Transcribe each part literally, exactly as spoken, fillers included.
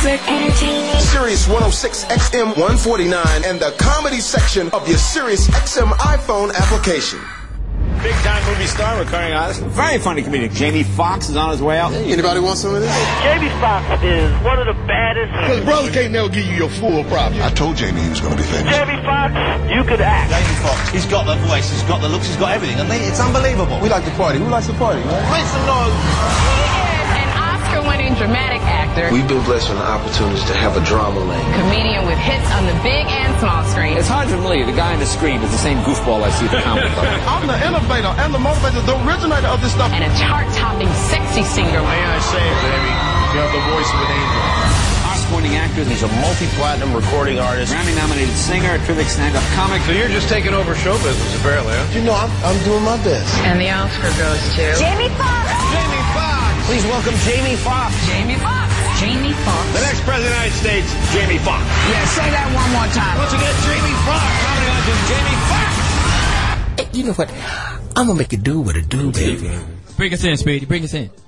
Network Entertainment. Sirius one oh six X M one forty-nine and the comedy section of your Sirius X M iPhone application. Big time movie star, recurring artist, very funny comedian. Jamie Foxx is on his way out. Hey, anybody want some of this? Jamie Foxx is one of the baddest. His brother can't never give you your full props. I told Jamie he was going to be famous. Jamie Foxx, you could act. Jamie Foxx, he's got the voice, he's got the looks, he's got everything. I mean, it's unbelievable. We like to party. Who likes to party, right? Make some noise. Oscar-winning dramatic actor. We've been blessed with the opportunities to have a drama lane. Comedian with hits on the big and small screen. It's hard to believe the guy on the screen is the same goofball I see at the comic book. I'm the innovator and the motivator, the originator of this stuff. And a chart-topping sexy singer. May I say, baby, you have the voice of an angel. Oscar-winning actor. He's a multi-platinum recording artist. Grammy-nominated singer, terrific stand-up comic. So you're just taking over show business, apparently, huh? You know, I'm, I'm doing my best. And the Oscar goes to... Jamie Foxx. Jamie Foxx. Please welcome Jamie Foxx. Jamie Foxx. Jamie Foxx. The next president of the United States, Jamie Foxx. Yeah, say that one more time. Once again, Jamie Foxx. Comedy legend, Jamie Foxx. Hey, you know what? I'm going to make it do what it do, baby. Bring us in, Speedy. Bring us in.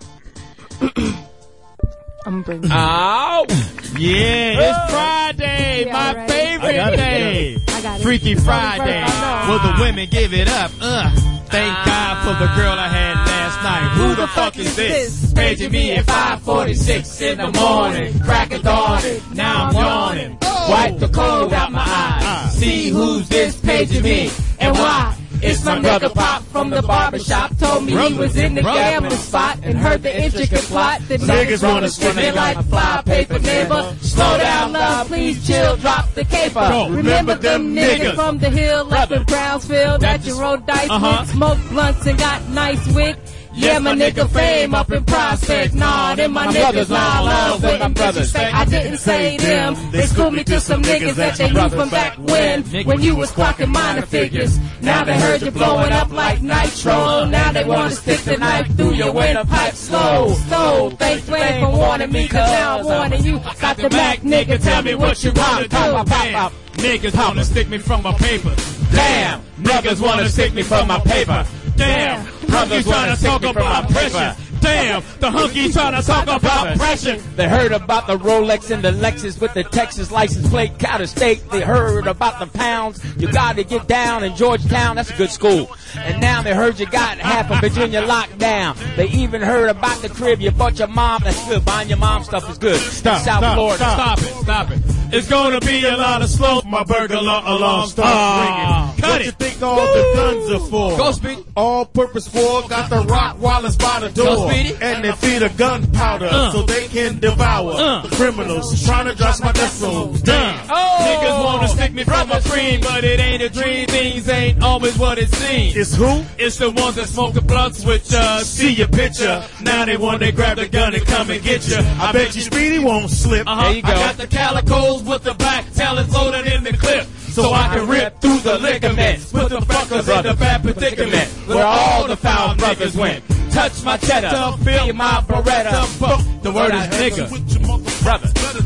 I'm bringing. Oh, yeah, it's Friday, Yeah, my right. favorite I got it. day. I got it. Freaky Friday. Will the women give it up? Uh, thank God for the girl I had last night. Who the fuck is this? Paging me at five forty-six in the morning. Crack of dawn. Now I'm yawning. Wipe the cold out my eyes. See who's this paging me and why. It's my brother Pop from the barbershop. Told me he was in the gambling spot and heard the intricate plot. The niggas wanna spin it like a fly paper neighbor. Slow down, love, please chill, drop the caper. Remember them niggas from the hill, left in Brownsville, that you rolled dice with, smoked blunts and got nice with. Yeah, my nigga Fame up in Prospect. Nah, them my niggas, nah, love with my brothers. I didn't say them. They schooled me to some niggas that they knew from back when, when you was clocking minor figures. Now they heard you blowing up like nitro. Now they wanna stick the knife through your winter pipe slow. So, thanks Fame for warning me, cause now I'm warning you. Got the Mac, nigga, tell me what you wanna do. Pop, pop, pop. Niggas wanna stick me from my paper. Damn, niggas wanna stick me from my paper. Damn, brothers trying to talk about pressure. Damn, the hunkies trying to talk about pressure. They heard about the Rolex and the Lexus with the Texas license plate out of state. They heard about the pounds. You got to get down in Georgetown. That's a good school. And now they heard you got half of Virginia locked down. They even heard about the crib you bought your mom. That's good. Buying your mom stuff is good. Stop, South stop, Florida. Stop it, stop it. It's gonna be a lot of slow. My burger alarm starts uh, ringing. Cut what it. You think all Woo. The guns are for? Go Speedy. All-purpose for. Got the rock Wallace by the door. Go Speedy. And they feed a gunpowder uh. so they can devour uh. the criminals trying to dress my decimals. Damn. Oh. Niggas wanna stick me from a dream, but it ain't a dream. Things ain't always what it seems. It's who? It's the ones that smoke the blunts with ya. See your picture. Now they want to grab the gun and come and get ya. I bet you Speedy won't slip. Uh-huh. There you go. I got the calicos with the black talents loaded in the clip, so I can rip through the ligaments. Put the fuckers in the bad predicament where all the foul brothers went. Touch my cheddar, feel my Beretta. Fuck, the word is nigga, brother.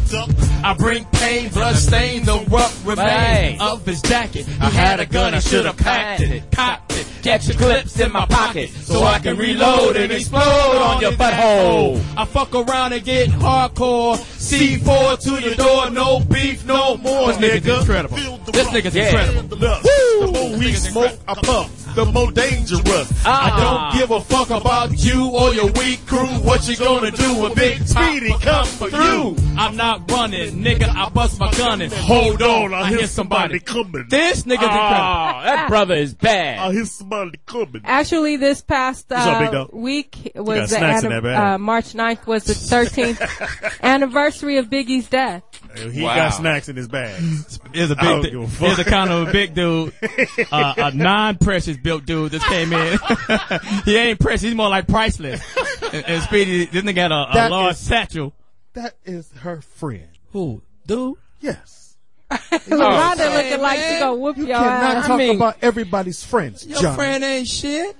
I bring pain, blood stain, the rough remains of his jacket. I had a gun, I should have packed it, cocked it. Extra clips in my pocket, so I can reload and explode on your butthole. I fuck around and get hardcore. C four to your door, no beef, no more. This nigga's incredible. This nigga's yeah. incredible. The more we smoke, I puff, the more dangerous. Ah. I don't give a fuck about you or your weak crew. What you gonna do when Big Speedy come for you? I'm not running, nigga. I bust my gun and hold on. I, I hear somebody coming. This nigga's ah. incredible. That brother is bad. I hear somebody coming. Actually, this past uh, up, week was the an- uh, March ninth was the thirteenth anniversary of Biggie's death. He wow. got snacks in his bag. Here's a big dude. Here's a kind of a big dude, uh, a non-precious built dude that came in. He ain't precious. He's more like priceless. And, and Speedy, this nigga got a, a large is, satchel. That is her friend. Who? Dude? Yes. Rhonda oh, looking like to go whoop you your cannot ass. talk I mean, about everybody's friends, your John. friend ain't shit.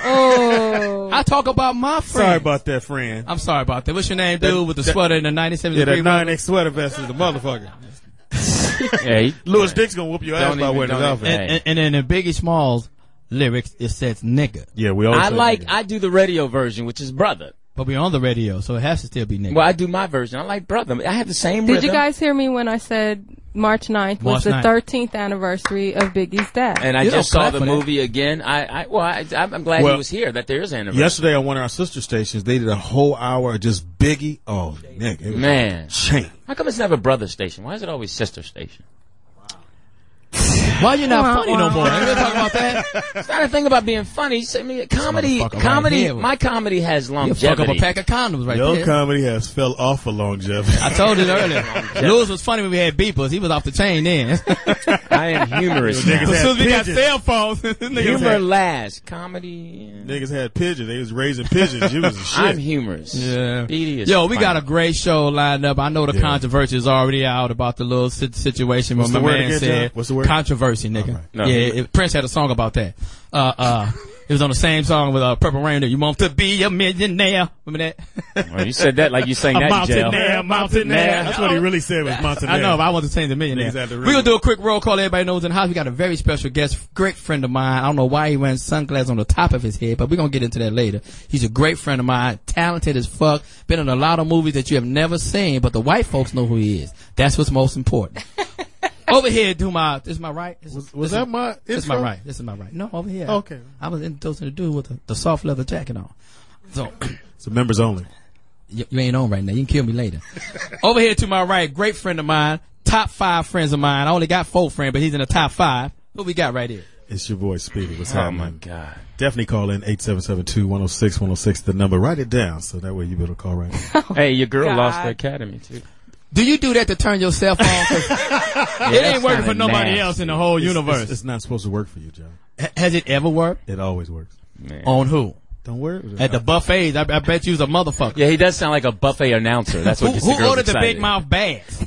Oh. I talk about my friend. Sorry about that, friend. I'm sorry about that. What's your name, dude, that, with the that, sweater and the ninety-seven Yeah, degree that nine X sweater vest is the motherfucker. Yeah, he, Lewis Dick's gonna whoop your ass by wearing his outfit. And, and, and then in Biggie Smalls lyrics, it says nigga. Yeah, we all I say like, nigga. I do the radio version, which is brother. But we're on the radio, so it has to still be nigga. Well, I do my version. I like brother. I have the same Did rhythm. you guys hear me when I said March ninth was March the ninth. thirteenth anniversary of Biggie's death? And I You just don't saw clap the for that. movie again. I, I well, I, I'm glad Well, he was here. That there is an anniversary. Yesterday on one of our sister stations, they did a whole hour of just Biggie. Oh, nigga. It was Man. a shame. How come it's never brother station? Why is it always sister station? Why you not funny no more? Ain't we talking about that? It's not a thing about being funny. I mean, comedy, motherfucker right comedy. here. My comedy has You fuck longevity. up a pack of condoms right Your there. comedy has fell off for longevity. I told you earlier. Lewis was funny when we had beepers. He was off the chain then. I am humorous. Niggas now. As soon as we got pigeons. cell phones, niggas Humor had- lasts. Comedy. eh. Niggas had pigeons. They was raising pigeons. You was a shit. I'm humorous. Yeah. Speedy is Yo, we funny. got a great show lined up. I know the Yeah. controversy is already out about the little sit- situation What's where the my word man again, said John? What's the word? controversy, nigga. All right. No. Yeah, it, Prince had a song about that. Uh, uh, it was on the same song with uh, Purple Rain. You want to be a millionaire? Remember that? Well, you said that like you sang a that in jail. mountaineer, mountaineer. That's what he really said was Montanero. I know, but I want to change the millionaire. Niggas had to We're really- gonna do a quick roll call. Everybody knows in the house. We got a very special guest, great friend of mine. I don't know why he wearing sunglasses on the top of his head, but we're gonna get into that later. He's a great friend of mine, talented as fuck, been in a lot of movies that you have never seen, but the white folks know who he is. That's what's most important. Over here, do my, this is my right? This, Was, this was is- that my This is my intro? right. This is my right. No, over here. Okay. I was introducing the dude with the, the soft leather jacket on. So, So members only. you, you ain't on right now. You can kill me later. Over here to my right, great friend of mine, top five friends of mine. I only got four friends, but he's in the top five. Who we got right here? It's your boy Speedy. What's Oh happening? my God. Definitely call in eight seven seven two one oh six one oh six. The number. Write it down so that way you better call right now. Hey, your girl God. lost the academy too. Do you do that to turn your cell phone? 'Cause it ain't working for nobody nasty. else in the whole It's- universe. It's, it's not supposed to work for you, John. H- Has it ever worked? It always works. Man. On who? Don't worry. At the buffets. I, I bet you was a motherfucker. Yeah, he does sound like a buffet announcer. That's what Who, gets the who girls ordered the excited. big mouth bass?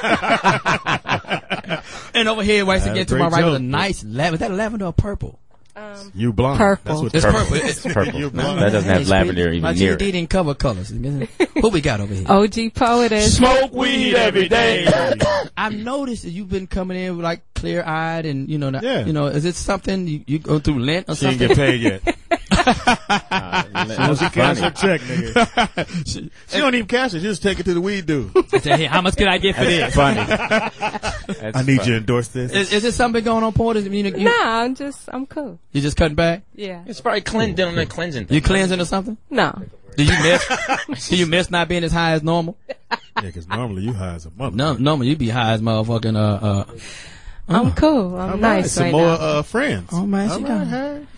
And over here, once That's again, a to my great right, with a joke. nice lavender. Is that lavender or purple? Um, You blind. Purple. That's what It's purple. purple. It's purple. You're No, blind. that doesn't have Hey, lavender Speedy, even my near G D it. didn't cover colors. Who we got over here? O G Poetess. Smoke weed every day. I've noticed that you've been coming in like clear eyed and you know, not, Yeah. you know, is it something you, you go through Lent or She didn't something? get paid yet. That's She cash her funny. check, nigga. she, she don't even cash it. She just take it to the weed dude. I said, hey, how much can I get for That's this? funny. I need you to endorse this. Is, is there something going on, Porter? You, you, Nah, I'm just, I'm cool. you just cutting back? Yeah. It's probably cleansing on that cleansing thing. You cleansing or something? No. Do you miss? Do you miss not being as high as normal? Yeah, because normally you high as a mother. No, normally you be high as motherfucking uh uh. I'm cool. I'm All right, nice some right more now. uh, friends. Oh man, All she right, got hey.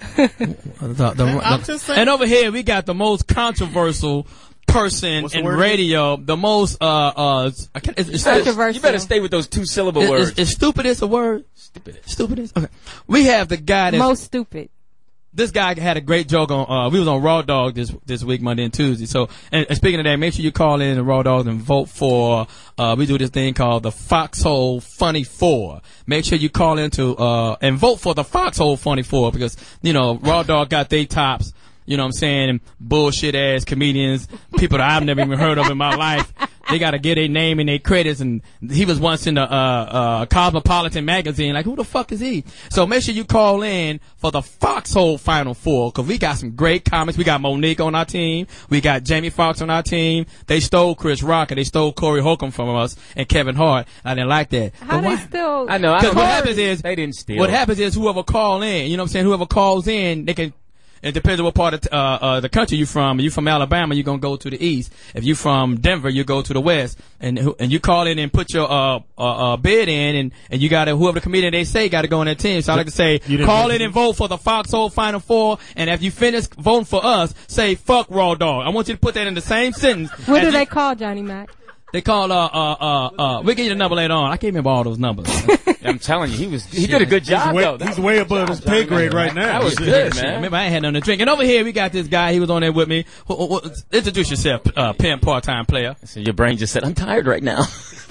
the, the, I'm the- just saying. and over here we got the most controversial person What's the in word? radio. The most uh uh. I can't, it's, it's, Controversial. You better stay with those two syllable Is, words. is, is stupidest a word? Stupid. Stupidest? Okay. We have the guy that's, Most stupid. this guy had a great joke on, uh, we was on Raw Dog this, this week, Monday and Tuesday. So, and, and speaking of that, make sure you call in the Raw Dogs and vote for, uh, we do this thing called the Foxhole Funny Four. Make sure you call into, uh, and vote for the Foxhole Funny Four because, you know, Raw Dog got they tops. You know what I'm saying? Bullshit ass comedians, people that I've never even heard of in my life. They gotta get their name and their credits. And he was once in the, uh, uh, Cosmopolitan magazine. Like, who the fuck is he? So make sure you call in for the Foxhole Final Four. Cause we got some great comics. We got Monique on our team. We got Jamie Foxx on our team. They stole Chris Rock and they stole Corey Holcomb from us and Kevin Hart. I didn't like that. How But they why- still? I know. I Cause know. what happens is, They didn't steal. what happens is whoever call in, you know what I'm saying? Whoever calls in, they can, it depends on what part of uh, uh, the country you're from. If you're from Alabama, you're going to go to the east. If you're from Denver, you go to the west. And who- and you call in and put your uh, uh, uh, bid in, and, and you got to, whoever the comedian they say got to go on that team. So I like to say, You didn't call vote in for and vote for the Foxhole Final Four. And if you finish voting for us, say, fuck Raw Dog. I want you to put that in the same sentence. What as do you- they call Johnny Mac? They call, uh, uh, uh, uh, we'll give you the number later on. I can't remember all those numbers. I'm telling you, he was. He did a good job way, though. That he's was way a good above job, his pay Johnny. grade right now. That was good, Shit, man. Remember, I ain't had nothing to drink. And over here, we got this guy. He was on there with me. Wh- wh- wh- Introduce yourself, uh, Pimp part-time player. So your brain just said, "I'm tired right now."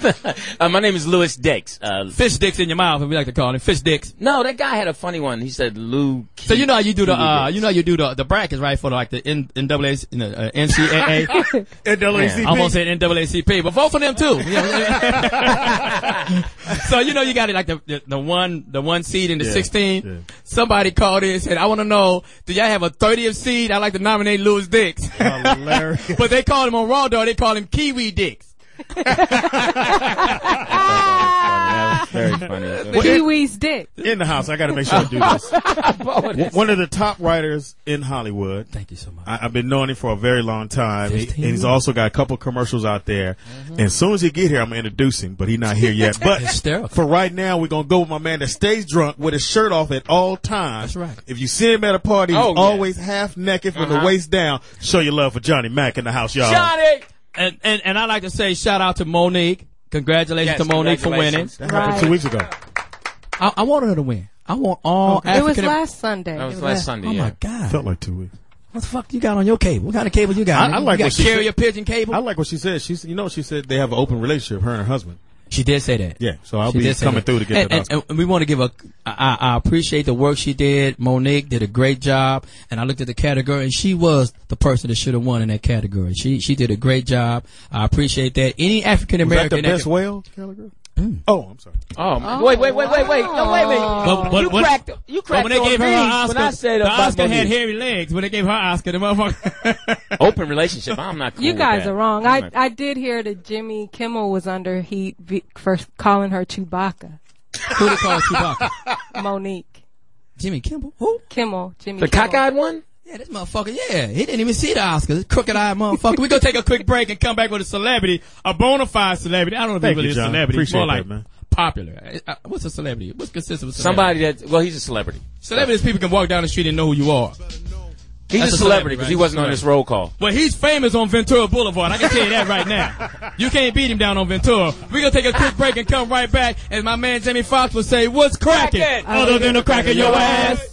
uh, my name is Louis Dix. Uh, Fish dicks in your mouth, as we like to call him. Fish dicks. no, that guy had a funny one. He said, "Lou." So you know how you do the, uh, Dix. you know how you do the, the brackets, right, for like the N- NAA, you know, uh, N C A A. N double A C P. I almost said N double A C P, but but vote for them too. So you know you got it like the, the the one the one seed in the yeah, sixteen. Yeah. Somebody called in and said, "I want to know, do y'all have a thirtieth seed? I'd like to nominate Louis Dix." Hilarious. But they called him on Raw Dog. They called him Kiwi Dix. Very funny. Kiwi's dick. In the house, I got to make sure I do this. One of the top writers in Hollywood. Thank you so much. I, I've been knowing him for a very long time, he, and he's also got a couple commercials out there. Mm-hmm. And as soon as he get here, I'm gonna introduce him, but he's not here yet. But hysterical. For right now, we're gonna go with my man that stays drunk with his shirt off at all times. That's right. If you see him at a party, he's oh, yeah. always half naked from uh-huh. the waist down. Show your love for Johnny Mac in the house, y'all. Johnny. And and and I like to say shout out to Monique. Congratulations yes, to Monique for winning. That happened right. two weeks ago. I, I wanted her to win. I want all okay. African. It was last Sunday. That was, was last Sunday. Oh yeah. my God! Felt like two weeks. What the fuck you got on your cable? What kind of cable you got? I, I like you what got she carrier said. pigeon cable. I like what she said. She's, you know, she said they have an open relationship, her and her husband. She did say that. Yeah, so I'll she be coming that. through to get and, that. And, and we want to give a. I, I appreciate the work she did. Monique did a great job, and I looked at the category, and she was the person that should have won in that category. She she did a great job. I appreciate that. Any African American. Was that the best that whale category? Mm. Oh, I'm sorry. Oh, oh, wait, wait, wait, wait, wait. No, wait a minute. But, but, you but, cracked, you cracked when they gave her an Oscar, when I said the Oscar Monique. had hairy legs. When they gave her Oscar, the motherfucker. Open relationship. I'm not cool You guys with that. are wrong. I, I did hear that Jimmy Kimmel was under heat for calling her Chewbacca. Who did call Chewbacca? Monique. Jimmy Kimmel? Who? Kimmel. Jimmy The Kimmel. cockeyed one? Yeah, this motherfucker, yeah. He didn't even see the Oscars. Crooked-eyed motherfucker. We're going to take a quick break and come back with a celebrity, a bona fide celebrity. I don't know if he's really you, a celebrity. Appreciate more like that, man. Popular. Uh, what's a celebrity? What's consistent with celebrity? Somebody that, well, he's a celebrity. Celebrities, people can walk down the street and know who you are. He's That's a celebrity because right? he wasn't right. on this roll call. Well, he's famous on Ventura Boulevard. I can tell you that right now. You can't beat him down on Ventura. We're going to take a quick break and come right back. As my man Jamie Foxx would say, what's cracking? Other than the crack in your ass.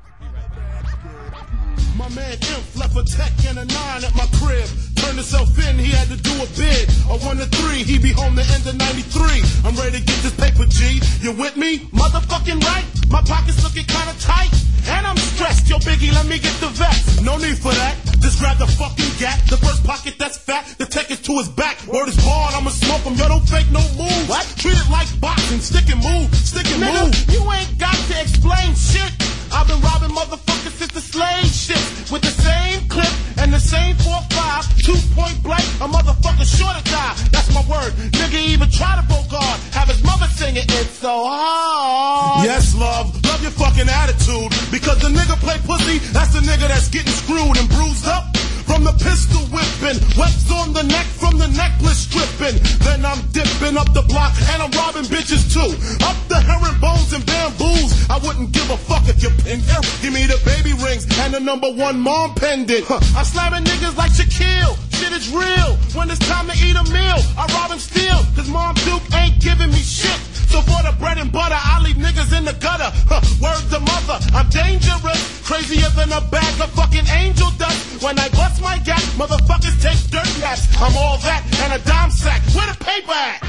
My man Imp left a tech and a nine at my crib. Turned himself in, he had to do a bid. A one to three, he be home the end of ninety-three. I'm ready to get this paper, G. You with me? Motherfucking right. My pockets looking kinda tight. And I'm stressed. Yo, Biggie, let me get the vest. No need for that. Just grab the fucking gap. The first pocket that's fat. The tech is to his back. Word is born, I'ma smoke him. Yo, don't fake no moves. What? Treat it like boxing. Stick and move. Stick and Nigga, move. You ain't got to explain shit. I've been robbing motherfuckers since the slave shit. With the same clip and the same four five. Two point blank, a motherfucker sure to die. That's my word. Nigga even try to bogart. Have his mother sing it. It's so hard. Yes, love. Love your fucking attitude. Because the nigga play pussy, that's the nigga that's getting screwed and bruised up. From the pistol whipping, webs on the neck from the necklace stripping. Then I'm dipping up the block and I'm robbing bitches too. Up the herringbones and bamboos. I wouldn't give a fuck if you pin. Give me the baby rings and the number one mom pendant. Huh. I'm slamming niggas like Shaquille. Shit is real. When it's time to eat a meal, I rob and steal. Cause Mom Duke ain't giving me shit. So for the bread and butter, I leave niggas in the gutter. Huh. Word to mother, I'm dangerous. Crazier than a bag of fucking angel dust. When I bust my gap, motherfuckers take dirt naps. I'm all that and a dime sack. Where the paper at?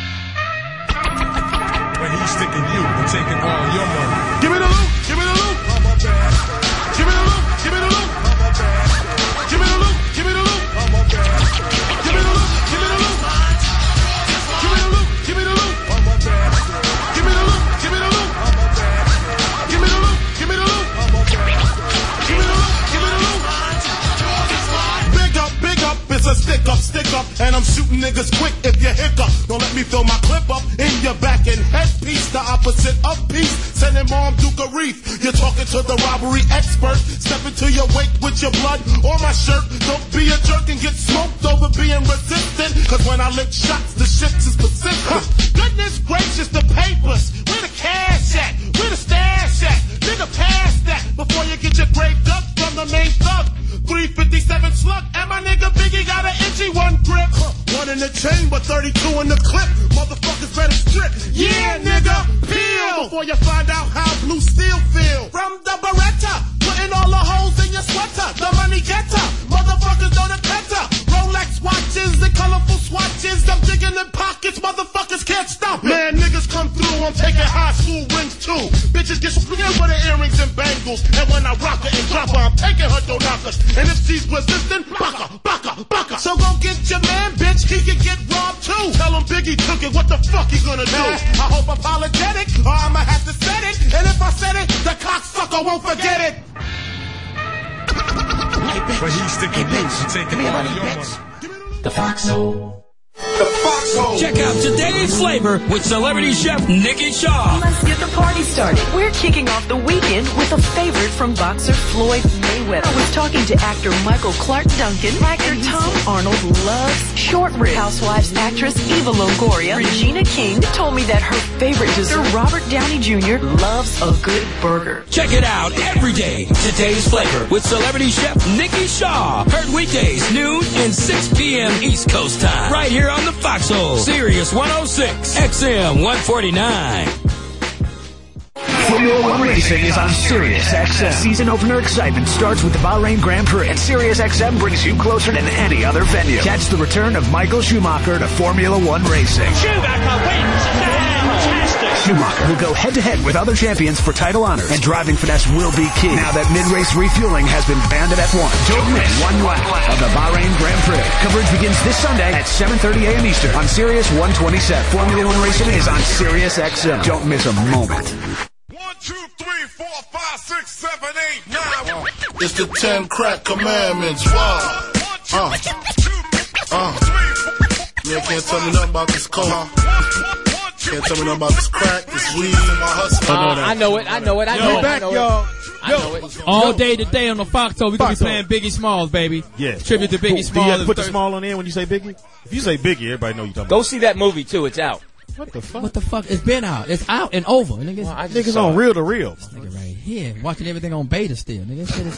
When he's sticking you and taking all your money. Give me the loot, give me the loot. Give me the loot, give me the loot. Give me the loot, give me the loot. Give me the loot, give me the loot. Give me the loot, give me the loot. Give me the loot, give me the loot. Give me the loot, give me the loot. Give me the loot, give me the loot. Big up, big up, it's a stick up, stick up. And I'm shooting niggas quick if you hiccup. Don't let me throw my clip up in your back and headpiece. The opposite of peace. Sending Mom Duke a wreath. You're talking to the robbery expert. Step into your wake with your blood or my shirt. Don't be a jerk and get smoked over being resistant. Cause when I lick shots, the shit is persistent. Huh. Goodness gracious, the papers. Where the cash at? Where the stash at? Nigga, pass that before you get your grave dug from the main thug. three fifty-seven slug, and my nigga Biggie got an itchy one grip. Huh. One in the chamber, thirty-two in the clip. Motherfuckers better strip. Yeah, nigga, peel before you find out how blue steel feel. From the Beretta, putting all the holes in your sweater. The money getter, motherfuckers know the better. Rolex watches and colorful swatches. I'm digging in pockets, motherfuckers can't stop it. Man, niggas come through, I'm taking high school rings too. Bitches get squealed with the earrings and bangles. And when I rock her and drop her, I'm taking her don't knockers. And if she's resistant, baka, baka, baka. So go get your man, bitch. He can get robbed Biggie took it, what the fuck he gonna do? I hope apologetic, or I'ma have to set it. And if I said it, the cocksucker won't forget it. But he's sticking loose and taking all your money. The Foxhole. The Foxhole. Check out today's flavor with celebrity chef Nikki Shaw. Let's get the party started. We're kicking off the weekend with a favorite from boxer Floyd Mayweather. I was talking to actor Michael Clark Duncan. Actor Tom Arnold loves short ribs. Housewives actress Eva Longoria. Regina King told me that her favorite dessert, Robert Downey Junior, loves a good burger. Check it out every day. Today's flavor with celebrity chef Nikki Shaw. Heard weekdays, noon and six p.m. East Coast time. Right here on the Foxhole. Sirius one oh six, X M one forty-nine. Formula One Racing is on Sirius X M. Season opener excitement starts with the Bahrain Grand Prix, and Sirius X M brings you closer than any other venue. Catch the return of Michael Schumacher to Formula One Racing. Schumacher wins. Fantastic. Schumacher will go head-to-head with other champions for title honors, and driving finesse will be key. Now that mid-race refueling has been banned at F one, don't miss one lap of the Bahrain Grand Prix. Coverage begins this Sunday at seven thirty a.m. Eastern on Sirius one twenty-seven. Formula One Racing is on Sirius X M. Don't miss a moment. Two, three, four, five, six, seven, eight, nine. It's the ten crack commandments. Wow. Uh. Uh. Yeah, can't tell me nothing about this coke. Can't tell me nothing about this crack, this weed, and my hustle. Uh, I know it. I know it. I know Yo, it. back, I know y'all. I know it. All day today on the Foxhole, we're going to be playing Biggie Smalls, baby. Yeah. Tribute to Biggie Do you Smalls. have to put the Thursday. small on in when you say Biggie? If you say Biggie, everybody know you talking Go about. see that movie too. It's out. What the fuck? What the fuck? It's been out. It's out and over. Niggas, Well, I just Niggas saw on it. Real to Real. nigga right here watching everything on beta still. Nigga, shit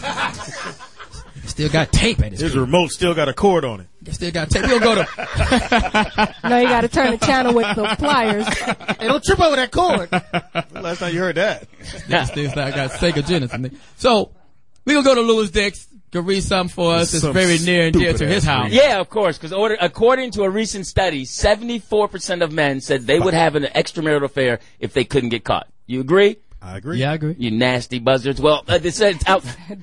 is, still got tape at his His crib. remote still got a cord on it. Still got tape. We'll go to. No, you got to turn the channel with the pliers. Hey, don't trip over that cord. Last time you heard that. Nigga still got Sega Genesis. Nigga. So we gonna go to Louis Dix. Could read something for us. It's Some very near and dear to stupid his ass house. read. Yeah, of course, because according to a recent study, seventy-four percent of men said they would have an extramarital affair if they couldn't get caught. You agree? I agree. Yeah, I agree. You nasty buzzards. Well, uh, they said it's out.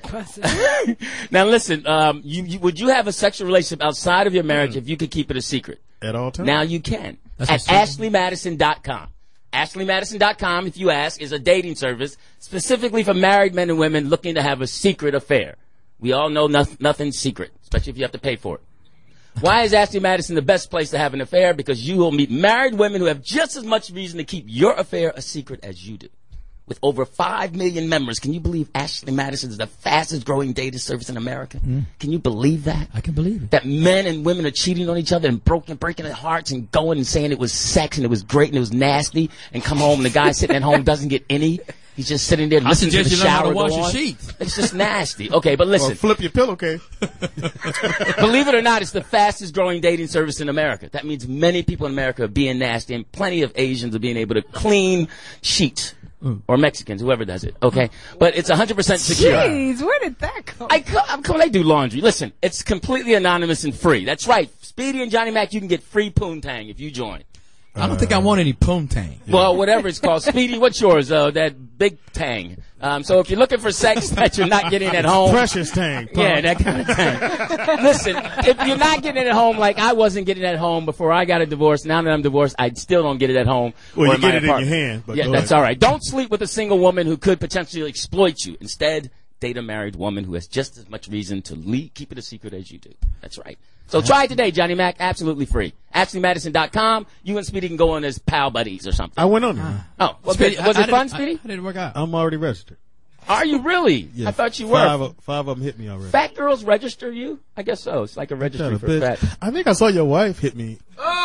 Now listen, um, you, you, would you have a sexual relationship outside of your marriage Mm. if you could keep it a secret? At all times. Now you can. That's At what's up. ashley madison dot com. ashley madison dot com, if you ask, is a dating service specifically for married men and women looking to have a secret affair. We all know nothing, nothing's secret, especially if you have to pay for it. Why is Ashley Madison the best place to have an affair? Because you will meet married women who have just as much reason to keep your affair a secret as you do. With over five million members, can you believe Ashley Madison is the fastest growing dating service in America? Mm. Can you believe that? I can believe it. That men and women are cheating on each other and broken, breaking their hearts and going and saying it was sex and it was great and it was nasty, and come home and the guy sitting at home doesn't get any. He's just sitting there I listening to the suggest you learn how shower to wash go your on. sheets. It's just nasty. Okay, but listen. Or flip your pillowcase. Believe it or not, it's the fastest growing dating service in America. That means many people in America are being nasty, and plenty of Asians are being able to clean sheets. Mm. Or Mexicans, whoever does it, okay? But it's one hundred percent secure. Jeez, where did that come I come, I'm coming, I do laundry. Listen, it's completely anonymous and free. That's right. Speedy and Johnny Mac, you can get free poontang if you join. I don't think I want any poontang. Well, whatever it's called. Speedy, what's yours? Uh, that big tang. Um, so if you're looking for sex that you're not getting at home. Precious tang. Pump. Yeah, that kind of thing. Listen, if you're not getting it at home like I wasn't getting it at home before I got a divorce, now that I'm divorced, I still don't get it at home. Well, or you in get my it in apartment. your hand. But yeah, go that's ahead. all right. Don't sleep with a single woman who could potentially exploit you. Instead, date a married woman who has just as much reason to leave, keep it a secret as you do. That's right. So try it today, Johnny Mac. Absolutely free. Ashley Madison dot com. You and Speedy can go on as pal buddies or something. I went on there. Oh, well, Speedy, was I, it I fun, didn't, Speedy? I, I didn't work out. I'm already registered. Are you really? Yeah, I thought you five were. Of, five of them hit me already. Fat girls register you? I guess so. It's like a registry for bitch. fat. I think I saw your wife hit me.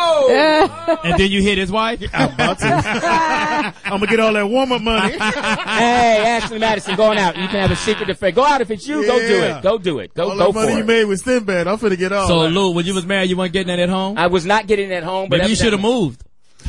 Oh! And then you hit his wife? I'm about to. I'm gonna get all that warm-up money. Hey, Ashley Madison, going out. You can have a secret affair. Go out if it's you. Go do Yeah. it. Go do it. Go all go the for money it. you made with Sinbad, I'm finna get all So, that. Lou, when you was married, you weren't getting that at home? I was not getting it at home, but Maybe you should have evidently- moved.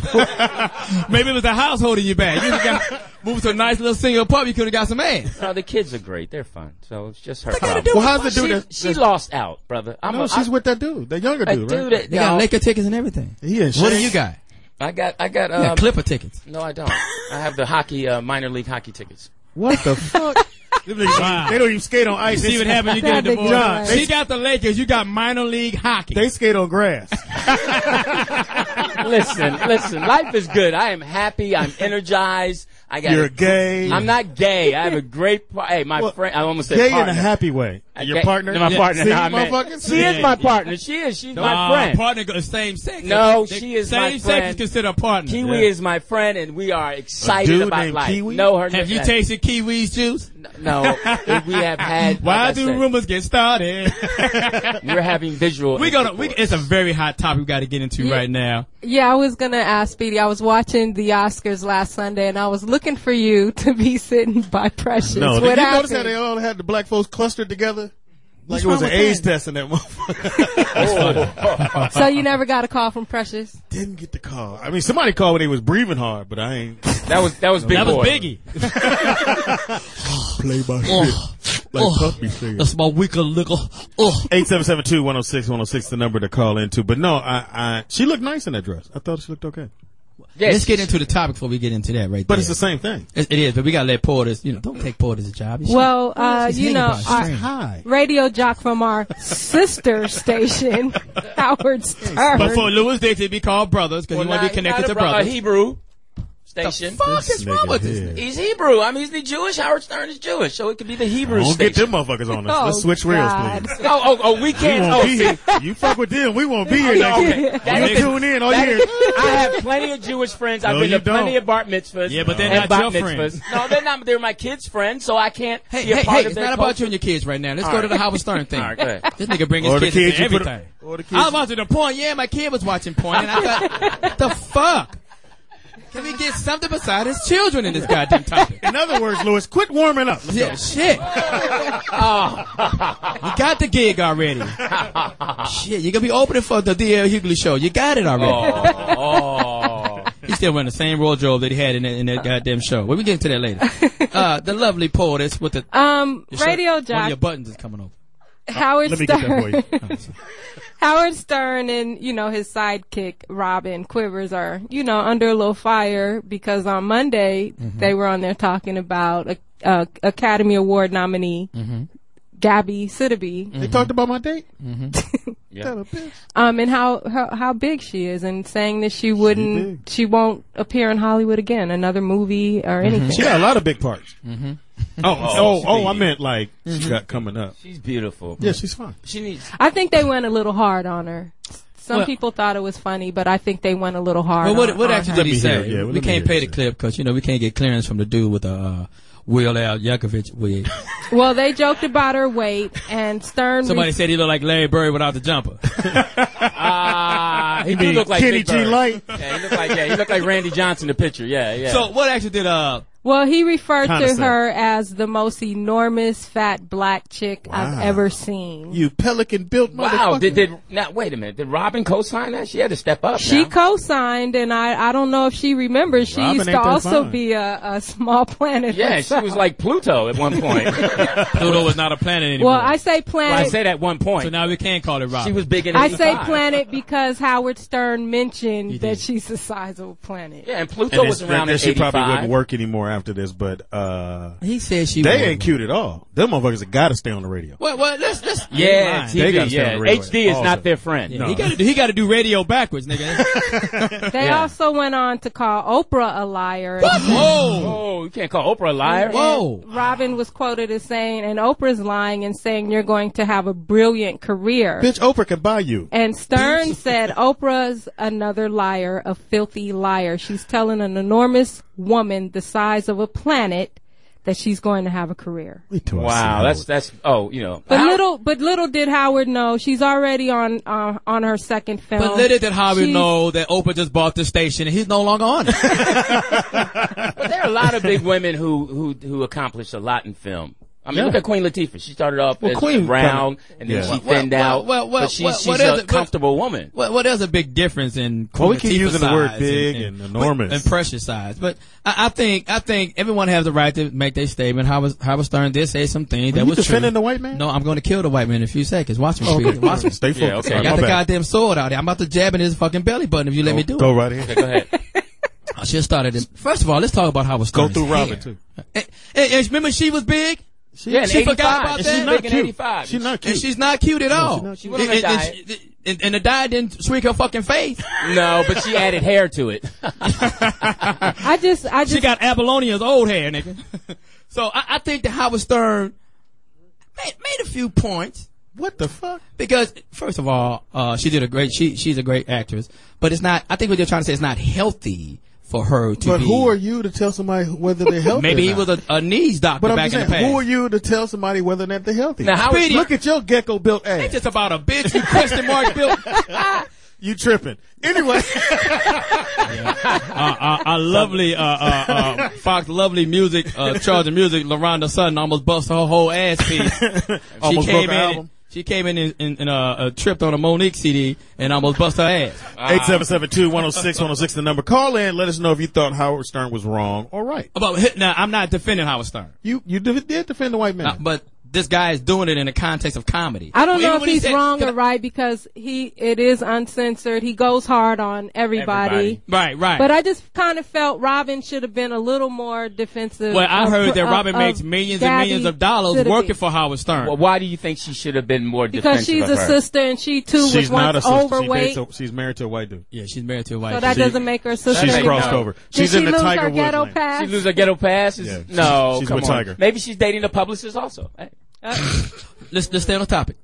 Maybe it was the house holding you back. You got moved to a nice little single pub. You could have got some ass. No, the kids are great. They're fun. So it's just her What they gotta problem. do Well, how's the She, dude that- she lost out, brother. I'm No, a, she's I, with that dude, that younger that dude, dude right? that- They got no, Laker tickets and everything. He in What do shape. you got? I got, I got, You got um, Clipper tickets. no, I don't. I have the hockey, uh, minor league hockey tickets. What the fuck? Them niggas, Wow. They don't even skate on ice. You see what happened? You get a That big divorce. guy. She got the Lakers. You got minor league hockey. They skate on grass. listen, listen. Life is good. I am happy. I'm energized. I got. You're gay. I'm not gay. I have a great. Par- hey, my well, friend. I almost said gay partner. in a happy way. Your gay, partner. My yeah. partner. See, nah, man. She yeah. is my partner. She is. She's no, my friend. Partner goes same sex. No, they, she is same my friend. Same sex is considered a partner. Kiwi yeah. is my friend, and we are excited about life. Kiwi? No, her. Have you that. tasted Kiwi's juice? No, we have had. Why like do said, rumors get started? We're having visual. We're gonna. We, it's a very hot topic we got to get into yeah. right now. Yeah, I was gonna ask Speedy. I was watching the Oscars last Sunday, and I was looking for you to be sitting by Precious. No, what did you happened? notice how they all had the black folks clustered together? Like What's it was an wrong with AIDS that? test in that motherfucker. oh. So you never got a call from Precious? Didn't get the call. I mean, somebody called when he was breathing hard, but I ain't. That was that was Big That Boy. was Biggie. Play my oh. shit. Like oh. Puffy said. That's my weaker liquor. Oh. eight seven seven two, one oh six, one oh six the number to call into. But no, I, I, she looked nice in that dress. I thought she looked okay. Yes. Let's get into the topic before we get into that right But there. it's the same thing. It, it is, but we gotta let Porter's, you know, don't take Porter's job. She, well, uh, you know, our high. radio jock from our sister station, Howard Stern. But for Lewis, they should be called brothers because well, you want to be connected to bro- brothers. A Hebrew station. The fuck is wrong with this? He's Hebrew. I mean, he's the Jewish. Howard Stern is Jewish, so it could be the Hebrew Don't station. get them motherfuckers on us. Oh, Let's switch reels, God. please. Oh, oh, oh, we can't. We Oh, won't be see. here. You fuck with them, we won't be here next okay. week. That You is- tune in all that year. is- I have plenty of Jewish friends. I've No, been you to plenty don't. of bar mitzvahs. Yeah, but they're and not bat your mitzvahs. friends. No, they're not. They're my kids' friends, so I can't Hey, be a hey, part hey, of it's their not about culture. you and your kids right now. Let's All go right. to the Howard Stern thing. All right, go ahead. This nigga bring his Or the kids kids into you put everything. a- or the kids I was watching the porn. Yeah, my kid was watching porn, and I thought, what the fuck? Can we get something beside his children in this goddamn topic? In other words, Lewis, quit warming up. Let's Yeah, go. shit. Oh, you got the gig already. Shit, you're gonna be opening for the D L Hughley show. You got it already. Oh, oh. He's still wearing the same wardrobe that he had in that, in that goddamn show. Well, we get into that later. Uh, the lovely Portis with the Um, your shirt- radio One of jock your buttons is coming over. Howard Let me get that for Stern. you. Howard Stern and, you know, his sidekick, Robin Quivers, are, you know, under a little fire because on Monday Mm-hmm. they were on there talking about a, a Academy Award nominee, Mm-hmm. Gabby Sidibe, They talked about my date? Yeah. um, and how, how how big she is, and saying that she wouldn't, she, won't appear in Hollywood again, another movie or anything. She got a lot of big parts. Mm-hmm. Oh, oh, oh, I meant like she got coming up. She's beautiful. Yeah, she's fine. She needs. I think they went a little hard on her. Some Well- people thought it was funny, but I think they went a little hard. Well, what, on, what on actually her. did he Let me say? hear it. Yeah, we let me can't hear pay it. the clip because, you know, we can't get clearance from the dude with the uh, Will Al Yankovic wig. Well, they joked about her weight, and Stern. Somebody re- said he looked like Larry Bird without the jumper. Ah, he You do mean look like Kenny Big G. Bird. Light? Yeah, he looked like yeah, he looked like Randy Johnson, the pitcher. Yeah, yeah. So what actually did uh Well, he referred Kinda to so. her as the most enormous fat black chick I've Wow. ever seen. You pelican built wow, motherfucker. did did now wait a minute? Did Robin co-sign that? She had to step up. She now. co-signed, and I, I don't know if she remembers. She Robin used ain't to that also fine. be a, a small planet. Yeah, she herself. was like Pluto at one point. Pluto was not a planet anymore. Well, I say Well, I planet. said at one point. so now we can't call it Robin. She was big in I say eighty-five. planet because Howard Stern mentioned He that did. she's the size of a planet. Yeah, and Pluto And was this, around that in shit probably eighty-five. wouldn't work anymore after this, but uh, He said she. they was. ain't cute at all. Them motherfuckers have got to stay on the radio. Well, well, let's let's. Yeah, Never They T gotta V. stay on Yeah, the radio. H D is Also. not their friend. Yeah, No. He got to he got to do radio backwards, nigga. They Yeah. also went on to call Oprah a liar. Whoa. Oh, you can't call Oprah a liar. Whoa. Robin was quoted as saying, and Oprah's lying and saying you're going to have a brilliant career. Bitch, Oprah can buy you. And Stern said Oprah's another liar, a filthy liar. She's telling an enormous woman the size of a planet that she's going to have a career. Wow, that's that's oh, you know. But How- little, but little did Howard know she's already on uh, on her second film. But little did Howard She's- know that Oprah just bought the station and he's no longer on it. But there are a lot of big women who who who accomplished a lot in film. I mean, Yeah. look at Queen Latifah. She started off Well, as Queen round, kinda- and then yeah. she Well, thinned well, out. well, well, but she's, well, she's what is a it- what- comfortable woman. Well, well, there's a big difference in Well, we Queen keep Latifah using the word size big and enormous. and precious size. But I, I think I think everyone has the right to make their statement. Howard, Howard Stern did say some things Are that you was true. defending the white man? No, I'm going to kill the white man in a few seconds. Watch me, Oh, Speedy. okay. Watch me. Stay focused. Yeah, okay. I My got the bad. goddamn sword out there. I'm about to jab in his fucking belly button if you let Go, me do go it. right ahead. Okay, go ahead. I should have started. In, first of all, let's talk about Howard Go Stern's through Robin hair. too. And, and, and remember, she was big. She, Yeah, in she forgot eighty-five. about And that? She's She's big not in cute. eighty-five. She's not cute. And she's not cute at all. not She went on a And- and diet. she- and, and the dye didn't streak her fucking face. No, but she added hair to it. I just, I just. She got Apollonia's old hair, nigga. So I, I think that Howard Stern made, made a few points. What the fuck? Because first of all, uh, she did a great. She she's a great actress, but it's not. I think what they're trying to say is not healthy for her to but be. But who are you to tell somebody whether they're healthy? Maybe or he not? was a, a knees doctor but back I'm in the past. Who are you to tell somebody whether or not they're healthy? Now, how look at your gecko built ass. Ain't just about a bitch. You question mark built. You tripping? Anyway, yeah. uh, uh, uh, lovely uh, uh, uh, Fox, lovely music, uh, charging music. LaRonda Sutton almost bust her whole ass piece. almost she came broke her in. album. She came in and, and, and uh, uh, tripped on a Monique C D and almost bust her ass. Eight seven seven two one zero six one zero six the number. Call in. Let us know if you thought Howard Stern was wrong or right. About now, I'm not defending Howard Stern. You you did defend the white man, uh, but this guy is doing it in the context of comedy. I don't well, know if he's he said, wrong or right because he it is uncensored. He goes hard on everybody. everybody. Right, right. But I just kind of felt Robin should have been a little more defensive. Well, I of, heard that of, Robin of makes millions Gabby and millions of dollars working be. for Howard Stern. Well, why do you think she should have been more because defensive she's of a her? sister and she too she's was not once a sister. overweight. She to, she's married to a white dude. Yeah, she's married to a white so dude. that She, doesn't make her sister. She's anymore. crossed over. Did She's she in the lose Tiger her Woods ghetto lane. pass? She lose her ghetto pass? Yeah, no, she's come with on. Tiger. Maybe she's dating a publicist also. Hey. Uh, let's let's stay on the topic.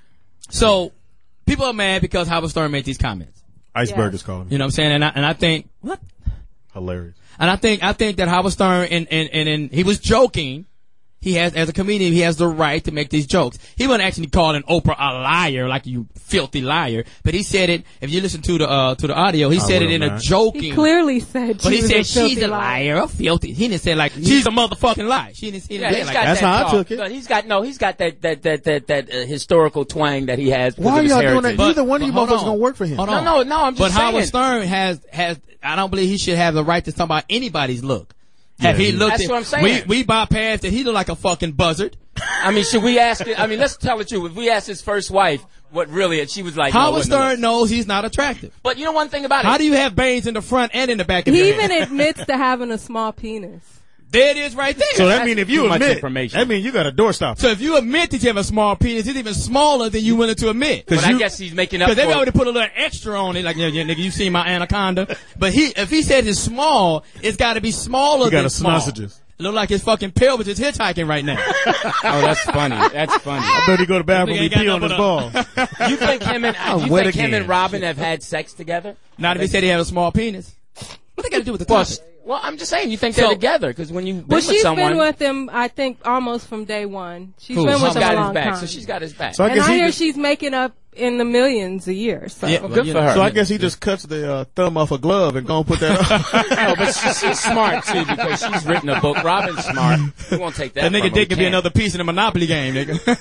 So people are mad because Howard Stern made these comments. Iceberg yeah. is calling. You know what I'm saying? And I and I think what? Hilarious. And I think I think that Howard Stern and and and, and he was joking. He has, as a comedian, he has the right to make these jokes. He wasn't actually calling Oprah a liar, like you filthy liar. But he said it. If you listen to the uh, to the audio, he I said it in not. a joking. he clearly said. But she he was said a filthy she's a liar, a filthy. He didn't say like she's a motherfucking lie. She didn't. He didn't Yeah, say he's like got that. That's that how I talk. took it. But he's got no. He's got that that that that that uh, historical twang that he has. Because Why of are his y'all doing heritage. that? But- Neither one of but you hold motherfuckers on. gonna work for him. Hold No, on. no, no. I'm just But saying. Howard Stern has has. I don't believe he should have the right to talk about anybody's look. Have Yeah, he yeah. looked That's at, what I'm saying. We we bypassed it. He looked like a fucking buzzard. I mean, should we ask it? I mean, let's tell the truth. If we asked his first wife what really, she was like, no, Howard it wasn't Stern looks. knows he's not attractive. But you know one thing about it. How do you have veins in the front and in the back of He your even head? admits to having a small penis. There it is right there. So that That's means if you too much admit, information. that means you got a doorstop. So if you admit that you have a small penis, it's even smaller than you willing to admit. But I you- guess he's making up Because they for already put a little extra on it, like, yeah, yeah, nigga, you seen my anaconda. But he, if he says it's small, it's got to be smaller You got than a small. sausages. Look like his fucking pelvis is hitchhiking right now. Oh, that's funny. That's funny. I bet he go to the bathroom Nigga and ain't pee got on his nothing balls. You think him and I'm you wet think him again. and Robin have had sex together? Not if he said he had a small penis. What they got to do with the Well, topic? well, I'm just saying. You think So- they're together because when you been Well, with she's someone, been with him, I think, almost from day one. She's Who? been she's with him got a his long back. time. So she's got his back. So I and guess I he hear just, she's making up in the millions a year. So. Yeah, Well, good you for know. her. so I guess he just cuts the uh, thumb off a glove and go and put that on. No, but she, she's smart too because she's written a book. Robin's smart. We won't take that. That nigga from her. dick We could be can't. another piece in the Monopoly game,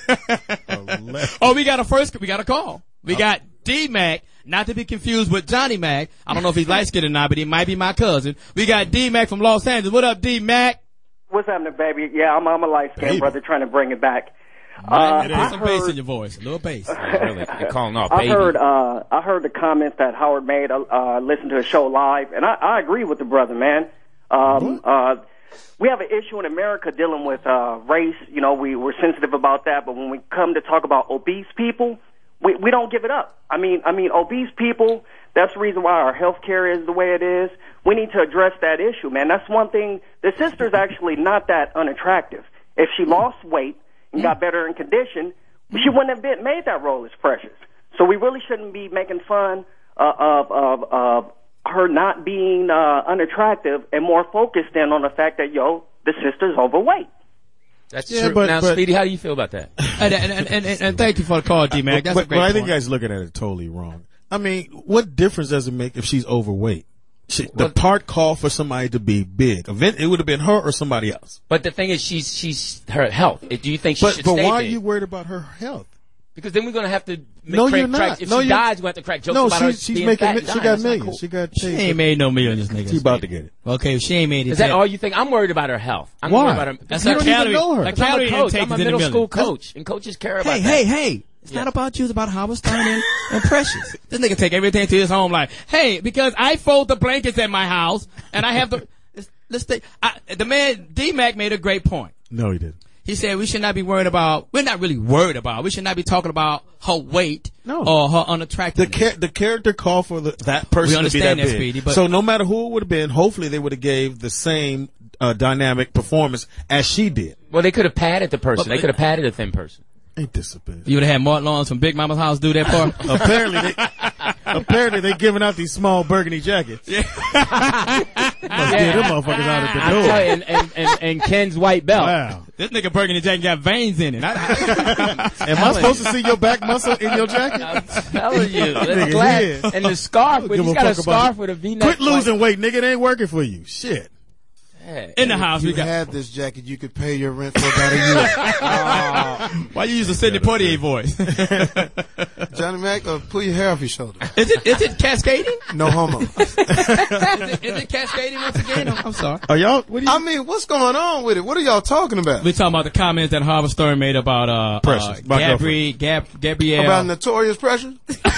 nigga. Oh, we got a first, we got a call. We got D-Mac, not to be confused with Johnny Mac. I don't know if he's light skinned or not, but he might be my cousin. We got D-Mac from Los Angeles. What up, D-Mac? What's happening, baby? Yeah, I'm, I'm a light-skinned Baby. brother trying to bring it back. Uh, Put I some bass in heard, your voice. A little bass. Really, they're calling off I baby. heard, uh, I heard the comments that Howard made, uh, listened to a show live, and I, I agree with the brother, man. Um, uh, we have an issue in America dealing with, uh, race. You know, we, we're sensitive about that, but when we come to talk about obese people, we, we don't give it up. I mean, I mean, obese people, that's the reason why our health care is the way it is. We need to address that issue, man. That's one thing. The sister's actually not that unattractive. If she lost weight and got better in condition, she wouldn't have been made that role as Precious. So we really shouldn't be making fun uh, of, of, of her not being uh, unattractive and more focused in on the fact that, yo, the sister's overweight. That's Yeah, true. but- now, but- Speedy, how do you feel about that? and, and, and, and, and thank you for the call, D-Mac. That's but a great but I think point. you guys are looking at it totally wrong. I mean, what difference does it make if she's overweight? She, the part called for somebody to be big. Event, it would have been her or somebody else. But the thing is, she's she's her health. Do you think she But, should but stay why are big? you worried about her health? Because then we're going to have to make No, crack, you're not. crack. If No, she you're- dies, we're going to have to crack jokes No, about her she's, she's being making, fat mi- and she dying. got That's not millions. cool. She got She paid. ain't made no millions, nigga. She about to get it. Okay, if she ain't made it. Is that yet. all you think? I'm worried about her health. I'm Why? worried about her. That's You her don't even calorie. know her. Her I'm a calorie coach. intake I'm a is in the middle school millions. coach, and coaches care about Hey, that. hey, hey. It's Yeah. not about you. It's about Howard Stern and, and Precious. This nigga take everything to his home like, hey, because I fold the blankets at my house and I have the, let's, let's take, I, the man, D-Mac made a great point. No, he didn't. He He said we should not be worried about, we're not really worried about, we should not be talking about her weight No. or her unattractiveness. The cha- the character called for the, that person We to be understand that that, big. Speedy, but- so no matter who it would have been, hopefully they would have gave the same uh, dynamic performance as she did. Well, they could have padded the person. But- they could have padded a thin person. Ain't this a bitch? You would have had Martin Lawrence from Big Mama's house do that part? apparently, they, apparently they giving out these small burgundy jackets. Yeah. Must get them motherfuckers out at the I'm door. telling you, and, and, and, and Ken's white belt. Wow. This nigga burgundy jacket got veins in it. I, I, Am I supposed to see your back muscle in your jacket? I'm telling you, Nigga, it's glad. yeah. And the scarf, Give he's a got a fuck about scarf it. with a V-neck. Quit losing weight, nigga. It ain't working for you. Shit. in the house, If we you got. had this jacket, you could pay your rent for about a year. Uh, why you use a Sidney Poitier voice? Johnny Mac, uh, pull your hair off your shoulder. Is it is it cascading? No homo. is, it, is it cascading once again? I'm, I'm sorry. Are y'all? What do you? I mean, what's going on with it? What are y'all talking about? We talking about the comments that Harvard Stern made about uh, Precious, uh my Gabri, Gab, Gabrielle. About Notorious Precious?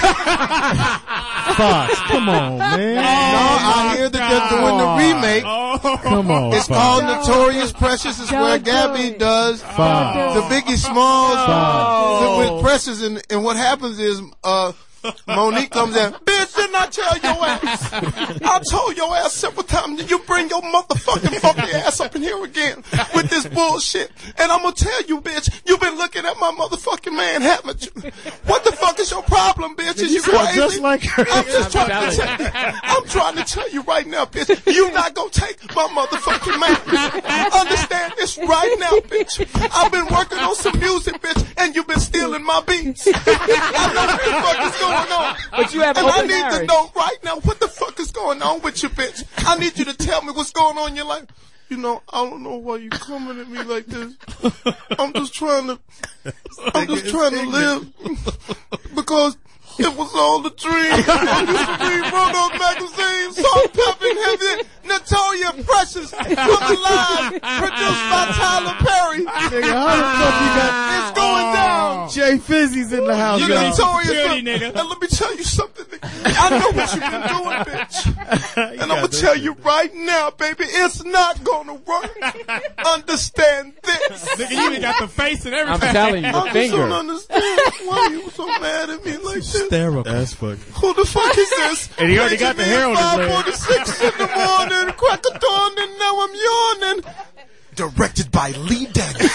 Fox, come on, man. No, I hear that they're doing the remake. Oh. Come on. It's Fox. called Notorious Precious. It's where Don't do Gabby it. does Fox. the Biggie Smalls Fox. with Precious, and, and what happens is uh, Monique comes in. Bitch, didn't I tell your ass? I told your ass several times that you bring your motherfucking funky ass up in here again with this bullshit. And I'm gonna tell you, bitch, you've been looking at my motherfucking man, haven't you? What the fuck is your problem, bitch? Is you sound crazy? just like her. I'm just I'm trying to telling tell you. I'm trying to tell you right now, bitch. You not gonna take my motherfucking man. Understand this right now, bitch. I've been working on some music, bitch, and you've been stealing my beats. I know what the fuck is going on. But you have And I open need to marriage. know right now what the fuck is going on with you, bitch. I need you to tell me what's going on in your life. You know, I don't know why you coming at me like this. I'm just trying to, I'm just trying to live because it was all a dream. I used to read Roanoke magazine, Salt, Pepper, and Heavy, Notorious Precious, Come Alive, produced by Tyler Perry. Nigga, how the fuck you got? It's going down. Jay Fizzy's in the house. You're y'all. notorious. Security, Look, nigga. And let me tell you something, nigga. I know what you've been doing, bitch. And I'm gonna tell you right now, baby, it's not gonna work. Understand this. Nigga, you even got the face and everything. I'm telling you, the I just finger. don't understand why you so mad at me like this. Hysterical. That's fucking. Who the fuck is this? And he already got the hair on his leg. five forty-six in the morning, crack a dawn, and now I'm yawning. Directed by Lee Daniels.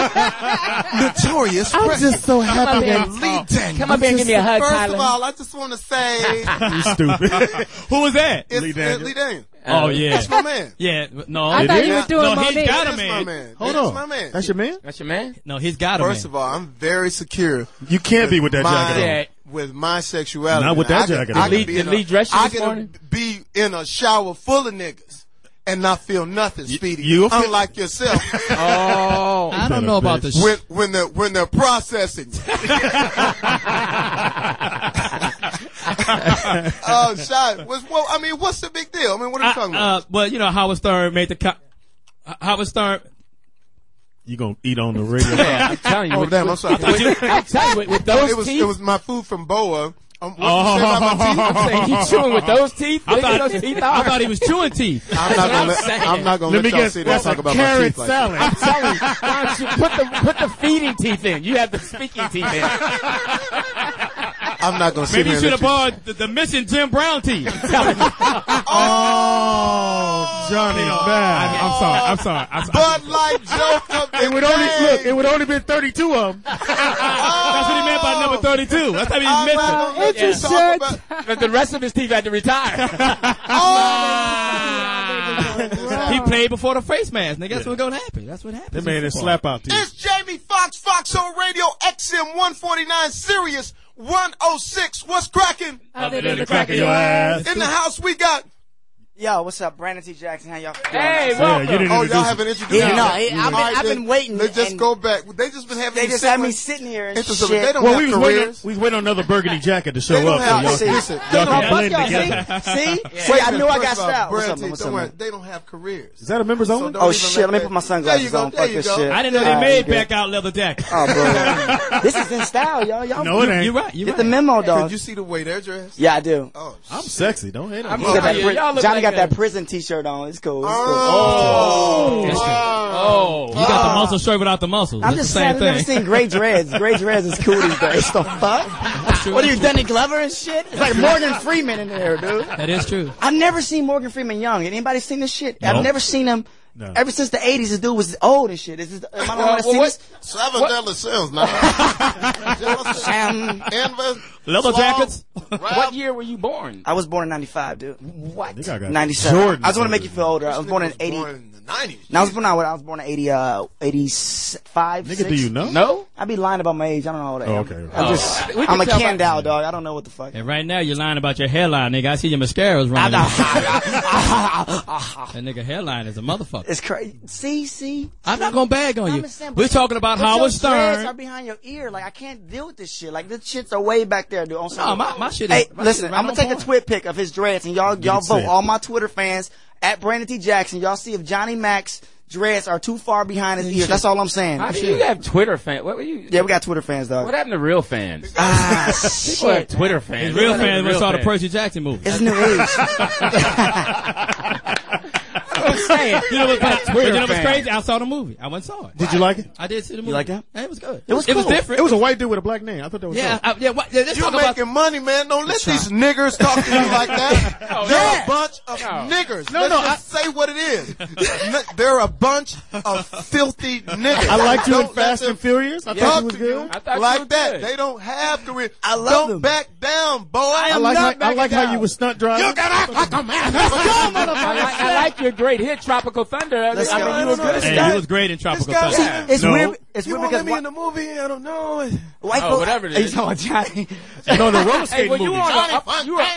Notorious I'm Precious. just so happy here. that Lee Daniels. Come up here and give me a hug, First Tyler. of all, I just want to say you stupid. Who was that? it's Lee uh, Daniels. Lee Daniels. Oh yeah, That's my man. yeah. No, I It thought is? you were doing No, my he's big. got a That's my man. man. Hold That's on. my man. That's your man? That's your man? No, he's got a First man. of all, I'm very secure. You can't be with that my, jacket on. Yeah. with my sexuality. Not with that I could- jacket I on. could Did be Lee- in did Lee a- dress you I this could morning? be in a shower full of niggas and not feel nothing, Speedy. you a- Unlike yourself, Oh. I don't know about the. when when they're when they're processing. Oh, shot. What's, well, I mean, what's the big deal? I mean, what are you talking about? Uh, well, you know, Howard Stern made the. Co- Howard Stern. You gonna eat on the radio? Yeah, I'm telling you. Oh, with, damn, I'm with, sorry. with, I'm telling you, with, with those it was teeth. it was my food from Boa. Um, what's Oh. you say about my teeth? I'm saying, you chewing with those teeth? I Look at thought, those teeth I are. thought he was chewing teeth. I'm not gonna I'm let, saying. I'm not gonna Let let, me y'all guess. see that That's talk a about my carrot teeth like salad. I'm telling you, why don't you put the put the feeding teeth in? You have the speaking teeth in. that. I'm not gonna sit Maybe here you and should have let you. bought the, the missing Jim Brown teeth. Oh, Johnny, bad. I, I'm sorry. I'm sorry. I'm sorry. Bud Light joke of the It would only day. look. It would only been thirty-two of them. That's what he meant by number thirty-two. That's how he was I'm missing. not gonna let you Yeah. talk about. But the rest of his teeth had to retire. Oh! He played before the face mask. Nigga, that's what's gonna happen. That's what happens. That man is slap out to you. It's Jamie Foxx, Foxhole Radio, X M one forty-nine, Sirius one oh six. What's cracking? Other than the crack of your ass. In the house, we got. Yo, what's up? Brandon T. Jackson. How y'all doing? Hey, Yeah, welcome. you didn't Oh, introduce y'all him. haven't introduced Yeah, me. no, I've been- All right, I've then, been waiting Let's just and- go back. They just been having They me just sit had me with- sitting here and It's shit. just- They don't Well, we have was waiting. careers. We was waiting on another burgundy jacket to show They don't up. have- So y'all see, can, listen, y'all they can don't have- blend Y'all together. see? See? Wait See, a I minute, knew I first got of all, style. What's Brad up, T, man? What's don't up, worry, man? They don't have careers. Is that a members So only? don't Oh even shit, let me that- put my There you sunglasses go, on. there Fuck you this go. shit. I didn't know they Alright, made good. back out leather jackets. Oh, bro. This is in style, y'all. Y'all No, it ain't. You're right. You're Get right. the memo, Could dog. you see the way they're dressed? Yeah, I do. Oh, I'm sexy. Don't hate I'm him. You got telling that you, Brit- y'all look Johnny like got that prison T-shirt on. It's cool. It's cool. Oh. It's cool. Oh. You got the muscle shirt without the muscles. I'm It's just the saying, same I've never thing. seen Gray Dreads. Gray Dreads is cool these days. The fuck? What are you, Danny Glover and shit? It's like Morgan Freeman in there, dude. That is true. I've never seen Morgan Freeman young. Anybody seen this shit? No. I've never seen him. No. Ever since the eighties, this dude was old and shit. Is this, am I the one that seen this? Seven Deadly Sins now. Sam. Leather jackets. What year were you born? I was born in ninety-five, dude. What? ninety-seven. Jordan I just want to make you feel older. I was born in eighty. Born in the nineties. No, I was born. I was born in eighty. Uh, eighty-five. Nigga, six. do you know? No? I be lying about my age. I don't know all that. Oh, I'm- okay. I'm, Oh. just. We can I'm a tell canned by- out dog. I don't know what the fuck. And right now you're lying about your hairline, nigga. I see your mascara's running. that nigga hairline is a motherfucker. It's crazy. See, see. I'm not gonna bag on I'm you. just saying, We're but- talking about but Howard your dreads Stern. are behind your ear. Like I can't deal with this shit. Like this shit's are way back there, dude. On No, my, my shit is. Hey, my listen, shit is right I'm gonna on take a point. twit pic of his dreads, and y'all, y'all it vote. sick. All my Twitter fans at Brandon T. Jackson. Y'all see if Johnny Mac's dreads are too far behind his ears. That's all I'm saying. How do you have Twitter fans? What were you? Yeah, we got Twitter fans, dog. What happened to real fans? Ah, People have shit. Twitter fans. His real What happened fans to when real saw the fans? Percy Jackson movie. It's new age. I'm saying. You know what's Got but Twitter you know what's fans. crazy? I saw the movie. I went and saw it. Did you like it? I did see the movie. like that? Yeah, it was good. It was It was cool. different. It was a white dude with a black name. I thought that was Yeah, dope. I, yeah. What, yeah let's You're talk about. making money, man. Don't let these niggers talk to you like that. They're a bunch of niggers. No, Let's no, just say what it is. N- They're a bunch of filthy niggers. I liked you in Don't let Fast them and Furious. I talk thought you was to you good. I thought you like were that. good. They don't have career. I love Don't them. back down, boy. I like how, I like how you were stunt driving. You can act like a man. I like, I like your great hit, Tropical Thunder. Let's I go. mean, you were good at Hey, that. he was great in Tropical guy- Thunder. It's No. weird. It's You weird won't because let me whi- in the movie. I don't know. white Oh, folks. whatever it Are you is. talking about Johnny? No, the roller Hey, skating well, you movie. on a, up, you were,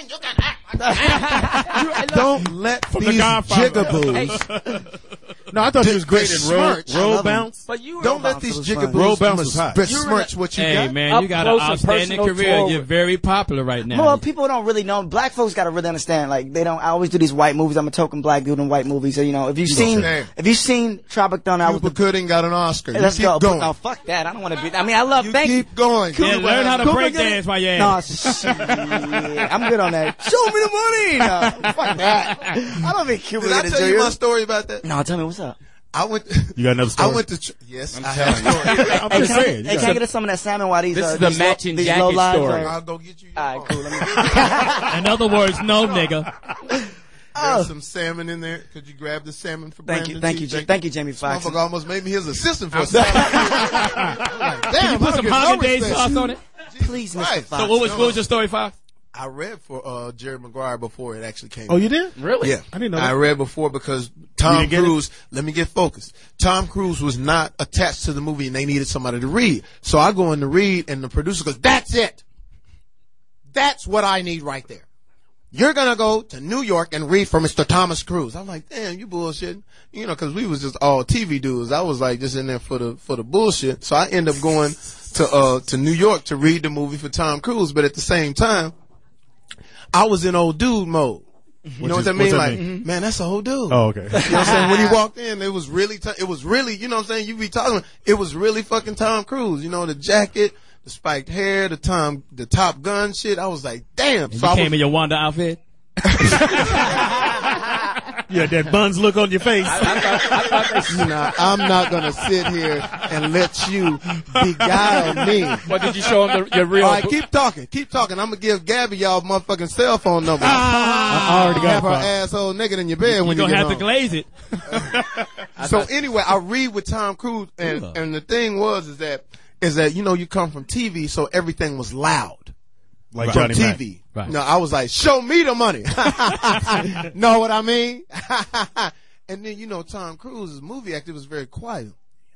Don't let From The these Godfather. jigaboos. No, I thought he was great in roll, Besmirch. I roll love him. bounce. but you were Don't let Bounce these was fun. jigaboos Roll bounce was hot. besmirch what you Hey got. man, Up you got an close and outstanding personal career. tour. You're very popular right now. Well, people don't really know. Black folks got to really understand. Like they don't. I always do these white movies. I'm a token black dude in white movies. So you know, if you've seen, Okay. if you've seen Tropic Thunder, I was Cuba the. Gooding got an Oscar. You Let's keep go. going. No, fuck that. I don't want to be. I mean, I love. You thank keep going. Yeah, learn how to Cuba break Gooding- dance while you're at No, it. shit. I'm good on that. Show me the money. No, fuck that. I don't think Cuba Did I Gooding tell you my Junior story about that? No, tell me what's up. I went. You got another story? I went to. Tr- yes, I have. a story. I'm Hey, just can I, saying. hey, you can I got- get us some of that salmon while these This uh, is the these low- matching these jacket low lives story. are- I'll go get you. All right, cool. Let me. In other words, no nigga. There's some salmon in there. Could you grab the salmon for Thank Brandon? you, thank T? you, Ja- thank you, Jamie This Foxx. motherfucker almost made me his assistant for a second. Like, damn, Can you put I some don't get no Haagen-Dazs respect. sauce on it? Please, Mister Right. Fox. So what was, what was your story, Fox? I read for uh, Jerry Maguire before it actually came. Oh, out. you did? Really? Yeah, I didn't know I that. read before because Tom didn't get it? Cruise. Let me get focused. Tom Cruise was not attached to the movie, and they needed somebody to read. So I go in to read, and the producer goes, "That's it. That's what I need right there. You're gonna go to New York and read for Mister Thomas Cruise." I'm like, "Damn, you bullshitting," you know, because we was just all T V dudes. I was like just in there for the for the bullshit. So I end up going to uh to New York to read the movie for Tom Cruise, but at the same time, I was in old dude mode. You Which know what is- that what's mean? that Like, mean? man, that's a whole dude. Oh, okay. You know what I'm saying? When he walked in, it was really, t- it was really, you know what I'm saying? You be talking, it was really fucking Tom Cruise. You know, the jacket, the spiked hair, the Tom, the Top Gun shit. I was like, damn. And So you I came was, in your Wanda outfit? You had that buns look on your face. nah, I'm not gonna sit here and let you beguile me. What did you show him the, your real? All right, keep talking, keep talking. I'm gonna give Gabby y'all motherfucking cell phone number. I already got Have her five. asshole nigga in your bed You're when you gonna get have home. to glaze it. So anyway, I read with Tom Cruise, and, and the thing was is that is that you know you come from T V, so everything was loud. Like From Johnny T Mac. V. Right. No, I was like, show me the money. Know what I mean? And then you know Tom Cruise's movie actor was very quiet.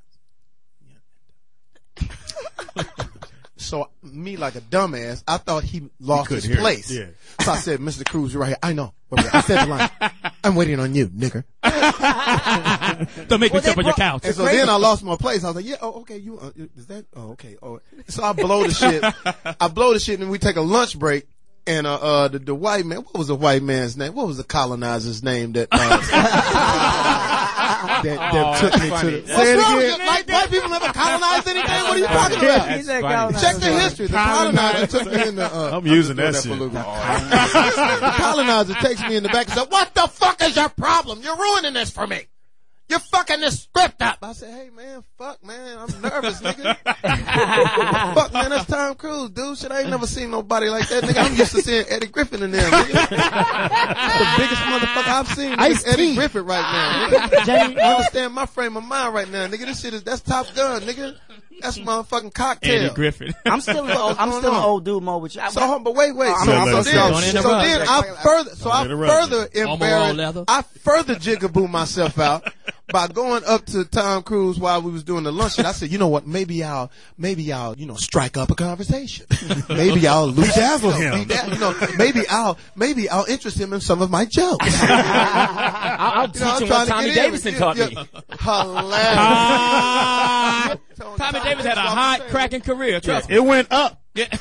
So me, like a dumbass, I thought he lost He his couldn't hear it. place. Yeah. So I said, "Mister Cruz, you're right here. I know. I said the line. I'm waiting on you, nigger." Don't make Well, me jump they on your brought- couch. And so then I lost my place. I was like, "Yeah, oh, okay, you uh, is that? Oh, okay. Oh." So I blow the shit. I blow the shit, and we take a lunch break. And uh, uh, the, the white man, what was the white man's name? What was the colonizer's name? That uh, that, that took me to the. What's Say it wrong? again. Like white people never colonized anything? What are you talking about? He said Check the history. The colonizer took me in the. Uh, I'm using that shit. The colonizer takes me in the back and said, "What the fuck is your problem? You're ruining this for me. You're fucking this script up." I said, "Hey man, fuck man, I'm nervous, nigga." Fuck man, that's Tom Cruise, dude. Shit, I ain't never seen nobody like that, nigga. I'm used to seeing Eddie Griffin in there, nigga. That's the biggest motherfucker I've seen. Nigga. It's Eddie Griffin right now, nigga. You understand my frame of mind right now, nigga? This shit is that's Top Gun, nigga. That's motherfucking Cocktail. Eddie Griffin. I'm still, in, I'm still an old dude mode with you. So, but wait, wait. Oh, So, I'm so, sorry. then, Don't so then I further, so I further Overall embarrassed, leather. I further jigaboo myself out by going up to Tom Cruise while we was doing the luncheon. I said, you know what? Maybe I'll, maybe I'll, you know, strike up a conversation. Maybe I'll lose Dazzle him. him. That, you know, maybe I'll, maybe I'll interest him in some of my jokes. I'll, I'll teach You know, I'm him trying what to Tommy get in. Davidson Yeah, taught yeah. me. Hilarious. Ah, Tommy Davis had a hot cracking career. Trust me. It went up.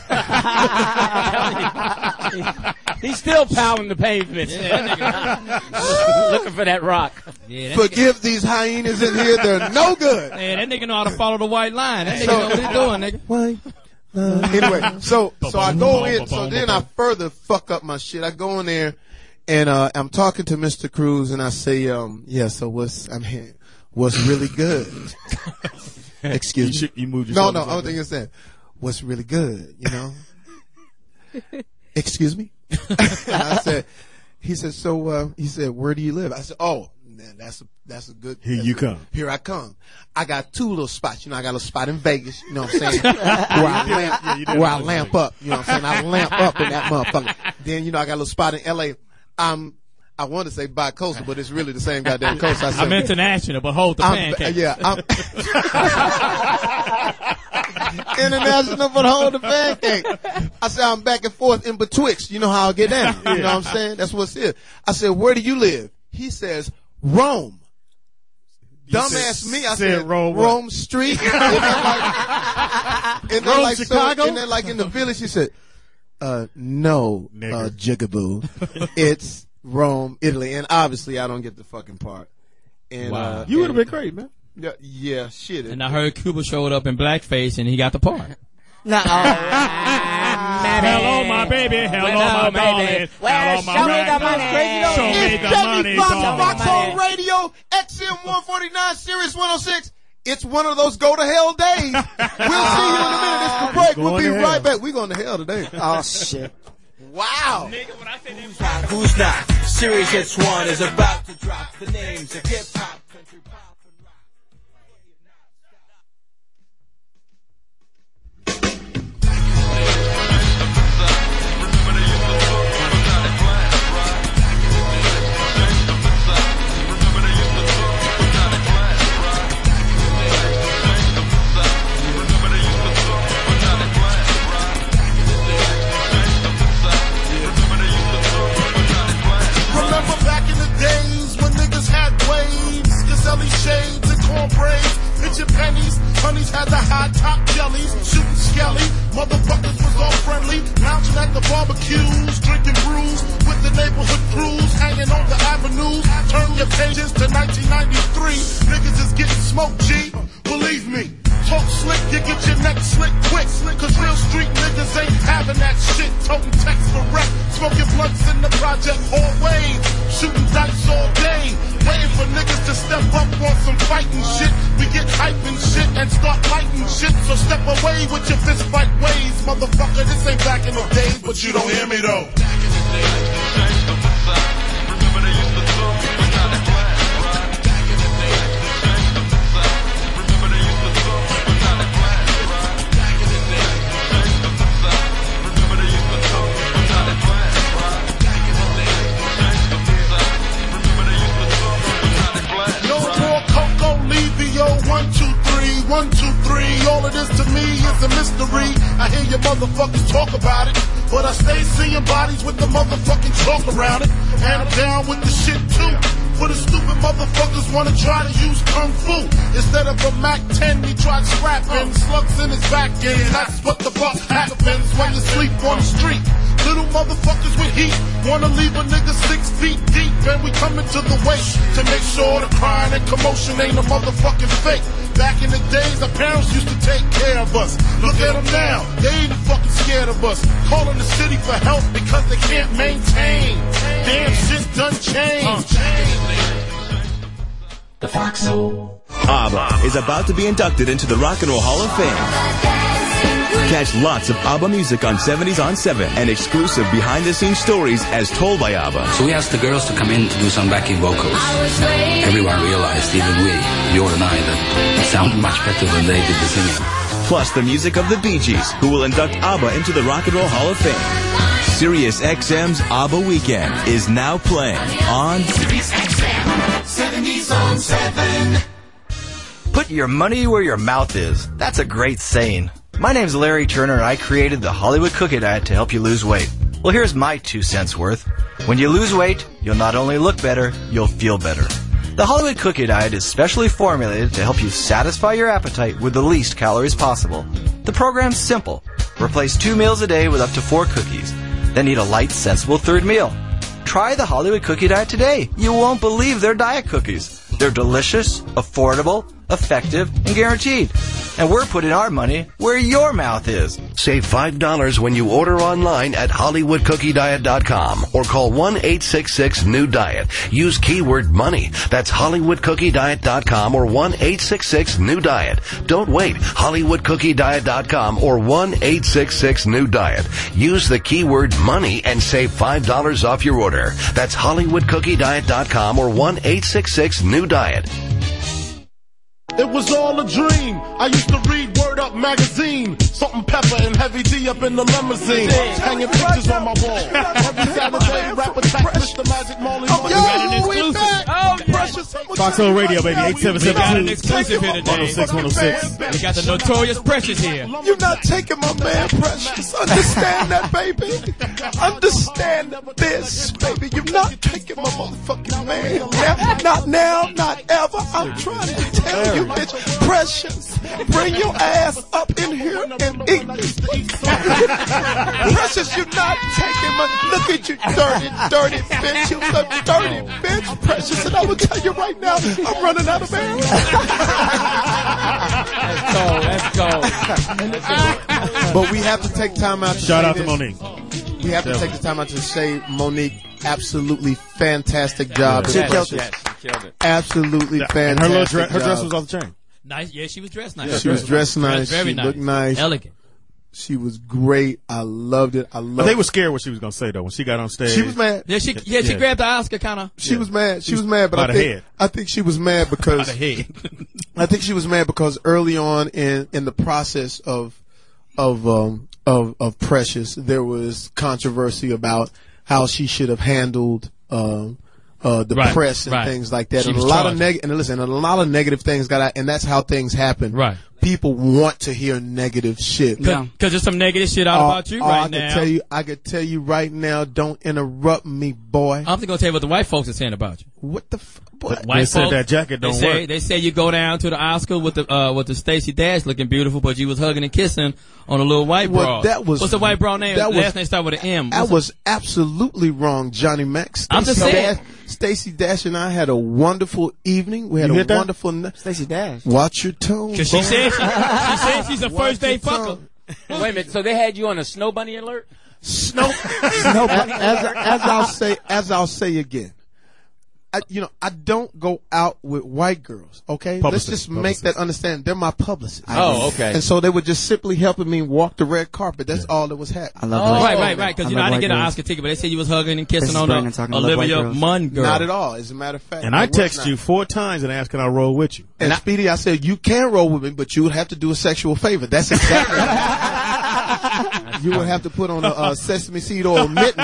He's still pounding the pavement. Looking for that rock. Yeah, that Forgive these hyenas in here. They're no good. Man, that nigga know how to follow the white line. That nigga know what he's doing, nigga. White line. Anyway, so so I go in. So then I further fuck up my shit. I go in there, and uh, I'm talking to Mister Cruz, and I say, um, yeah. So what's I'm here? What's really good? Excuse You me. should- you moved No, your no. shoulders I like was thinking saying, what's really good? You know. Excuse me. I said. He said. So uh, he said, where do you live? I said, oh. Man, that's a that's a good. Here that's you a, come. Here I come. I got two little spots. You know, I got a spot in Vegas. You know what I'm saying? where I lamp, Yeah, you did where I that lamp in up. You know what I'm saying? I lamp up in that motherfucker. Then you know, I got a little spot in L A. Um, I want to say bi-coastal, but it's really the same goddamn coast. I said, I'm international, but hold the I'm, pancake. yeah, I'm international, but hold the pancake. I said I'm back and forth in betwixt. You know how I get down. You know what I'm saying? That's what's here. I said, where do you live? He says, Rome. Dumbass me, I said said, Rome Rome, what? Street. and then like, and then Rome, like, Chicago? So, and then like in the village, he said, uh, no, uh, jigaboo. It's Rome, Italy. And obviously I don't get the fucking part. And, Wow. uh, You would have and- been great, man. Yeah, yeah, shit. And I heard Cuba showed up in blackface and he got the part. No. Hello, my baby. Hello, my darling. Well, Hello, my show me rag- the money. Show me It's the Jamie money, Foxx, darling. Foxhole Radio, X M one forty-nine, Sirius one oh six. It's one of those go to hell days. We'll see you in a minute. It's the break. We'll Going be to right hell. back. We're going to hell today. Oh shit. Wow. Who's not? Sirius Hits One is about to drop the names of hip hop, country pop, and rock. Remember back in the days when niggas had waves, Caselli shades and corn braids, pitching pennies, honeys had the high top jellies, shooting skelly, motherfuckers was all friendly, lounging at the barbecues, drinking brews with the neighborhood crews, hanging on the avenues. Turn your pages to nineteen ninety-three, niggas is getting smoked, G. Believe me. Talk slick, you get your neck slick quick. Cause real street niggas ain't having that shit. Toting text for rep, smoking blunts in the project hallways. Shooting dice all day, waiting for niggas to step up on some fighting shit. We get hype and shit and start lighting shit. So step away with your fist fight ways. Motherfucker, this ain't back in the days, but you don't hear me though. No more Coco Levio, one, two, three, one, two, three. All of this to me is a mystery. I hear you motherfuckers talk about it, but I stay seeing bodies with the motherfucking chalk around it. And I'm down with the shit too. For the stupid motherfuckers wanna try to use Kung Fu. Instead of a Mac ten, he tried scrapping slugs in his back end. That's what the fuck happens when you sleep on the street. Little motherfuckers with heat wanna leave a nigga six feet deep and we coming to the wake to make sure the crying and commotion ain't a motherfucking fake. Back in the days, our parents used to take care of us. Look at them now, they ain't fucking scared of us. Calling the city for help because they can't maintain. Damn shit done changed. The Foxhole. ABBA is about to be inducted into the Rock and Roll Hall of Fame. Catch lots of ABBA music on seventies on seven and exclusive behind-the-scenes stories as told by ABBA. So we asked the girls to come in to do some backing vocals. Everyone realized, even we, Bjorn and I, that it sounded much better than they did the singing. Plus the music of the Bee Gees, who will induct ABBA into the Rock and Roll Hall of Fame. Sirius X M's ABBA Weekend is now playing on Sirius X M, seventies on seven. Put your money where your mouth is. That's a great saying. My name's Larry Turner, and I created the Hollywood Cookie Diet to help you lose weight. Well, here's my two cents worth. When you lose weight, you'll not only look better, you'll feel better. The Hollywood Cookie Diet is specially formulated to help you satisfy your appetite with the least calories possible. The program's simple. Replace two meals a day with up to four cookies. Then eat a light, sensible third meal. Try the Hollywood Cookie Diet today. You won't believe they're diet cookies. They're delicious, affordable, effective, and guaranteed. And we're putting our money where your mouth is. Save five dollars when you order online at Hollywood Cookie Diet dot com or call one eight six six new diet. Use keyword money. That's Hollywood Cookie Diet dot com or one eight six six new diet. Don't wait. Hollywood Cookie Diet dot com or one eight six six new diet. Use the keyword money and save five dollars off your order. That's Hollywood Cookie Diet dot com or one eight six six new diet. It was all a dream. I used to read Word Up magazine. Salt and Pepper and Heavy D up in the limousine. Hanging pictures on my wall. Every Saturday, rap attack, Mister Magic Molly. Oh, yo, we back. Oh, Precious. Foxhole Radio, baby. eight seven seven We got an exclusive here today. one oh six, one oh six. We got the Notorious Precious here. You're not taking my man Precious. Understand that, baby. Understand this, baby. You're not taking my motherfucking man. Now, not now, not ever. I'm trying to tell you, bitch. Precious, bring your ass up in here and eat. Precious, you're not taking my... Look at you, dirty, dirty bitch. You a dirty bitch, Precious. And I will tell you right now, I'm running out of air. Let's go, let's go. But we have to take time out to Shout say out to this. Monique. We have to take the time out to say, Monique, absolutely fantastic job. She in killed Precious. it. She killed it. Absolutely And fantastic her little dress, her dress job. was off the chain. Nice. Yeah, she was dressed nice. Yeah, she was dressed nice. Very She nice. looked nice. Elegant. She was great. I loved it. I loved But they it. were scared what she was going to say, though, when she got on stage. She was mad. Yeah, she yeah, she Yeah. grabbed the Oscar kind of. She was mad. She was mad, but by I the think head. I think she was mad because By the head. I think she was mad because early on in in the process of of um of of Precious, there was controversy about how she should have handled um uh the Right, press and right. things like that, She and a was lot charged. of neg and listen, and a lot of negative things got out, and that's how things happen. Right. People want to hear negative shit. Because there's some negative shit out Oh, about you oh, right I now. can tell you, I could tell you right now. Don't interrupt me, boy. I'm just gonna tell you what the white folks are saying about you. What the f- The what? white They said folks, that jacket don't they say, work. They say you go down to the Oscar with the uh with the Stacey Dash looking beautiful, but you was hugging and kissing on a little white Well, broad. that was- What's the white broad name? that was- Last name start with an M. I What's was absolutely wrong, Johnny Mac. I'm just Stacey saying. Dash, Stacey Dash and I had a wonderful evening. We had You a hit that? wonderful night. Stacey Dash. Watch your tone. Because she said she, she said she's a Watch first day your fucker. tongue. Wait a minute. So they had you on a snow bunny alert? Snow. Snow. As, as I'll say, as I'll say again. I, you know, I don't go out with white girls, okay? Publicist, Let's just make publicist. that understand. They're my publicists. Oh, okay. And so they were just simply helping me walk the red carpet. That's all that was happening. I love Oh, white right, right, girls. right. Because I you know love I didn't white get an girls. Oscar ticket, but they said you was hugging and kissing This is on Brandon a talking about white Olivia girls. Munn girl. Not at all. As a matter of fact. And I it was text not. you four times and asked, can I roll with you? And, Speedy, I said, you can roll with me, but you would have to do a sexual favor. That's exactly You would have to put on a, a sesame seed oil mitten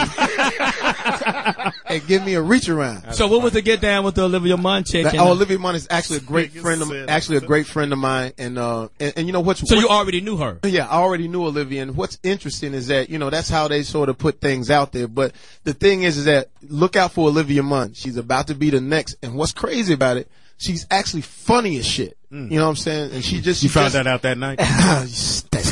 and give me a reach around. So what was the get down with the Olivia Munn chick? That, and oh, the- Olivia Munn is actually a great friend of actually a great friend of mine, and uh, and, and you know what's So what, you already knew her? Yeah, I already knew Olivia, and what's interesting is that, you know, that's how they sort of put things out there. But the thing is, is that look out for Olivia Munn. She's about to be the next, and what's crazy about it, she's actually funny as shit. You know what I'm saying? And she just You she found just, that out that night? Stacey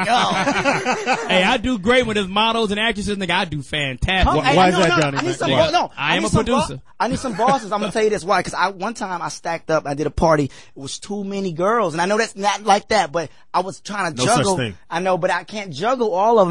yo. Hey, I do great when there's models and actresses, nigga. I do fantastic. Come- hey, Why is no, that, no, Johnny? I need some, Why? bo- no, I am need a some bo- producer. I need some bosses. I'm gonna tell you this why. Because I one time I stacked up. I did a party. It was too many girls, and I know that's not like that, but I was trying to No such juggle. thing. I know, but I can't juggle all of them.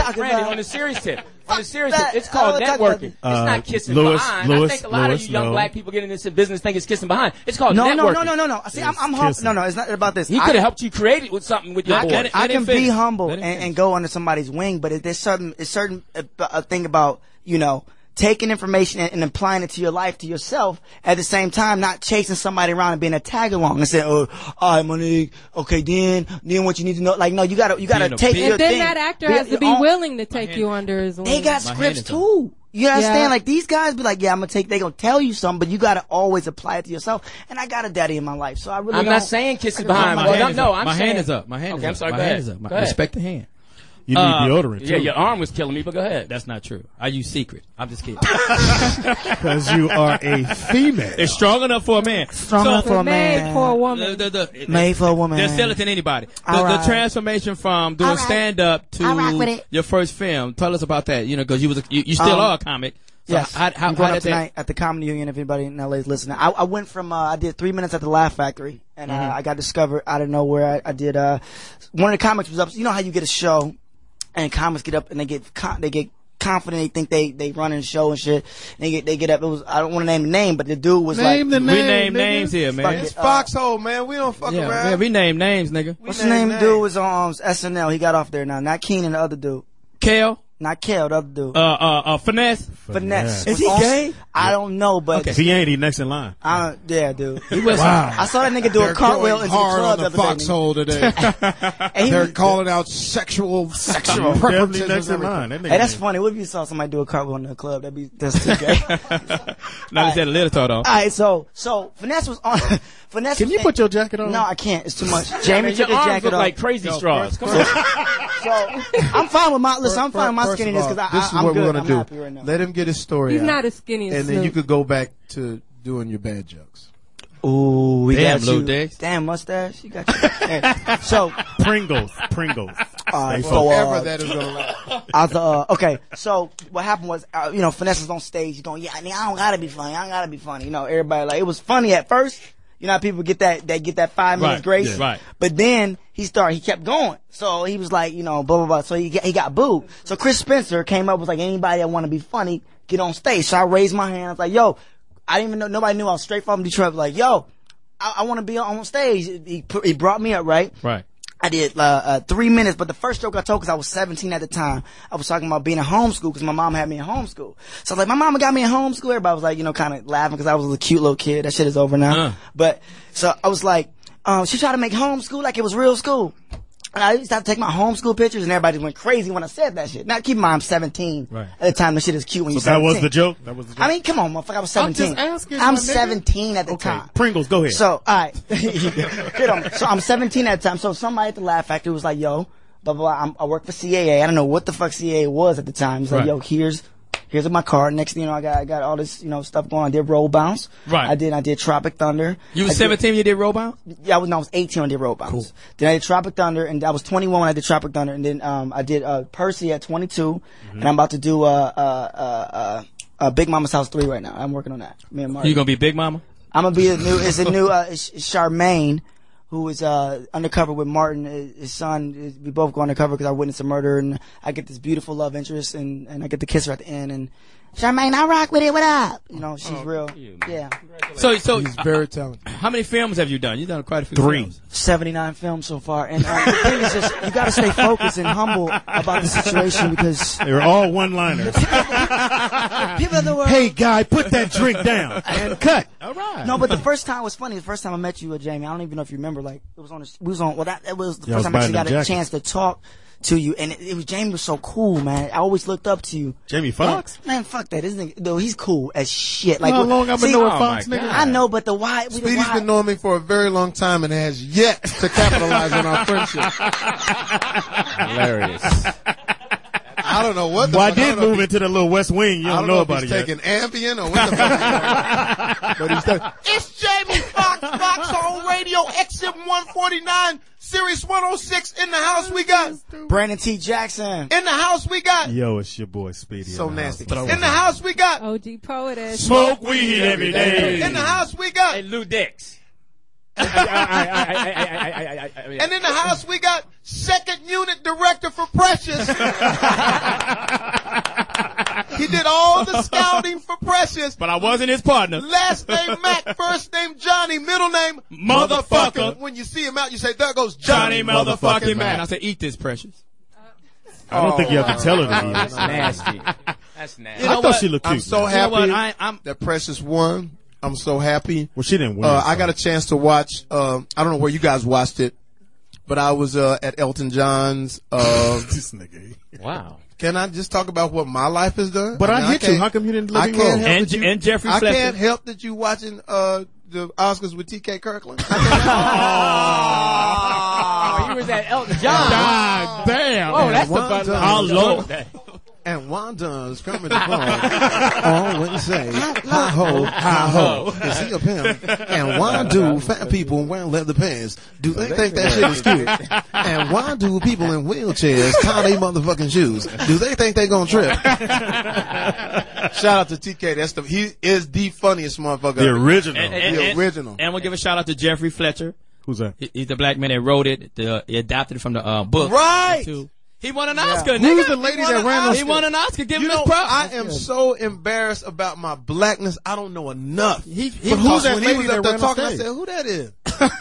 talking Brandon, about? on the serious tip. On the serious that. tip, it's called I don't wanna talk networking. about It's Uh, not kissing Lewis, behind. Lewis, I think a lot Lewis, of you young no. black people getting into business think it's kissing behind. It's called No, networking. no, no, no, no, no. See, I'm, I'm humble. kissing. No, no, it's not about this. He I- could have helped you create it with something with your I boy. can, it- I let him can be finish. humble Let and, him finish. and go under somebody's wing, but it, there's certain, it's certain uh, a thing about, you know, taking information and, and applying it to your life, to yourself, at the same time, not chasing somebody around and being a tag along and saying, oh, all right, my nigga, okay, then, then what you need to know, like, no, you gotta, you gotta Being a take bitch. your And then thing. that actor Be- has to be on- willing to take you under his wing. They got My scripts hand is too. You understand? Yeah. Like, these guys be like, yeah, I'm gonna take, they gonna tell you something, but you gotta always apply it to yourself. And I got a daddy in my life, so I really I'm don't. not saying kisses I behind My my hand is No, up. I'm My saying hand is up. My hand Okay, is I'm up. sorry. My Go hand ahead. is up. Go ahead. Respect the hand. You need Uh, deodorant too. Yeah, your arm was killing me, but go ahead. That's not true. I use secret. I'm just kidding. Because you are a female. It's strong enough for a man. Strong So- enough for a Made man. for a woman. The, the, the, Made for a woman. They'll sell it to anybody. The, All the right. transformation from doing All right. stand up I'll rock with to it. your first film. Tell us about that. You know, because you was a, you, you still Um, are a comic. So Yes, How, how, I'm going how up did that? tonight at the Comedy Union. If anybody in L A is listening, I, I went from uh, I did three minutes at the Laugh Factory, and uh, Mhm. I got discovered out of nowhere. I, I did uh, one of the comics was up. You know how you get a show, and comics get up and they get con- they get confident. They think they they running a show and shit. And they get they get up. It was I don't want to name the name, but the dude was Name like, the We name, name nigga. names here, man. Fuck It's it, uh, Foxhole, man. We don't fuck Yeah, around. yeah, we name names, nigga. what's We the name? name Dude was on um, S N L. He got off there now. Not Keenan, the other dude. Kale, Not Kel, the other dude. uh, uh, uh, Finesse. Finesse. Is Was he on- gay? I don't know, but If he ain't, he next in line. I don't, yeah, dude. He was. Wow. I saw that nigga do They're a cartwheel going into the hard club on the the other day. Foxhole today. And he They're was- calling out sexual sexual Definitely preferences. next in and line. everything. That nigga Hey, that's ain't- funny. What if you saw somebody do a cartwheel in the club? That'd be that's too gay. Now they said a little though. All right, so so Finesse was on. Finesse. Can was you in- put your jacket on? No, I can't. It's too much. I Jamie mean, took your his arms jacket look off. like crazy Yo, straws. first- Come on. So I'm fine with my listen. I'm fine with my First of skinniness all, because I, this I, is I'm what good. we're gonna I'm do. happy right now. Let him get his story He's out, not as skinny as and then Snoop. you could go back to doing your bad jokes. Ooh, we Damn, got Lil you. Dex. Damn mustache. You got you. Hey, so Pringles. Pringles. all right, Stay so uh, Forever that is gonna last. I was, uh, okay, so what happened was, uh, you know, Finesse was on stage. He's going, yeah, I mean, I don't gotta be funny. I don't gotta be funny. You know, everybody like, it was funny at first. You know how people get that, they get that five minutes Right, grace? yeah, right. But then he started, he kept going. So he was like, you know, blah, blah, blah. So he got, he got booed. So Chris Spencer came up with like, anybody that want to be funny, get on stage. So I raised my hand. I was like, yo, I didn't even know, nobody knew I was straight from Detroit. I was like, yo, I, I want to be on, on stage. He put, he brought me up, right? Right. I did uh, uh, three minutes, but the first joke I told, because I was seventeen at the time, I was talking about being in homeschool because my mom had me in homeschool. So I was like, my mama got me in homeschool. Everybody was like, you know, kind of laughing because I was a cute little kid. That shit is over now. Uh. But so I was like, um, she tried to make homeschool like it was real school. And I used to have to take my homeschool pictures, and everybody went crazy when I said that shit. Now, keep in mind, I'm seventeen. Right. At the time, the shit is cute when So you're that seventeen. was the joke? That was the joke? I mean, come on, motherfucker. I was I'm just seventeen. asking, I'm my nigga. seventeen at the Okay. time. Pringles, go ahead. So, alright. Hit 'em. So I'm seventeen at the time. So somebody at the Laugh Factory was like, yo, blah, blah, blah. I'm, I work for C A A. I don't know what the fuck C A A was at the time. He's like, Right. yo, here's, here's my card. Next thing you know, I got, I got all this, you know, stuff going on. I did Roll Bounce. Right. I did, I did Tropic Thunder. You was I did- seventeen when you did Roll Bounce? yeah, I was, no, I was eighteen when I did Roll Bounce. Cool. Then I did Tropic Thunder, and I was twenty-one when I did Tropic Thunder, and then, um, I did, uh, Percy at twenty-two, Mm-hmm. and I'm about to do, uh, uh, uh, uh, uh, Big Mama's House three right now. I'm working on that. Me and Marty. You gonna be Big Mama? I'm gonna be a new. It's a new. Uh, it's, it's Charmaine, who is uh undercover with Martin, his his son. Is- We both go undercover because I witnessed a murder, and I get this beautiful love interest, and and I get to kiss her at the end. And Charmaine, I rock with it. What up? You know, she's real. Yeah. So, so He's very talented. how many films have you done? You've done quite a few Three. films. seventy-nine films so far, and uh, the thing is just you gotta stay focused and humble about the situation because They were all one-liners. people in the world. Hey, guy, put that drink down and cut. All right. No, but the first time was funny. The first time I met you, uh, Jamie, I don't even know if you remember. Like it was on. A, we was on. Well, that, that was the Yeah, I first was time I actually buying got them a jackets. chance to talk to you, and it, it was Jamie was so cool, man. I always looked up to you. Jamie Foxx? Man, man, fuck that. This nigga, though, he's cool as shit. Like You know how long I've been see, knowing oh Fox, my nigga? God. I know, but the why? The Speedy's why been knowing me for a very long time and has yet to capitalize on our friendship. Hilarious. I don't know what the Well, I fuck. did don't know move if into the little West Wing. You he- I don't don't know know about if it he's yet. taking Ambien or what the fuck. But he's taking. It's Jamie Foxx, Fox on Radio X M one forty-nine, Sirius one oh six in the house. We got Brandon T. Jackson. in the house. We got Yo, it's your boy Speedy. so in the nasty. house. In the house. We got O G Poetess. Smoke weed every day. in the house. We got Hey, Lou Dix. and in the house. We got second unit director for Precious. He did all the scouting for Precious. But I wasn't his partner. Last name Mac, first name Johnny, middle name Motherfucker. When you see him out, you say, there goes Johnny Johnny, motherfucking man. I said, eat this, Precious. I don't think you have to tell her to eat That's it. nasty. That's nasty. You know I thought what? she looked I'm cute, so man. happy You know what? I- I'm- that Precious won. I'm so happy. Well, she didn't win. Uh, so. I got a chance to watch. Uh, I don't know where you guys watched it, but I was uh, at Elton John's. Uh, this nigga. Wow. Can I just talk about what my life has done? But I, mean, hit can't- you. How come you didn't let I me can't roll? help And, that you, and Jeffrey I Fletcher. can't help that you watching uh, the Oscars with T K Kirkland. Oh, you was at Elton John. God damn. Oh, that's the One butler. time- Our Lord. And Wanda's coming to park on Wednesday. Hi ho, hi ho. Is he a pimp? And why do fat people wear leather pants? Do they think that shit is cute? And why do people in wheelchairs tie their motherfucking shoes? Do they think they gonna trip? Shout out to T K. That's the he is the funniest motherfucker. The original. And, and, The and- original. And we'll give a shout out to Jeffrey Fletcher. Who's that? He- He's the black man that wrote it. The, he adapted it from the uh, book. Right. To, he won an Oscar, Who's nigga. the lady he won that an ran Oscar. those- He won an Oscar. Give You him know, his props. I am so embarrassed about my blackness. I don't know enough. He, he, But who's that when lady he was that up there there talking? I stage? said, "Who that is?"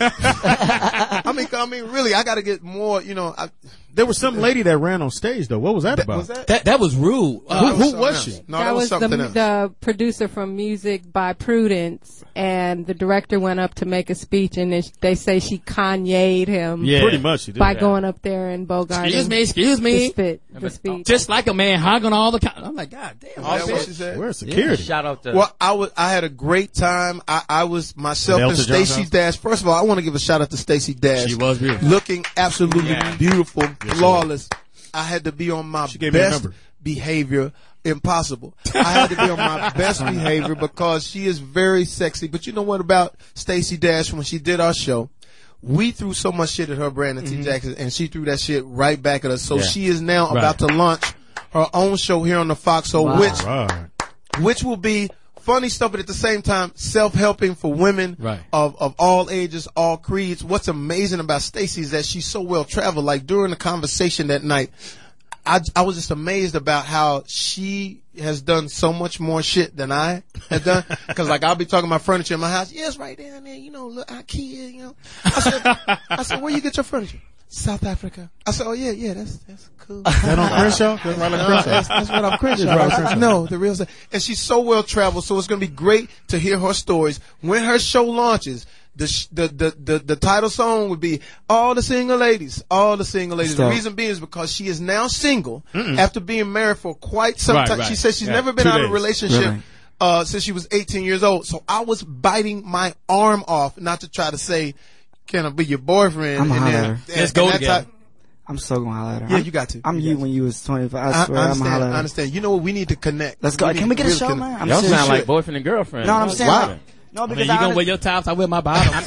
I mean, I mean, really, I got to get more. You know, I, There was some lady that ran on stage though. What was that about? was that? that, that was rude. No, Uh, that who something was else. she? No, that, that was, was the, something else. the producer from Music by Prudence, and the director went up to make a speech, and they, they say she Kanye'd him Yeah. Pretty much, she did. by Yeah. going up there and Bogart. Excuse me, excuse the, me. spit, the speech. Just like a man hogging all the time. I'm like, God damn. Is that what she said? Where's security? Shout out to. Well, I was. I had a great time. I, I was myself At and Elton John's Stacey house? Dash. First of all, I want to give a shout out to Stacey Dash. She was beautiful. looking absolutely Yeah. beautiful, Yes, flawless. I had to be on my She gave me a best number. behavior. Impossible. I had to be on my best behavior because she is very sexy. But you know what about Stacey Dash? When she did our show, we threw so much shit at her, Brandon T. Jackson, and she threw that shit right back at us. So Yeah. she is now Right. about to launch her own show here on the Fox, so which Right. which will be funny stuff, but at the same time self-helping for women Right. of of all ages, all creeds. What's amazing about Stacey is that she's so well traveled. Like during the conversation that night, I I was just amazed about how she has done so much more shit than I have done. Because like I'll be talking about furniture in my house. Yeah, it's right down there. You know, look, IKEA. You know, I said, I said, where you get your furniture? South Africa. I said, oh yeah, yeah, that's that's cool. That on Crenshaw? That's right on No, Crenshaw. that's, that's what I'm Crenshaw. Right, I said, Crenshaw. no, the real thing. And she's so well traveled, so it's going to be great to hear her stories when her show launches. The, sh- the the the the title song would be "All the Single Ladies." All the single ladies. Stop. The reason being is because she is now single after being married for quite some Right, time. right. She says she's Yeah, never been two out of a days. relationship. Really? Uh, since she was eighteen years old. So I was biting my arm off not to try to say, "Can I be your boyfriend?" I'ma And holler then- at her. and- Let's go and that together. type- I'm so gonna holler at her. Yeah, I'm- you got to. I'm You you got when you was twenty-five. I I, swear, I I'm understand. holler I at her. understand. You know what? We need to connect. Let's go. We Can need- we get a really show, connect. man? I'm Y'all serious. sound like shit. boyfriend and girlfriend. No, I'm saying Wow. like, no, I mean, because you I, gonna wear your tops, I wear my bottoms.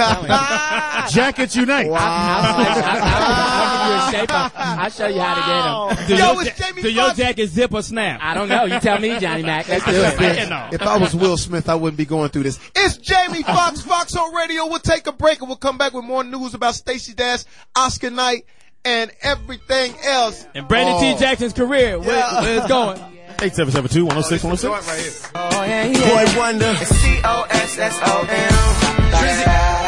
Jackets unite. I'll, I'll give you a shape. I'll, I'll show you how to get them. Do, Yo, your, it's ja- Jamie do your Foxx. jacket zip or snap? I don't know. You tell me, Johnny Mac. Let's do it. If I was Will Smith, I wouldn't be going through this. It's Jamie Foxx, Fox on Radio. We'll take a break and we'll come back with more news about Stacey Dash, Oscar night, and everything else. And Brandon T. Oh. Jackson's career, where, Yeah. where it's going. eight seven seven two, one oh six, one oh six. Right here. Oh, yeah, yeah. Boy Wonder. It's C O S S O M.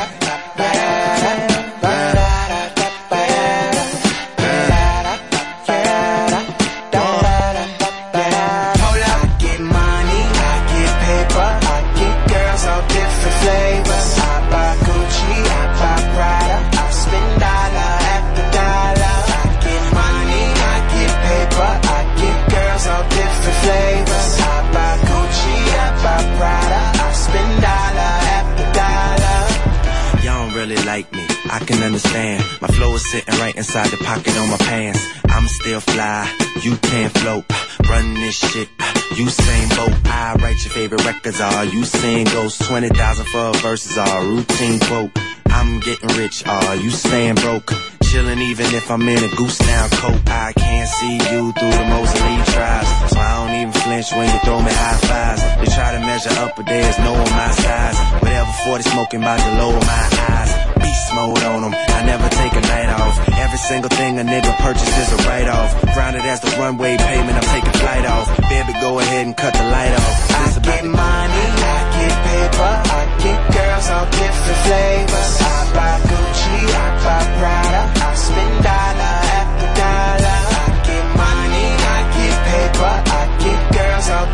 Hold up. I get money, I get paper, I get girls of different flavors. I buy Gucci, I buy Prada, I spend dollar after dollar. I get money, I get paper, I get girls of different flavors. I buy Gucci, I buy Prada, I spend dollar after dollar. Y'all don't really like me, I can understand. My flow is sitting right inside the pocket on my pants. I'm still fly, you can't float. Run this shit, you same boat. I write your favorite records, all you sing goes twenty thousand for a verses, all routine quote. I'm getting rich, all you staying broke. Chillin' even if I'm in a goose down coat. I can't see you through the most elite tribes, so I don't even flinch when you throw me high fives. They try to measure up, but there's no on my size. Whatever forty smoking about to lower my eyes. Beast mode on them, I never take a night off. Every single thing a nigga purchases a write-off. Grounded as the runway payment, I'm taking flight off. Baby, go ahead and cut the light off. I get money, I get paper, I get girls of different flavors. I buy Gucci, I buy Prada, I spend dollar after dollar. I get money, I get paper, I get girls of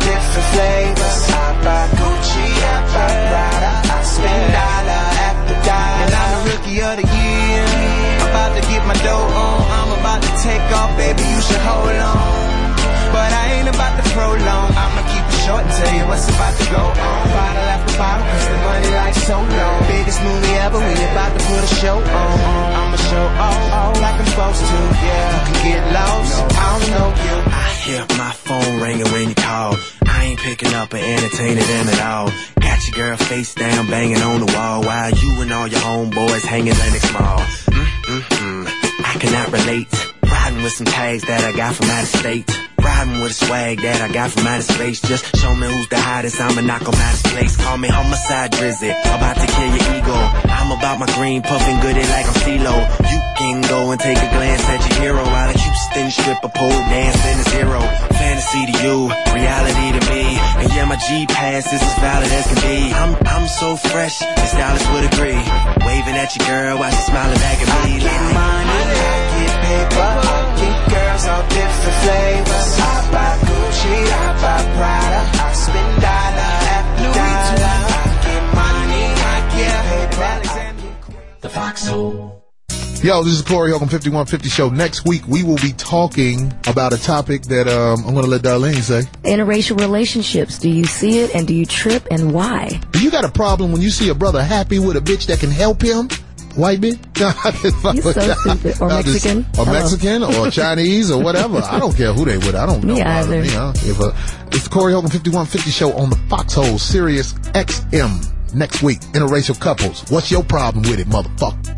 you hold on. But I ain't about to prolong. I'ma keep it short and tell you what's about to go on. Bottle after bottle, cause the money like so long. Biggest movie ever, we about to put a show on. I'ma show off like I'm supposed to. Yeah, you can get lost. I don't know you. I hear my phone ringing when you call. I ain't picking up and entertaining them at all. Got your girl face down, banging on the wall, while you and all your homeboys hanging Lennox Mall. Mm-mm-mm, I cannot relate. Riding with some tags that I got from out of state. Riding with a swag that I got from outer space. Just show me who's the hottest, I'ma knock 'em out of place. Call me homicide drizzy, about to kill your ego. I'm about my green, puffing goody like I'm CeeLo. You can go and take a glance at your hero, while a Houston stripper pole dancing is zero. Fantasy to you, reality to me. And yeah, my G-Pass is as valid as can be. I'm I'm so fresh, the stylists would agree. Waving at your girl while she smiling back at me. I get money, I get paper, I get girls all different flavors. I buy Gucci, I buy Prada, I spend dollar after dollar. I get money, I get paper. The Foxhole. Yo, this is Corey Holcomb, fifty-one fifty Show. Next week, we will be talking about a topic that um, I'm going to let Darlene say. Interracial relationships. Do you see it, and do you trip, and why? Do you got a problem when you see a brother happy with a bitch that can help him? White bitch? You're so stupid. Or Mexican. Or Hello. Mexican, or Chinese, or whatever. I don't care who they with. I don't know. Me either. Me, huh? If, uh, it's the Corey Holcomb, fifty-one fifty Show on the Foxhole, Sirius X M. Next week, interracial couples. What's your problem with it, motherfucker?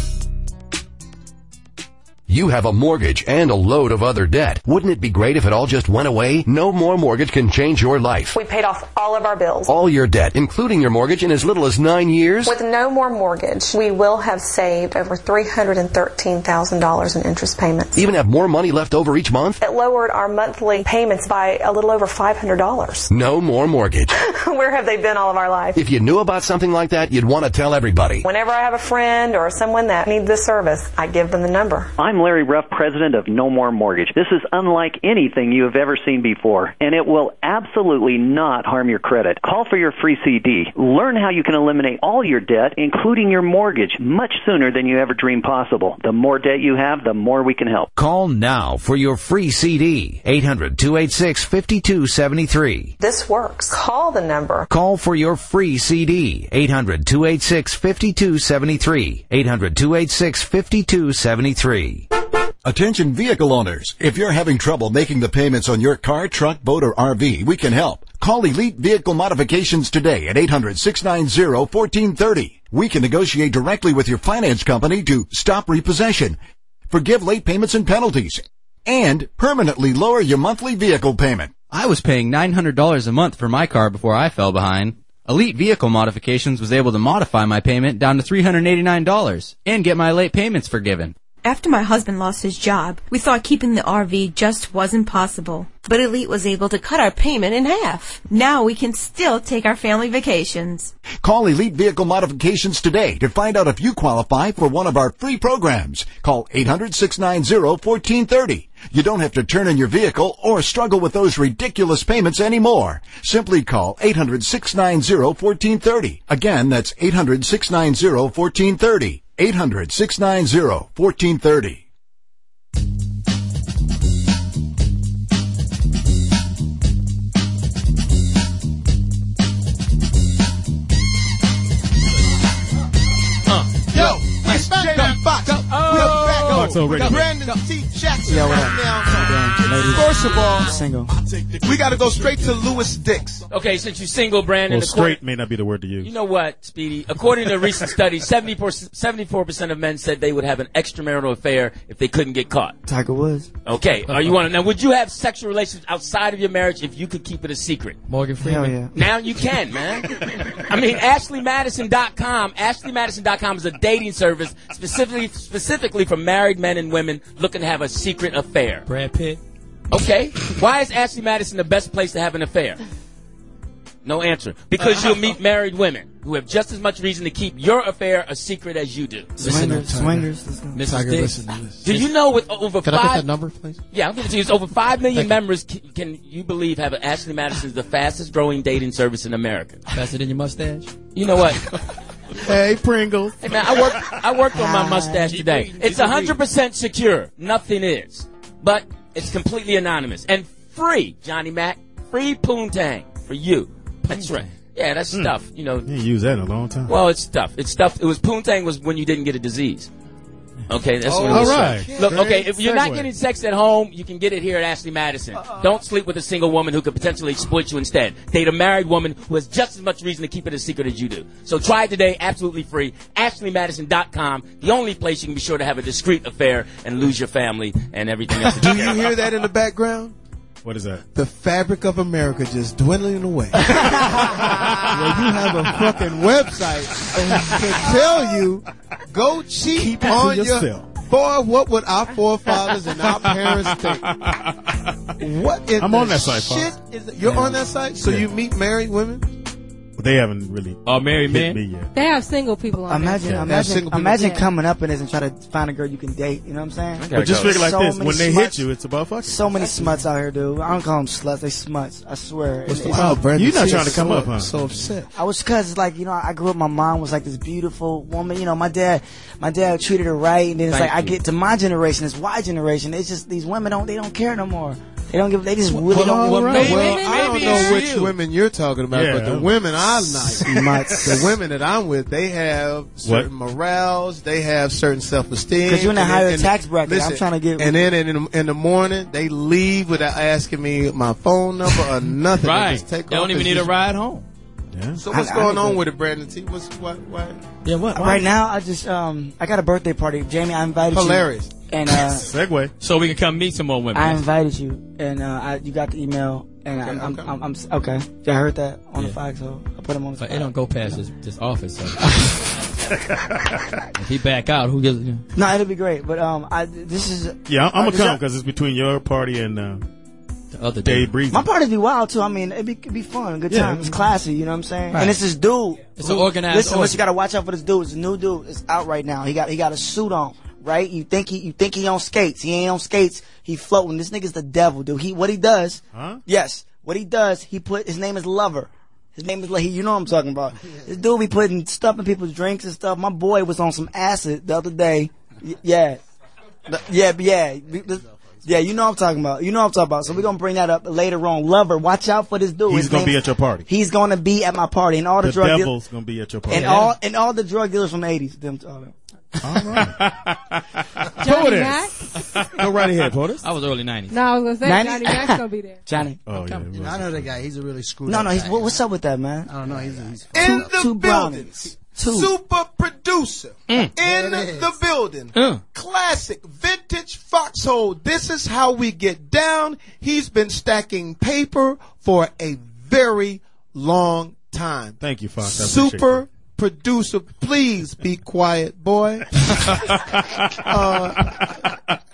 You have a mortgage and a load of other debt. Wouldn't it be great if it all just went away? No More Mortgage can change your life. We paid off all of our bills. All your debt, including your mortgage, in as little as nine years? With No More Mortgage, we will have saved over three hundred thirteen thousand dollars in interest payments. Even have more money left over each month? It lowered our monthly payments by a little over five hundred dollars. No More Mortgage. Where have they been all of our life? If you knew about something like that, you'd want to tell everybody. Whenever I have a friend or someone that needs this service, I give them the number. I'm Larry Ruff, President of No More Mortgage. This is unlike anything you have ever seen before, and it will absolutely not harm your credit. Call for your free C D. Learn how you can eliminate all your debt, including your mortgage, much sooner than you ever dreamed possible. The more debt you have, the more we can help. Call now for your free C D. eight hundred, two eight six, five two seven three. This works. Call the number. Call for your free C D. eight hundred, two eight six, five two seven three. eight hundred, two eight six, five two seven three. Attention vehicle owners. If you're having trouble making the payments on your car, truck, boat, or R V, we can help. Call Elite Vehicle Modifications today at eight hundred, six nine zero, one four three zero. We can negotiate directly with your finance company to stop repossession, forgive late payments and penalties, and permanently lower your monthly vehicle payment. I was paying nine hundred dollars a month for my car before I fell behind. Elite Vehicle Modifications was able to modify my payment down to three hundred eighty-nine dollars and get my late payments forgiven. After my husband lost his job, we thought keeping the R V just wasn't possible. But Elite was able to cut our payment in half. Now we can still take our family vacations. Call Elite Vehicle Modifications today to find out if you qualify for one of our free programs. Call eight hundred, six nine zero, one four three zero. You don't have to turn in your vehicle or struggle with those ridiculous payments anymore. Simply call eight hundred, six nine zero, one four three zero. Again, that's eight hundred, six nine zero, one four three zero. eight hundred, six nine zero, one four three zero. Uh, yo, it's Jamie Foxx. We are back on. Foxhole Radio. Brandon T. Jackson. Yo, what up? Right now. Ladies. First of all, single. We got to go straight to Lewis Dix. Okay, since you're single, Brandon. Well, straight may not be the word to use. You know what, Speedy? According to a recent study, seventy-four percent of men said they would have an extramarital affair if they couldn't get caught. Tiger Woods. Okay, are you want to now? Would you have sexual relations outside of your marriage if you could keep it a secret? Morgan Freeman. Hell yeah. Now you can, man. I mean, Ashley Madison dot com. Ashley Madison dot com is a dating service specifically specifically for married men and women looking to have a secret affair. Brad Pitt. Okay. Why is Ashley Madison the best place to have an affair? No answer. Because you'll meet married women who have just as much reason to keep your affair a secret as you do. Swingers. Swingers. Missus Tiger, Dick. listen to this. Do you know with over Can five... I get that number, please? Yeah, I'll give it to you. It's over five million members. Can, can you believe have Ashley Madison is the fastest growing dating service in America? Faster than your mustache? You know what? Hey, Pringles. Hey, man, I worked, I worked on my mustache today. It's one hundred percent secure. Nothing is. But It's completely anonymous and free, Johnny Mac. Free Poontang for you. That's right. Yeah, that's Mm. stuff. You know. You ain't used that in a long time. Well, it's stuff. It's stuff. It was Poontang was when you didn't get a disease. Okay, that's Oh, what it was. all right. Look, Great okay, if you're not segue. getting sex at home, you can get it here at Ashley Madison. Don't sleep with a single woman who could potentially exploit you instead. Date a married woman who has just as much reason to keep it a secret as you do. So try it today, absolutely free. Ashley Madison dot com, the only place you can be sure to have a discreet affair and lose your family and everything else. Do you hear that in the background? What is that? The fabric of America just dwindling away. Where you have a fucking website to tell you, go cheat Keep it to on your... yourself. Boy, what would our forefathers and our parents think? What in I'm the on that site, shit Fox. is it? You're on that site? So Yeah. you meet married women? They haven't really. Oh, married hit men? me yet. They have single people on Imagine, there. imagine, single people. imagine Yeah. coming up in this and try to find a girl you can date. You know what I'm saying? But just figure like So this: many when they smuts. hit you, it's about fucking. So many smuts out here, dude. I don't call them sluts; they smuts. I swear. What's the It's- wow, Brandon? You're not She's trying to come so, up, huh? So upset. I was because it's like, you know, I grew up, my mom was like this beautiful woman. You know, my dad, my dad treated her right. And then it's Thank like, I you. get to my generation, it's Y generation. It's just, these women don't, they don't care no more. They don't give, they just really Well, don't well, give a well, fuck. I don't maybe know it's which you. women you're talking about, Yeah. but the women I like, Smuts. the women that I'm with, they have certain morals, they have certain self-esteem. 'Cause you're in a and higher then- and- tax bracket. listen, I'm trying to get- And then in the, in the morning, they leave without asking me my phone number or nothing. They Right. just take They off don't even as need a usual. ride home. Yeah. So what's I- I going need on to- with it, Brandon T? What's what? What? Yeah, what? Right now, I just, um, I got a birthday party. Jamie, I invited Hilarious. you. And, uh, Segway. So we can come meet some more women. I invited you, and uh, I, you got the email, and I'm, I'm, I'm, I'm, okay. Yeah, I heard that on the Yeah. Fox, so I put him on the But spot. it don't go past this, this office. So. If he back out, who gives? You know? No, it'll be great. But um, I this is Yeah, I'm, I'm uh, gonna is come that- because it's between your party and uh, The other Dave dude. Breezy. My parties be wild too. I mean, it'd be, it'd be fun, good Yeah. time. It's classy, you know what I'm saying? Right. And it's this dude. It's who- an organized Listen, orgy. listen, you gotta watch out for this dude. It's a new dude. It's out right now. He got he got a suit on, right? You think he you think he on skates? He ain't on skates. He floating. This nigga's the devil, dude. He what he does? Huh? Yes, what he does? He put his name is Lover. His name is like you know what I'm talking about. This dude be putting stuff in people's drinks and stuff. My boy was on some acid the other day. Y- yeah, The- yeah, yeah. Yeah, you know what I'm talking about. You know what I'm talking about. So we're gonna bring that up later on. Lover, watch out for this dude. He's His gonna be name's- at your party. He's gonna be at my party, and all the, The drug dealers, devil's gonna be at your party. and all and all the drug dealers from the eighties. Them, all them. All right. Johnny POTUS. Mac? Go right ahead, POTUS. I was early nineties. No, I was gonna say ninety Johnny Mac's gonna be there. Johnny. Oh yeah. it was. I know that guy. He's a really screwed No, up no. He's, guy. what, what's up with that, man? I don't know. He's, he's In Two- the two building. brownies. Two. Super producer. In There it is. the building. Uh. Classic vintage foxhole. This is how we get down. He's been stacking paper for a very long time. Thank you, Fox. I appreciate Super producer. Please be quiet, boy. uh,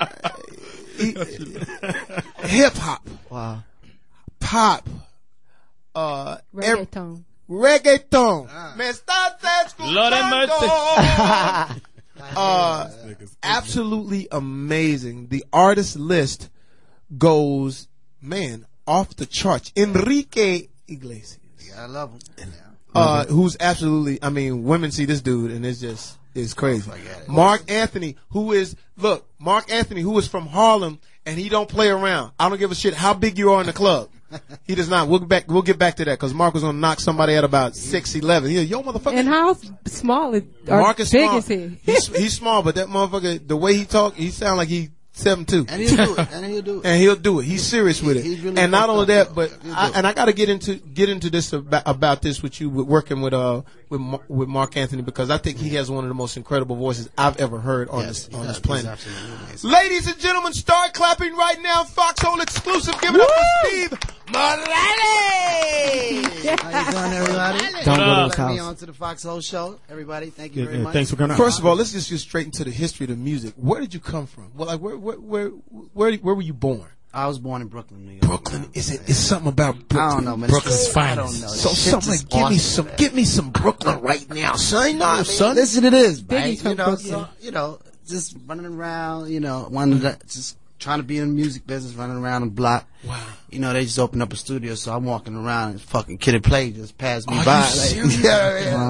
hip hop. Wow. Pop. Uh, ev- Reggaeton. reggaeton. Me estás escuchando. Lord have mercy. uh, absolutely amazing. The artist list goes, man, off the charts. Enrique Iglesias. I love him. Uh, who's absolutely, I mean, women see this dude and it's just, it's crazy. Mark Anthony, who is, look, Mark Anthony, who is from Harlem and he don't play around. I don't give a shit how big you are in the club. He does not. We'll get back, we'll get back to that because Mark was gonna knock somebody at about six eleven. He, yo, motherfucker. And how small is, or Mark is big small. is he? He's, he's small, but that motherfucker, the way he talk, he sound like he seven two. And he'll do it. And he'll do it. And he'll do it. He's serious with it. He's really and not fucked only up, that, though. but He'll I, do it. and I got to get into get into this about, about this with you, with working with uh with Mar- with Mark Anthony because I think he has one of the most incredible voices I've ever heard on Yes, this he on does. this planet. He's absolutely amazing. Ladies and gentlemen, start clapping right now. Foxhole exclusive. Give it up for Steve Morales. How you doing, everybody? Don't go to Let his me house. on to the Foxhole Show. Everybody, thank you Yeah, very yeah, much. thanks for coming out. First of all, let's just get straight into the history of the music. Where did you come from? Well, like where where where where, where were you born? I was born in Brooklyn, New York. Brooklyn. Is it? Is something about Brooklyn? I don't know, man. Brooklyn's It's- I don't know. So Shit something. just Give me awesome, some. man. Give me some Brooklyn right now, son. No, son. Listen, it is, Biggie's right? from You know, Brooklyn. so, you know, just running around, you know, wanted to, just trying to be in the music business, running around the block. Wow. You know, they just opened up a studio, so I'm walking around and fucking Kid and Play just passed me Are by. you Like, serious? yeah, yeah. Wow.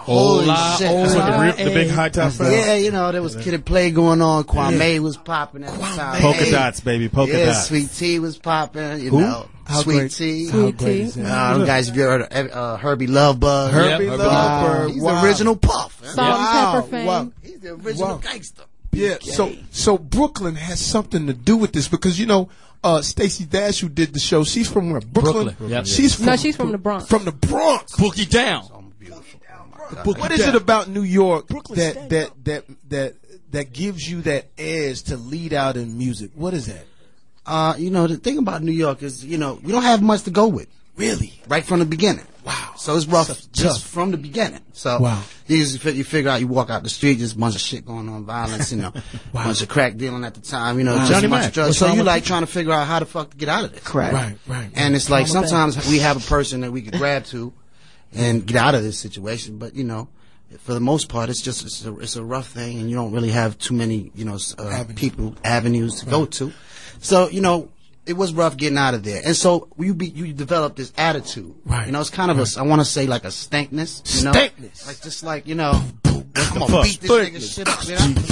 Holy Hola, shit. That's what the, real, the big high top fell? Yeah, you know, there was Kid and Play going on. Kwame Yeah. was popping at the time. Polka dots, baby. Polka yeah, dots. Sweet Tea was popping, you Who? know. How Sweet great- Tea. how Sweet great Tea. is that? Uh, them guys, have you heard of uh, Herbie Lovebug? Herbie Yep, Herbie Lovebug. He's Wow. the original Puff. Salt and Pepper fame. Wow. He's the original Wow. gangster. Yeah, so so Brooklyn has something to do with this because you know uh Stacey Dash, who did the show, she's from where? Brooklyn. Brooklyn, yep. She's from No, she's from the Bronx. From the Bronx. Boogie down. What is it about New York that that that that that gives you that edge to lead out in music? What is that? Uh, you know, the thing about New York is, you know, we don't have much to go with. Really? Right from the beginning. Wow. So it's rough Tough. just from the beginning. So Wow. you, just fi- you figure out, you walk out the street, there's a bunch of shit going on, violence, you know, Wow. bunch of crack dealing at the time, you know, Wow. just Johnny a bunch Mac. of drugs. What's So wrong you with like you? trying to figure out how the fuck to get out of this. Correct. Right, right. And it's like Calm it down. sometimes we have a person that we could grab to and get out of this situation, but you know, for the most part, it's just it's a, it's a rough thing, and you don't really have too many, you know, s- uh, people avenues to go to. So you know, it was rough getting out of there, and so you be you develop this attitude. Right. You know, it's kind of a I want to say like a stankness. You know, Stankness. like just like you know, I'm gonna beat this nigga shit up.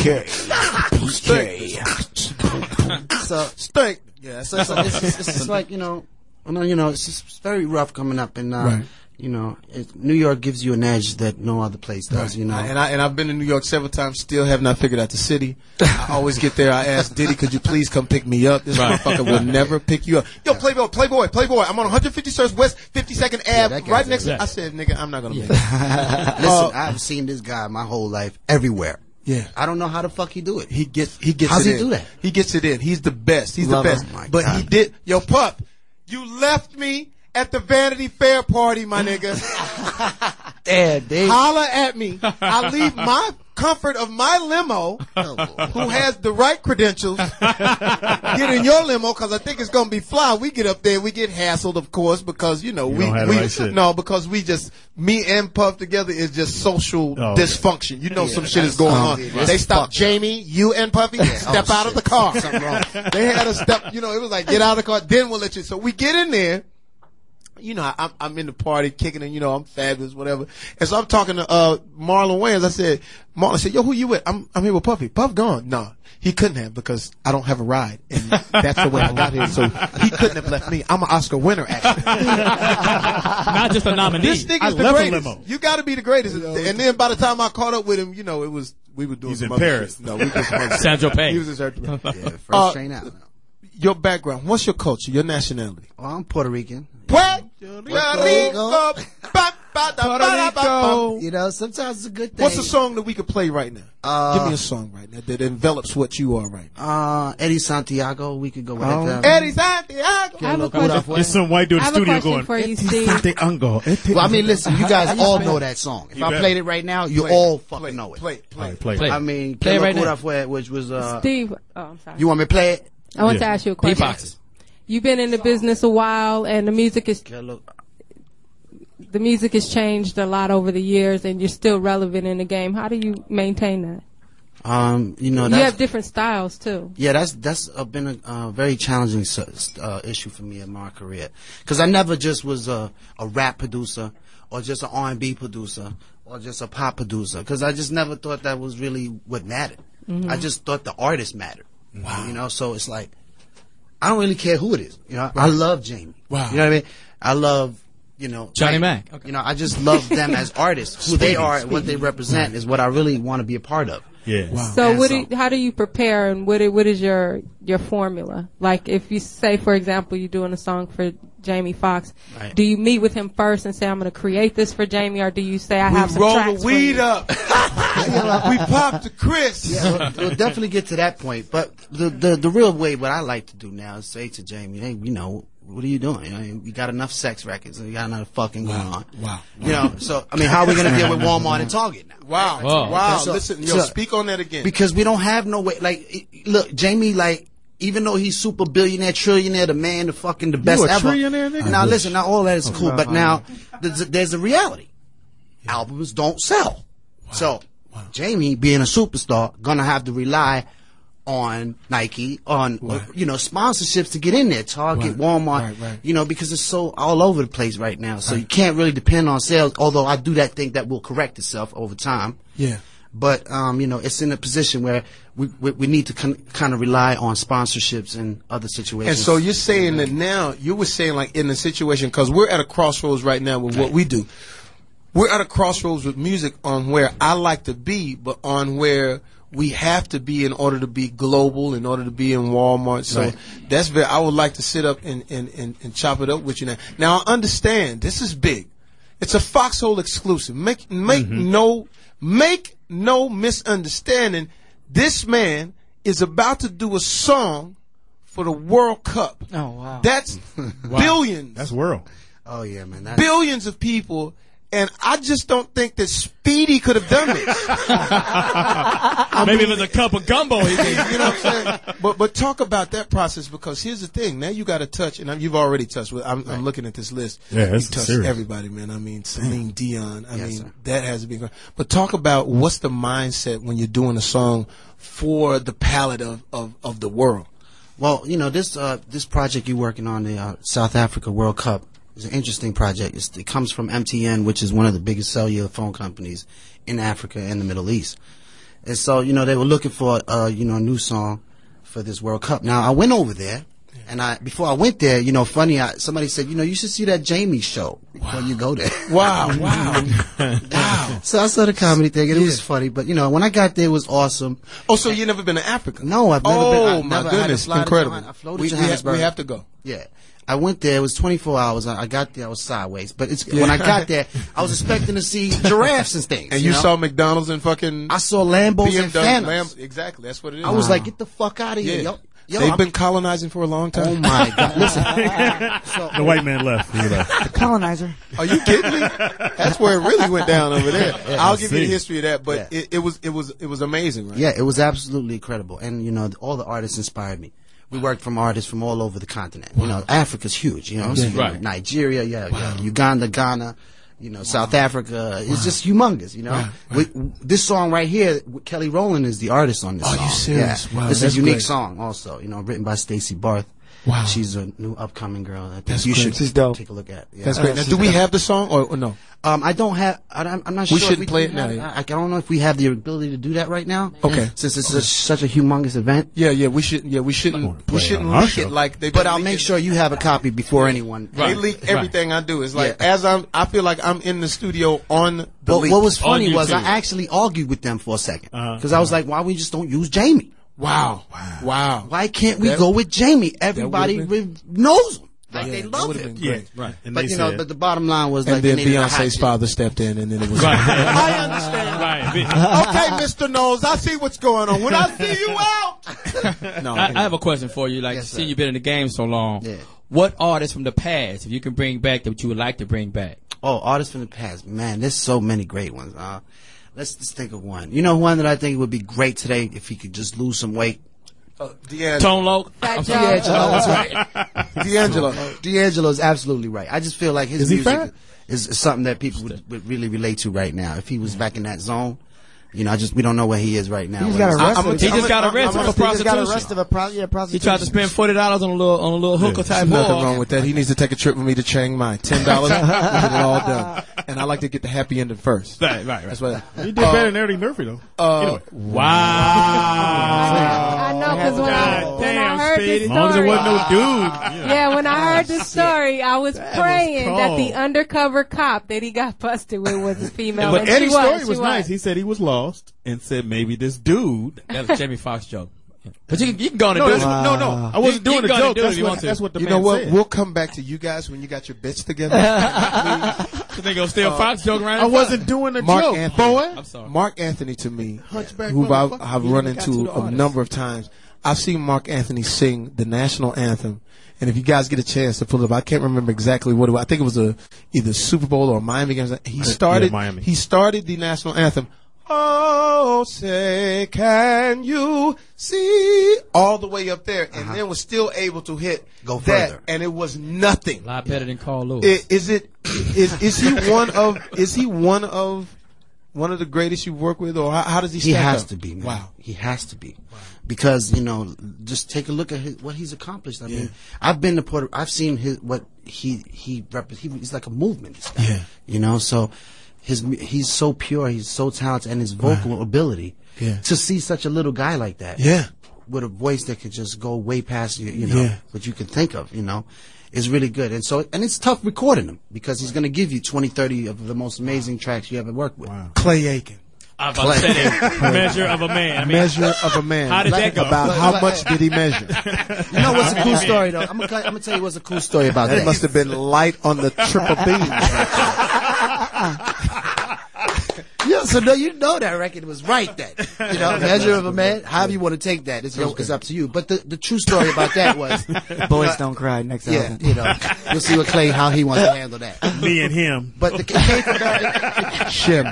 You know? So Stink. yeah, so, so it's, it's, it's just like you know, you know, you know, it's just it's very rough coming up, and uh, Right. you know, it, New York gives you an edge that no other place does. You know, And I and I've been in New York several times. Still have not figured out the city. I always get there. I ask Diddy, "Could you please come pick me up?" This Right. motherfucker will never pick you up. Yo, Playboy, Playboy, Playboy. I'm on one fifty-first West, fifty-second Ave, that guy's right next. to Yeah. I said, "Nigga, I'm not gonna make it." Listen, Uh, I've seen this guy my whole life everywhere. Yeah. I don't know how the fuck he do it. He gets he gets How's it he in. do that? He gets it in. He's the best. He's Love the best. him. My But God. he did. Yo, Pup, you left me at the Vanity Fair party, my nigga. Damn, dude. Holla at me. I leave my comfort of my limo, who has the right credentials, get in your limo because I think it's gonna be fly. We get up there, we get hassled, of course, because you know You we, don't have the we right shit. no because we just me and Puff together is just social Oh, okay. dysfunction. You know Yeah, some shit is that's- going oh, on. yeah, They that's stopped fucked. Jamie, you and Puffy, step Oh, out of shit. the car. Something wrong. They had us step. You know, it was like get out of the car. Then we'll let you. So we get in there. You know, I'm, I'm in the party kicking and, you know, I'm fabulous, whatever. And so I'm talking to, uh, Marlon Wayans. I said, Marlon said, yo, who you with? I'm, I'm here with Puffy. Puff gone. No, he couldn't have because I don't have a ride. And that's the way I got here. So he couldn't have left me. I'm an Oscar winner, actually. Not just a nominee. This nigga's I the left a greatest. limo. You gotta be the greatest. And then by the time I caught up with him, you know, it was, we were doing He's some in other Paris. shit. No, we was Sandro Pay. He was in Sergio Pay. Yeah, first Uh, train out. Your background. What's your culture? Your nationality? Well, I'm Puerto Rican. Puerto Rico. Ba, ba, da, ba, da, ba, ba. You know, sometimes it's a good thing. What's a song that we could play right now? Uh, Give me a song right now that envelops what you are right now. Uh, Eddie Santiago. We could go with Oh. that. Eddie Santiago. I have a question. There's some white dude in I the have a studio question going. for you, Steve. Steve. Well, I mean, listen, you guys all know that song. If You I better. played it right now, you Play all it. fucking Play it. know it. Play it. Play it. Play. Play. I mean, Play it Que right Locura now. Fue, which was, uh, Steve, oh, I'm sorry. you want me to play it? I want Yeah. to ask you a question. Beatboxes. You've been in the business a while, and the music is Que Lo- the music has changed a lot over the years, and you're still relevant in the game. How do you maintain that? Um, you know, You that's, have different styles too. yeah, that's, that's uh, been a uh, very challenging uh, issue for me in my career. Cause I never just was a, a rap producer or just an R and B producer or just a pop producer. Cause I just never thought that was really what mattered. Mhm. I just thought the artist mattered. Wow. You know, so it's like, I don't really care who it is. You know, I love Jamie. Wow. You know what I mean? I love, you know, Johnny like, Mac. Okay. You know, I just love them as artists. Who they are and what they represent is what I really want to be a part of. Yeah. Wow. So, And what so- do you, how do you prepare, and what i- what is your your formula? Like, if you say, for example, you're doing a song for Jamie Foxx, Right. do you meet with him first and say, "I'm going to create this for Jamie," or do you say, "I have We some roll tracks the for weed you"? up. We pop the Chris. Yeah, we'll, we'll definitely get to that point. But the, the the real way, what I like to do now is say to Jamie, hey, you know, what are you doing? You know, you got enough sex records and you got enough fucking going on. Wow. You know, so, I mean, how are we going to deal with Walmart and Target now? Wow. Whoa. Wow. So- Listen, yo, so- speak on that again. Because we don't have no way, like, it- look, Jamie, like, even though he's super billionaire, trillionaire, the man, the fucking, the best a ever. trillionaire, nigga? Now listen, now all that is cool, but now there's a, there's a reality. Albums don't sell. So, Jamie, being a superstar, gonna have to rely on Nike, on right. you know sponsorships to get in there, Target, right. Walmart, right, right. you know, because it's so all over the place right now. So right. you can't really depend on sales. Although I do that think that will correct itself over time. Yeah. But um, you know, it's in a position where we we, we need to con- kind of rely on sponsorships and other situations. And so you're saying that now you were saying like in the situation because we're at a crossroads right now with what we do. We're at a crossroads with music on where I like to be, but on where we have to be in order to be global, in order to be in Walmart. So right. that's very. I would like to sit up and, and, and, and chop it up with you now. Now I understand this is big. It's a Foxhole exclusive. Make make mm-hmm. no make no misunderstanding. This man is about to do a song for the World Cup. Oh wow! That's wow. billions. That's world. Oh yeah, man. That's... Billions of people. And I just don't think that Speedy could have done this. Maybe it was a cup of gumbo he did. You know what I'm saying? But but talk about that process because here's the thing. Now you got to touch, and you've already touched. With, I'm, right. I'm looking at this list. Yeah, you it's touched serious. everybody, man. I mean, Celine Dion. I yes, mean, sir. that has to be. But talk about what's the mindset when you're doing a song for the palette of, of, of the world. Well, you know this uh, this project you're working on, the uh, South Africa World Cup. It's an interesting project. It's, it comes from M T N, which is one of the biggest cellular phone companies in Africa and the Middle East. And so, you know, they were looking for, uh, you know, a new song for this World Cup. Now, I went over there, and I before I went there, you know, funny, I, somebody said, you know, you should see that Jamie show before wow. you go there. Wow, wow, wow. So I saw the comedy thing, and it yeah. was funny. But, you know, when I got there, it was awesome. Oh, so you've never been to Africa? No, I've never oh, been. I've my never, goodness, I had to fly incredible. To I flew to we, Johannesburg. We have, we have to go. Yeah. I went there. It was twenty-four hours. I, I got there. I was sideways. But it's, yeah. when I got there, I was expecting to see giraffes and things. And you, you know? saw McDonald's and fucking... I saw Lambos B M W, and Phantoms. Lamb, exactly. That's what it is. I was wow. like, get the fuck out of here. Yeah. Yo, yo, They've I'm, been colonizing for a long time. Oh, my God. Listen. So, the white man left. He left. The colonizer. Are you kidding me? That's where it really went down over there. Yeah, I'll give see. you the history of that, but yeah. it, it was it was it was amazing, right? Yeah, it was absolutely incredible. And, you know, all the artists inspired me. We worked from artists from all over the continent. You know, Africa's huge, you know, so, you right. know Nigeria, yeah, wow. yeah, Uganda, Ghana, you know, wow. South Africa. It's wow. just humongous, you know. Right, right. We, this song right here, Kelly Rowland is the artist on this Are song. you serious? Yeah. Wow, this is a unique great. song also, you know, written by Stacey Barth. Wow. She's a new upcoming girl. I think That's you great. should She's dope. take a look at. Yeah. That's great. Now, do we have the song or, or no? Um, I don't have. I, I'm not sure. We shouldn't we play it now. It. I, I don't know if we have the ability to do that right now. Okay. Since it's okay. a, such a humongous event. Yeah, yeah. We shouldn't. Yeah, we shouldn't. We shouldn't leak it like they. But I'll make sure you have a copy before anyone. Right. They leak everything right. I do. It's like yeah. as I'm. I feel like I'm in the studio on the. Well, leak. What was funny was I actually argued with them for a second because uh-huh. I was like, why we just don't use Jamie? Wow. Wow. Wow. Why can't we that, go with Jamie? Everybody knows him. Like yeah, they love him. Yeah, right. And but you know, but the bottom line was and like, then Beyonce's father stepped in, and then it was. Right. I understand. Right. Okay, Mister Knowles, I see what's going on. When I see you out. no, I, I have a question for you. Like, yes, seeing you've been in the game so long, yeah. what artists from the past, if you can bring back, that you would like to bring back? Oh, artists from the past, man. There's so many great ones. Uh, let's just think of one. You know, one that I think would be great today if he could just lose some weight. Uh, D'Angelo. Tone Loc? D'Angelo. That's right. D'Angelo. D'Angelo is absolutely right. I just feel like his is music is, is something that people would, would really relate to right now. If he was back in that zone, you know, I just we don't know where he is right now. He's got arrested. I'm, I'm, he just got arrested for prostitution. He got arrested for pro- yeah, prostitution. He tried to spend forty dollars on a little on a little hooker yeah, type. There's nothing wrong with that. He needs to take a trip with me to Chiang Mai. Ten dollars, we get it all done. And I like to get the happy ending first. Right, right, right. That's what. He did uh, better than Eddie Murphy though. Uh, anyway. Wow. I know because when, I, when I heard this As long as it story, wasn't no dude. yeah, yeah when I heard the story, I was That praying was that the undercover cop that he got busted with was a female. But and Eddie's she was, story she was, was nice. He said he was lost and said maybe this dude. That was a Jamie Foxx joke. But you can, you can go on and no, do it. wow. No, no, I wasn't you, doing you a joke. Do That's, it what, that's what the you man know what? said. We'll come back to you guys when you got your bits together. So they gonna steal uh, Fox joke around. I wasn't doing a Mark joke, Anthony, boy. I'm sorry. Mark Anthony to me, Hunchback who I've, motherfucker. I've You run never got into to the a artist. number of times. I've seen Mark Anthony sing the national anthem. And if you guys get a chance to pull it up, I can't remember exactly what it was. I think it was a either Super Bowl or Miami games. He started. Yeah, Miami. He started the national anthem. Oh, say, can you see? All the way up there, and uh-huh. then was still able to hit Go that, further. and it was nothing. A lot better than Carl Lewis. Is, is it? Is is he one of? Is he one of? one of the greatest you've worked with, or how, how does he? He stack has up? to be, man. Wow. He has to be, wow. Because you know, just take a look at his, what he's accomplished. I Yeah. mean, I've been to Puerto. I've seen his what he he rep. He, he's like a movement. This guy, Yeah. You know, so his he's so pure. He's so talented, and his vocal Right. ability. Yeah. To see such a little guy like that. Yeah. With a voice that could just go way past you, you know, Yeah. what you can think of, you know, is really good. And so, and it's tough recording him because he's going to give you twenty, thirty of the most amazing tracks you ever worked with. Wow. Clay Aiken. I was about to say that. Measure of a man. I mean, Measure of a man. How did that go? About how much did he measure? You know what's a cool story though? I'm gonna, I'm gonna tell you what's a cool story about that. That must have been light on the triple beam. Yeah, so no, you know that record was right then. You know, Measure of a Man, however you want to take that, it's, it's up to you. But the, the true story about that was Boys uh, Don't Cry next yeah, album. you know, you'll see what Clay, how he wants to handle that. Me and him. But the, it came from Barry, Shim.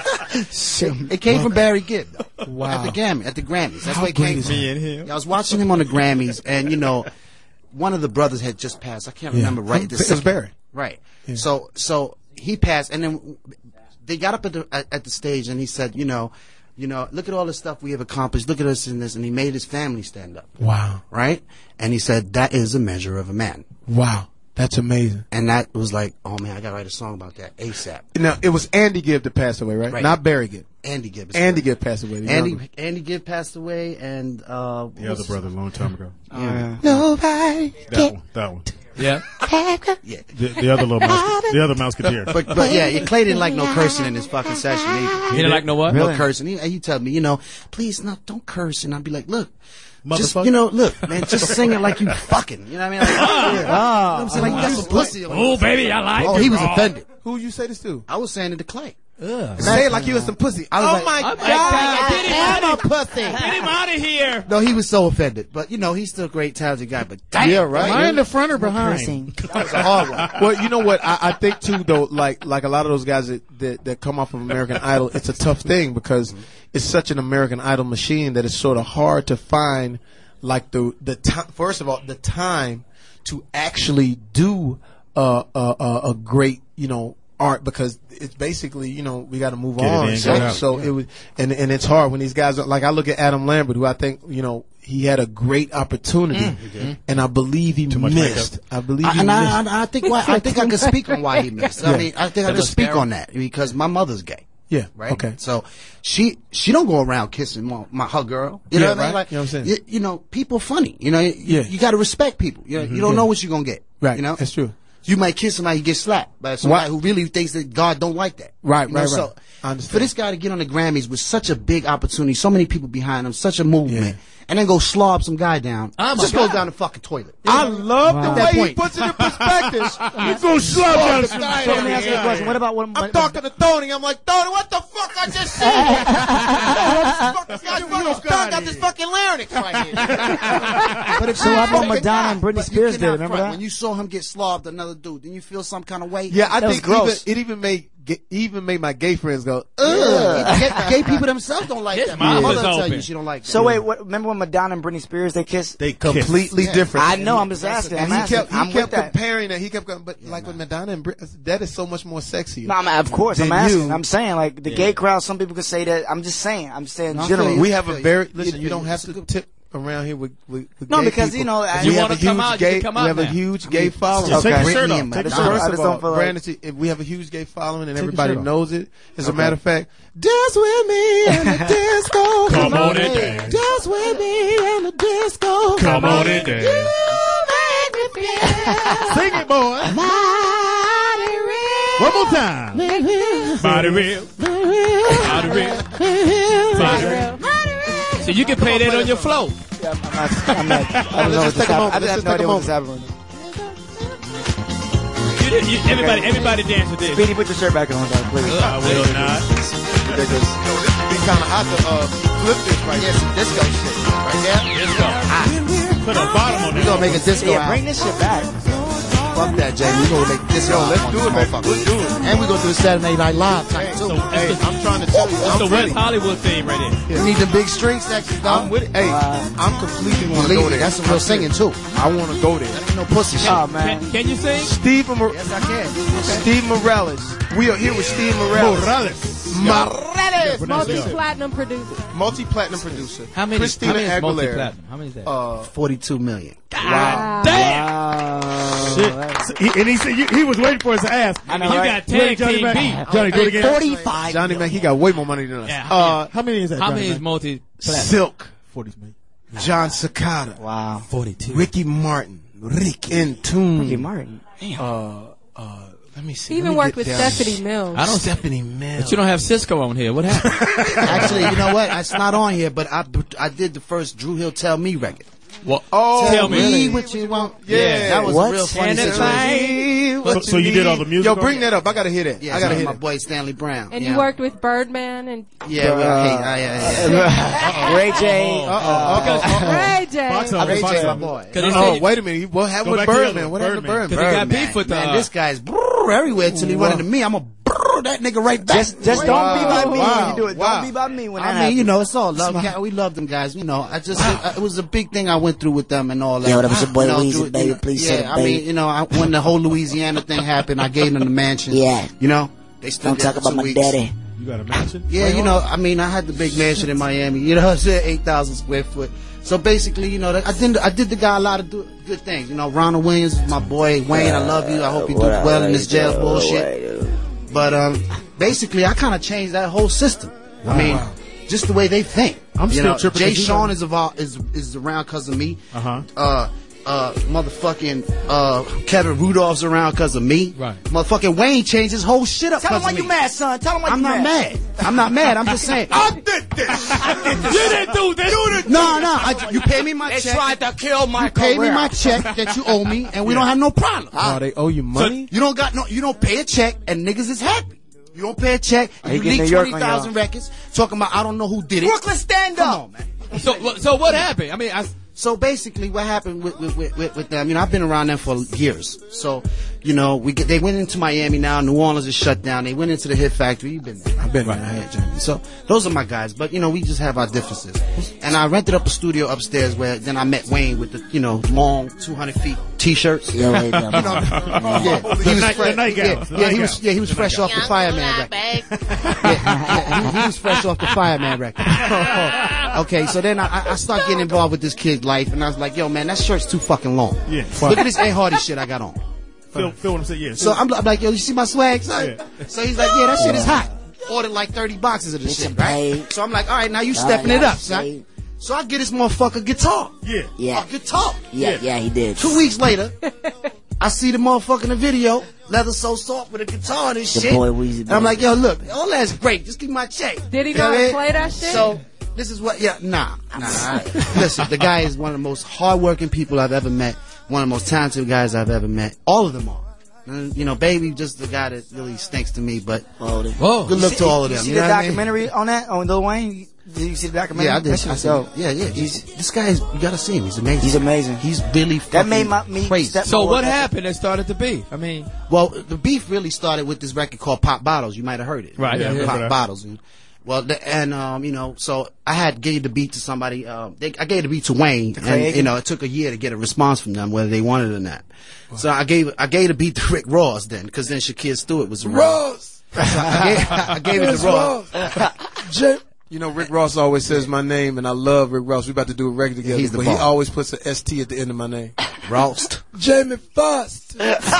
Shim. It came from Barry Gibb. Though, Wow. At the Grammy, at the Grammys. That's How where it great came is from. he? Me and him. I was watching him on the Grammys, and you know, one of the brothers had just passed. I can't Yeah. remember right. It the was second. Barry. Right. Yeah. So, so he passed, and then they got up at the at, at the stage, and he said, you know, you know, look at all the stuff we have accomplished. Look at us in this, and he made his family stand up. Wow. Right. And he said that is a measure of a man. Wow. That's amazing. And that was like, oh man, I gotta write a song about that ASAP. Now, it was Andy Gibb that passed away, right? Right. Not Barry Gibb. Andy Gibb. is Andy correct. Gibb passed away. the Andy younger. Andy Gibb passed away, and uh, The other brother, a long time ago. Yeah. Nobody. That one. That one. Yeah. Yeah. The, the other little mouse, the other Mouseketeer. But but yeah, yeah, Clay didn't like no cursing in his fucking session either. He didn't like no what? No Really? cursing. He, he tell me, you know, please no, don't curse, and I'd be like, look. Just, Motherfucker. you know, look, man, just sing it like you fucking. You know what I mean? Like, yeah. You know what I'm saying? Like, you got some pussy. Oh, baby, I like Oh, it, he was bro. offended. Who you say this to? I was saying it to Clay. Say it like you was some pussy. I was oh like, my I'm God. like, get him I am a out of- pussy. Get him out of here. No, he was so offended. But, you know, he's still a great, talented guy. But damn, Yeah, right. Am I in the front or behind? that was a hard one. Well, you know what? I, I think too, though, like like a lot of those guys that, that that come off of American Idol, it's a tough thing because it's such an American Idol machine that it's sort of hard to find, like the the time. First of all, the time to actually do uh, uh, uh, a great, you know, art because it's basically, you know, we got to move Get it on. in, so get out. so it was, and and it's hard when these guys are, like I look at Adam Lambert, who I think, you know, he had a great opportunity, and I believe he much missed. I believe he and missed. I, I, I think why, I think I can speak on why he missed. I Yeah. mean, I think I can speak on that because my mother's gay. Yeah. Right. Okay. So she she don't go around kissing my, my her girl. You Yeah, know what I right. mean? Like, You know what I'm saying? You, you know, people funny. You know, you, Yeah. you got to respect people. You know, you don't Yeah. know what you're gonna get. Right. You know, That's true. You might kiss somebody, you get slapped by somebody Why- who really thinks that God don't like that. Right, You know, right, so right. I understand. For this guy to get on the Grammys with such a big opportunity, so many people behind him, such a movement, Yeah. and then go slob some guy down, Oh, my just God. goes down the fucking toilet. I love At the that way he point. puts it in perspective. You go slap down the some guy So let me down ask you a here. question. What about when, I'm talking to Tony. I'm like, Tony, what the fuck I just said? This guy's fucking stuck got this fucking larynx right here. But if So how about But Madonna and Britney but you Spears did, cannot remember front. that? When you saw him get slobbed another dude, then you feel some kind of way. Yeah, I That was think even, gross. it even made ge- even made my gay friends go, Ugh. ugh. Gay, gay people themselves don't like His that. My mouth mother is will tell open. you she don't like that. So wait, what, remember when Madonna and Britney Spears they kissed? They Completely Yeah. different. I know. I'm just asking. I'm And he asking. kept he I'm with kept that. comparing that. He kept going, but like with Madonna and Brit, that is so much more sexy. No, I'm, of course, I'm Then asking. you- I'm saying, like, the gay crowd, some people could say that. I'm just saying. I'm saying No, I generally. feel we have a very You- listen. you- You don't have it's a to good- tip around here with, with, with No, gay because, people. you know, I- we You have wanna a huge come out, you gay. can come we out have a now. huge gay following. Just take Okay. your shirt Britney off. and Take your Madonna. shirt I off. just don't feel like- Brandon, see, if we have a huge gay following and your everybody shirt off. knows it. As a matter of fact, dance with me in the disco. Come on and dance. Dance with me in the disco. Come on and dance. You make me feel Sing it, boy. mighty real. One more time. Body real. Body real. Body real. So you can play that on your flow. Yeah, I'm not. I'm not. I don't know what just this take a moment. happened. I Let's have just no take a idea what this moment. happened. You, you, everybody, everybody dance with this. Speedy, put your shirt back on, dog, please. I will not. Ridiculous. Be kind of hot to uh, flip this right Yeah, some disco shit. Right there. Disco. Put a bottom on We that. gonna make a disco Yeah, album. bring this shit back. Fuck that, Jamie. We gonna make disco Yo, let's album do on it, this man. motherfucker. Let's do it. And we gonna do the Saturday Night Live type Hey, too. so, hey, I'm trying to tell you, It's the I'm West ready. Hollywood theme right there. We need the big string section, I'm dog. with it. Hey, I'm completely want to Believe go me, there. that's some real singing too. I want to go there. Ain't no pussy shit. Oh, man. Can, can you sing? Steve, Mor- Yes, I can. Steve Morales. We are here with Steve Morales. Morales. Morales. that ass. Multi-platinum producer. Multi-platinum producer. How many? Christina how many is Aguilera. multi-platinum? How many is that? Uh, forty-two million. Wow. Damn. Shit. So he, and he said you, he was waiting for us to ask. I know, you right? got tag Johnny team Mac. beat. Johnny, do it again. forty-five. Johnny Mac, he got way more money than us. Yeah. Uh, How many is that? How Johnny many is Mac? multi-platinum? Silk. Forty million. John Cicada. Wow. forty-two. Ricky Martin. Rick in Tune. Ricky Martin. Uh, uh, let me see. He Let even me worked get with down. Stephanie Mills. I don't. Stephanie Mills. But you don't have Cisco on here. What happened? Actually, you know what? It's not on here, but I I did the first Drew Hill Tell Me record. Well, Oh, tell me. really? what you want. Yeah. that was What? a real funny And it's situation. So, so you did all the music? Yo, on bring it? that up. I gotta hear that. Yeah, I gotta so hear my that. boy Stanley Brown. And yeah. you worked with Birdman and Yeah, well, hey, I, yeah, yeah. Ray J. Ray J. Fox on, Ray Fox J, my on. boy. Cause they Oh, said wait a minute. What happened Go with back to the Birdman? other What happened to Birdman. Birdman? Cause they got Birdman. beef with the. Man, uh, this guy's brrr everywhere till he run into me. I'm a brrr that nigga right back. Just, just don't be by me Wow. when you do it. Wow. Don't be by me when that I mean, happens. you know, it's all love. Cat, we love them guys. You know, I just it, it was a big thing I went through with them and all that. Yo, that was your boy You know, Weezy, through it, baby. you know, Please yeah, say the I baby. mean, you know, I, when the whole Louisiana thing happened, I gave them the mansion. Yeah. You know, they stood Don't there talk for about two my weeks. daddy. You got a mansion? Yeah, you know, I mean, I had the big mansion in Miami. You know, I said eight thousand square foot. So basically, you know, I did I did the guy a lot of do, good things. You know, Ronald Williams, my boy Wayne, I love you. I hope you do well in this jail bullshit. But um, basically, I kind of changed that whole system. I mean, just the way they think. I'm you still know, tripping Jay because you Sean know- is, about, is is around because of me. Uh-huh. Uh Uh, motherfucking uh, Kevin Rudolph's around because of me. Right. Motherfucking Wayne changed his whole shit up. Tell him 'cause why of you me. mad, son. Tell him why I'm you not mad. I'm not mad. I'm just saying. I did this. I did this. You didn't do this. You didn't No, no. I, you pay me my They check. tried to kill my You pay me career. my check that you owe me, and we don't have no problem. Oh, they owe you money? You don't got no. You don't pay a check, and niggas is happy. You don't pay a check, and He you get leak New York on twenty thousand y'all. records talking about I don't know who did it. Brooklyn, stand Come up. on, man. So, so what happened? I mean, I. So basically, what happened with with, with, with with them? You know, I've been around them for years. So, you know, we get, they went into Miami now. New Orleans is shut down. They went into the Hit Factory. You've been there. I've been right here, Jeremy. So those are my guys. But you know, we just have our differences. And I rented up a studio upstairs where then I met Wayne with the you know long two hundred feet t-shirts. Yeah, right, You know, yeah, he The was night- fresh. the nightgowns, Yeah, the yeah, he was nightgowns. yeah he was fresh off the Fireman record. Yeah, yeah, he, he was fresh off the Fireman record. Okay, so then I, I start getting involved with this kid's life, and I was like, yo, man, that shirt's too fucking long. Yeah. Look at this A. Hardy shit I got on. Phil, Phil what I'm saying, yeah. So I'm, I'm like, yo, you see my swag, son? Yeah. So he's like, yeah, that shit is hot. Ordered like thirty boxes of this shit, right? So I'm like, all right, now you stepping it up, son. So I get this motherfucker guitar. Yeah. Yeah. A guitar. Yeah, yeah, he did. Two weeks later, I see the motherfucker in the video, leather so soft with a guitar and this The shit. boy Weezy, And I'm like, yo, look, all that's great. Just give me my check. Did he You know what how I to mean? play that shit? So this is what, yeah, nah, nah. I, listen, the guy is one of the most hardworking people I've ever met. One of the most talented guys I've ever met. All of them are. And, you know, Baby, just the guy that really stinks to me, but Whoa. good luck to all of them. You see You the know what I mean? documentary on that on Lil Wayne? Did you see the documentary? Yeah, I did. That shit I was said, dope. yeah, yeah. He's, this guy is, you gotta see him. He's amazing. He's amazing. He's really fucking That made my me crazy. step So my what work ethic. happened that started the beef? I mean, Well, the beef really started with this record called Pop Bottles. You might have heard it. Right, yeah, yeah. Pop Yeah. Bottles. And, well, the, and um, you know, so I had gave the beat to somebody. Um, they, I gave the beat to Wayne, and Craig? you know, it took a year to get a response from them whether they wanted it or not. So I gave I gave the beat to Rick Ross then, because then Shakir Stewart was around. Ross! So I gave, I gave it to Ross. Jay- You know, Rick Ross always says my name, and I love Rick Ross. We about to do a record together, He's the but he bomb. always puts an S T at the end of my name. Rost. Jamie Foster.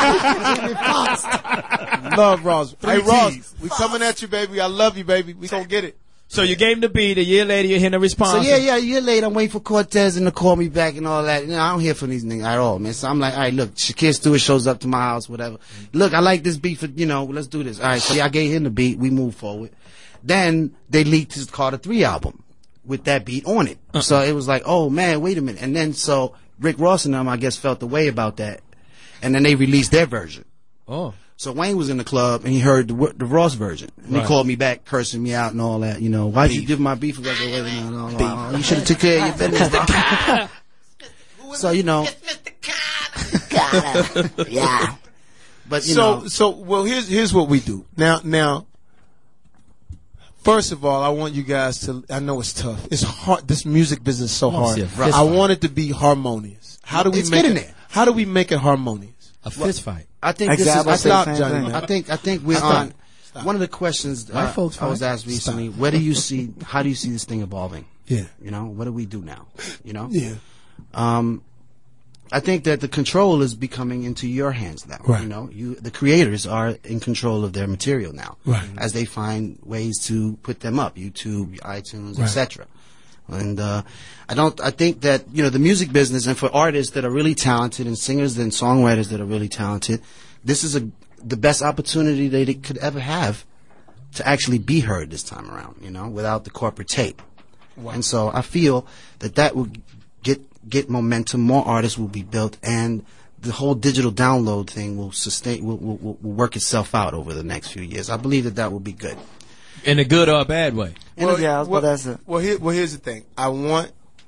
Jamie Foster. Love Ross. Hey, Ross, we coming at you, baby. I love you, baby. We gonna get it. so you gave him the beat. A year later, you hear the response. So yeah, yeah, a year later, I'm waiting for Cortez and to call me back and all that. You know, I don't hear from these niggas at all, man. So I'm like, all right, look, Shakir Stewart shows up to my house, whatever. Look, I like this beat for, you know, let's do this. All right, so yeah, I gave him the beat. We moved forward. Then they leaked his Carter three album with that beat on it. Uh-uh. So it was like, oh man, wait a minute. And then so Rick Ross and them, I guess, felt the way about that. And then they released their version. Oh. So Wayne was in the club and he heard the, the Ross version. And Right. he called me back, cursing me out and all that. You know, why'd you give my beef away? No, no, no, you should have took care of your business. So you know, Yeah. but you so, know, so, well, here's, here's what we do. Now, now, first of all, I want you guys to, I know it's tough. It's hard. This music business is so I wanna hard. see a fist I fight. want it to be harmonious. How do we It's make getting it, there. how do we make it harmonious? A fist fight. I think Exactly. this is. I Stop, think, Johnny. I think I think we're Stop. on. one of the questions White uh, folks I was fine. asked recently, Stop. where do you see, how do you see this thing evolving? Yeah. You know, what do we do now? You know? Yeah. Um, I think that the control is becoming into your hands now. Right. You know, you, the creators are in control of their material now. Right. As they find ways to put them up, YouTube, iTunes, Right. et cetera. And, uh, I don't, I think that, you know, the music business and for artists that are really talented and singers and songwriters that are really talented, this is a, the best opportunity that they could ever have to actually be heard this time around, you know, without the corporate tape. Wow. And so I feel that that will get, get momentum, more artists will be built, and the whole digital download thing will sustain, will, will, will work itself out over the next few years. I believe that that will be good. In a good or a bad way. Well, yeah, I was well, about to ask that. well, here, well, here's the thing. I want.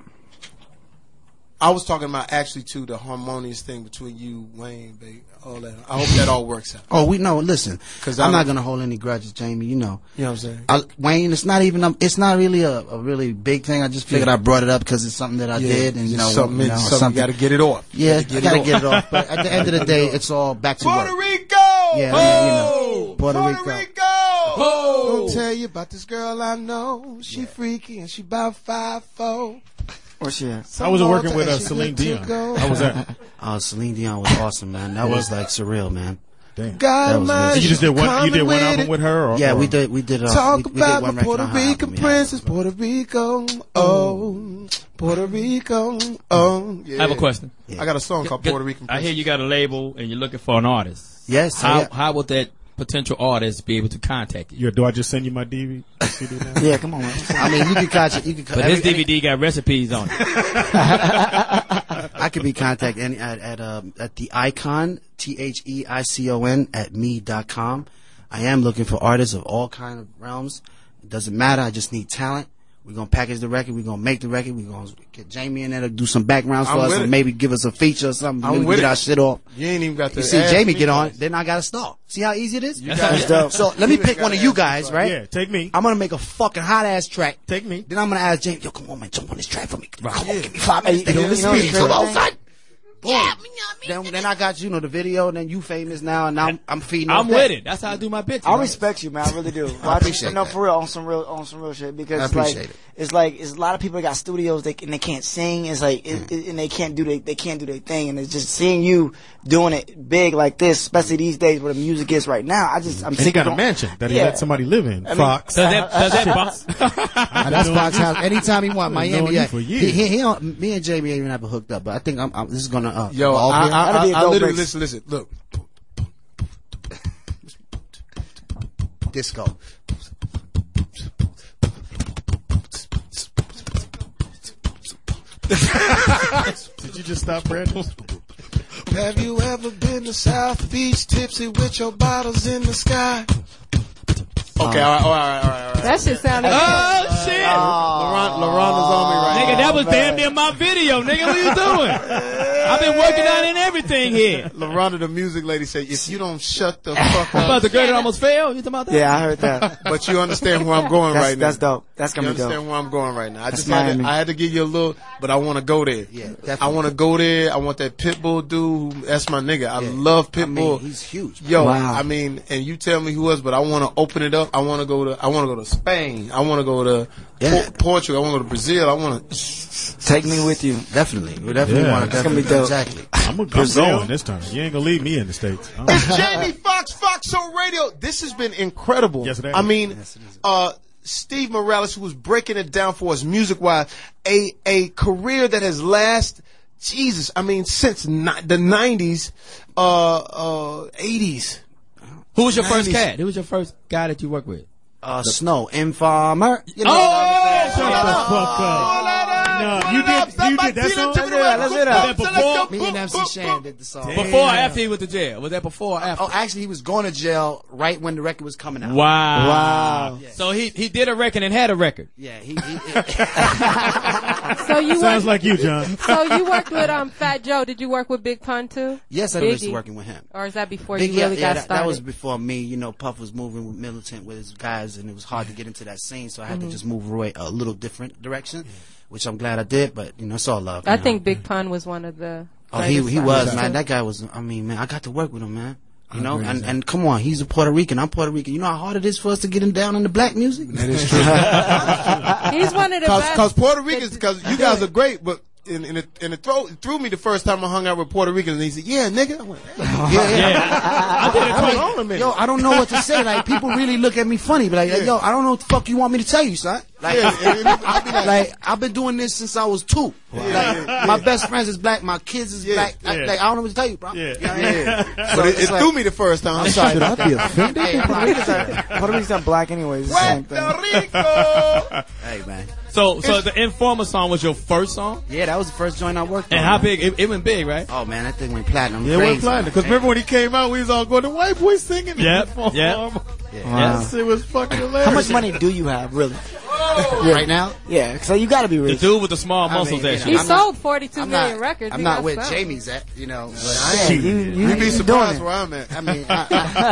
I was talking about actually too the harmonious thing between you, Wayne, babe, all that. I hope that all works out. Oh, we know. Listen, 'Cause I'm I'm- not gonna hold any grudges, Jamie. You know. You know what I'm saying? I, Wayne, it's not even. A, it's not really a, a really big thing. I just figured Yeah. I brought it up because it's something that I Yeah, did, and you know, just something, you know, something, you got to get it off. Yeah, You I gotta gotta get get it it off. But at the end of the day, it's all back to Puerto work. Rico. Yeah, oh! I mean, you know, Puerto, Puerto Rico. Rico. Oh! Gonna tell you about this girl I know. She yeah. freaky and she about five four. Where's she at? I was working with uh, Celine Dion. How was that? Oh, Celine Dion was awesome, man. That was like surreal, man. Damn. God, was you just did one. You did one album with her. Or, yeah, or? we did. We did. Uh, Talk we, we about did one the record Puerto on her Rican album, princess, Puerto Rico. Oh, Puerto Rico. Oh, yeah. I have a question. Yeah. I got a song called Get- Puerto Rican I princess. hear you got a label and you're looking for an artist. Yes. How yeah. how would that potential artist be able to contact you? Yeah, do I just send you my D V D? C D now? Yeah, come on, man. I mean, you can contact. You can. But every, this D V D got recipes on it. I could be contacted any, at at, um, at the icon, T H E I C O N, at me dot com. I am looking for artists of all kind of realms. It doesn't matter. I just need talent. We're going to package the record. We're going to make the record. We're going to get Jamie in there to do some backgrounds for I'm us with and it. maybe give us a feature or something. I'm Maybe with get it. our shit off. You ain't even got to You see ask Jamie me get on, twice. then I got to start. See how easy it is? You guys- So let me You pick gotta one of you ask me guys, twice. right? Yeah, take me. I'm going to make a fucking hot ass track. Take me. Then I'm going to ask Jamie, yo, come on, man, jump on this track for me. Come on, Yeah. give me five minutes. Hey, Nigga, you listen know to me. the Come on, thing? son. Boom. Then, then I got, you know, the video, and then you famous now, and now I'm, I'm feeding I'm off with that. it. That's how I do my bitches. I respect you, man. I really do. I appreciate No, that. for real, on some real, on some real shit. Because I it's like, appreciate it. it's like, it's a lot of people that got studios, they and they can't sing. It's like, it, it, and they can't do they, they can't do their thing. And it's just seeing you doing it big like this, especially these days where the music is right now. I just, I'm And he sick got of a going- mansion that he Yeah. let somebody live in. I mean- Fox. Does that, does that box? And that's Fox House. Anytime he want, I've known Miami. you Yeah. for He, years. he, he don't, me and Jamie ain't even have it hooked up, but I think I'm, I'm this is gonna. Uh, Yo, evolve I, here. I, That'd I, be a I dope literally mix. listen, listen. Look, disco. Did you just stop, Brandon? have you ever been to South Beach, tipsy with your bottles in the sky? Okay, all right, all right, all right, all right. That shit sounded good. Oh shit! Laurent, Laurent is on me right Nigga, now. that was damn near my video, nigga. What you doing? I've been working on it and everything here. Laronda, the music lady, said, if you don't shut the fuck About up. the girl that almost fell? You talking about that? Yeah, I heard that. But you understand where I'm going That's, right now. that's dope. That's You gonna be understand dope. where I'm going right now. I That's just had to, Miami. I had to give you a little, but I want to go there. Yeah, I definitely. want to go there. I want that Pitbull dude. Who, that's my nigga. I Yeah. love I mean, Pitbull. he's huge. Yo, Wow. I mean, and you tell me who else, but I want to open it up. I want to go to, I want to go to Spain. I want to go to Yeah. Por- Portugal. I want to go to Brazil. I want to. Take me with you. Definitely, we definitely Yeah. want to. It's gonna be dope. Exactly. I'm, I'm going this time. You ain't gonna leave me in the States. I'm- It's Jamie Foxx, Fox Soul Radio. This has been incredible. Yes, it has. I mean, Yes, it is. uh, Steve Morales, who was breaking it down for us music wise, a a career that has lasted, Jesus, I mean, since ni- the nineties, uh, uh, eighties. Who was your first nineties. cat? Who was your first guy that you worked with? Uh, Snow, Informer. You know, Oh, Shut the fuck up. No, you did, you did that song? Let's hear that. Let's hear that. Was that before, me and M C Shan did the song. before or after he went to jail? Was that before or after? Oh, actually, he was going to jail right when the record was coming out. Wow. Wow. So he he did a record and had a record. Yeah, he. he, So you Sounds worked, like you, John. so you worked with um Fat Joe. Did you work with Big Pun too? yes, I Biggie. was working with him. Or is that before Big- you really yeah, got that, started? that was before me. You know, Puff was moving with Militant with his guys, and it was hard to get into that scene, so I had Mhm. to just move away a little different direction, which I'm glad I did. But you know, it's all love. I you know. think Big Pun was one of the. Oh, he greatest he was artists, man. too. That guy was. I mean, man, I got to work with him, man. You know, and, and come on, he's a Puerto Rican. I'm Puerto Rican. You know how hard it is for us to get him down into black music? That is true. He's one of the Cause, best. Cause Puerto Ricans, because you guys are great, but and, and it, and it throw, it threw me the first time I hung out with Puerto Ricans, and he said, "Yeah, nigga." I went, yeah, yeah. yeah. I did it I mean, on a minute. Yo, I don't know what to say. Like, people really look at me funny, but like, Yeah. yo, I don't know what the fuck you want me to tell you, son. Like, Yeah, and- and I'll be like- like, I've been doing this since I was two. Like, yeah, my yeah. best friends is black, my kids is Yeah, black. I, yeah. like, I don't know what to tell you, bro. Yeah. You know what I mean? Yeah. So But it, it's it like- threw me the first time. I'm sorry. Should I be offended? Hey, Puerto Ricans are, Puerto Ricans are black anyways. It's the same thing. Puerto Rico. Hey, man. So, so the Informer song was your first song? Yeah, that was the first joint I worked on. And how big? It, it went big, right? Oh, man, that thing went platinum. Yeah, it went platinum. Because remember when he came out, we was all going, the white boy singing. Yep, Informer. yep. Yeah. That shit was fucking hilarious. How much money do you have, really? Right now? Yeah, so you gotta be The rich. dude with the small I mean, muscles you that know, shit. He I'm sold not- forty-two I'm million not, records. I'm He not got where some. Jamie's at, you know. But Yeah, I you, you, You'd be you surprised doing where it. I'm at. I mean, I,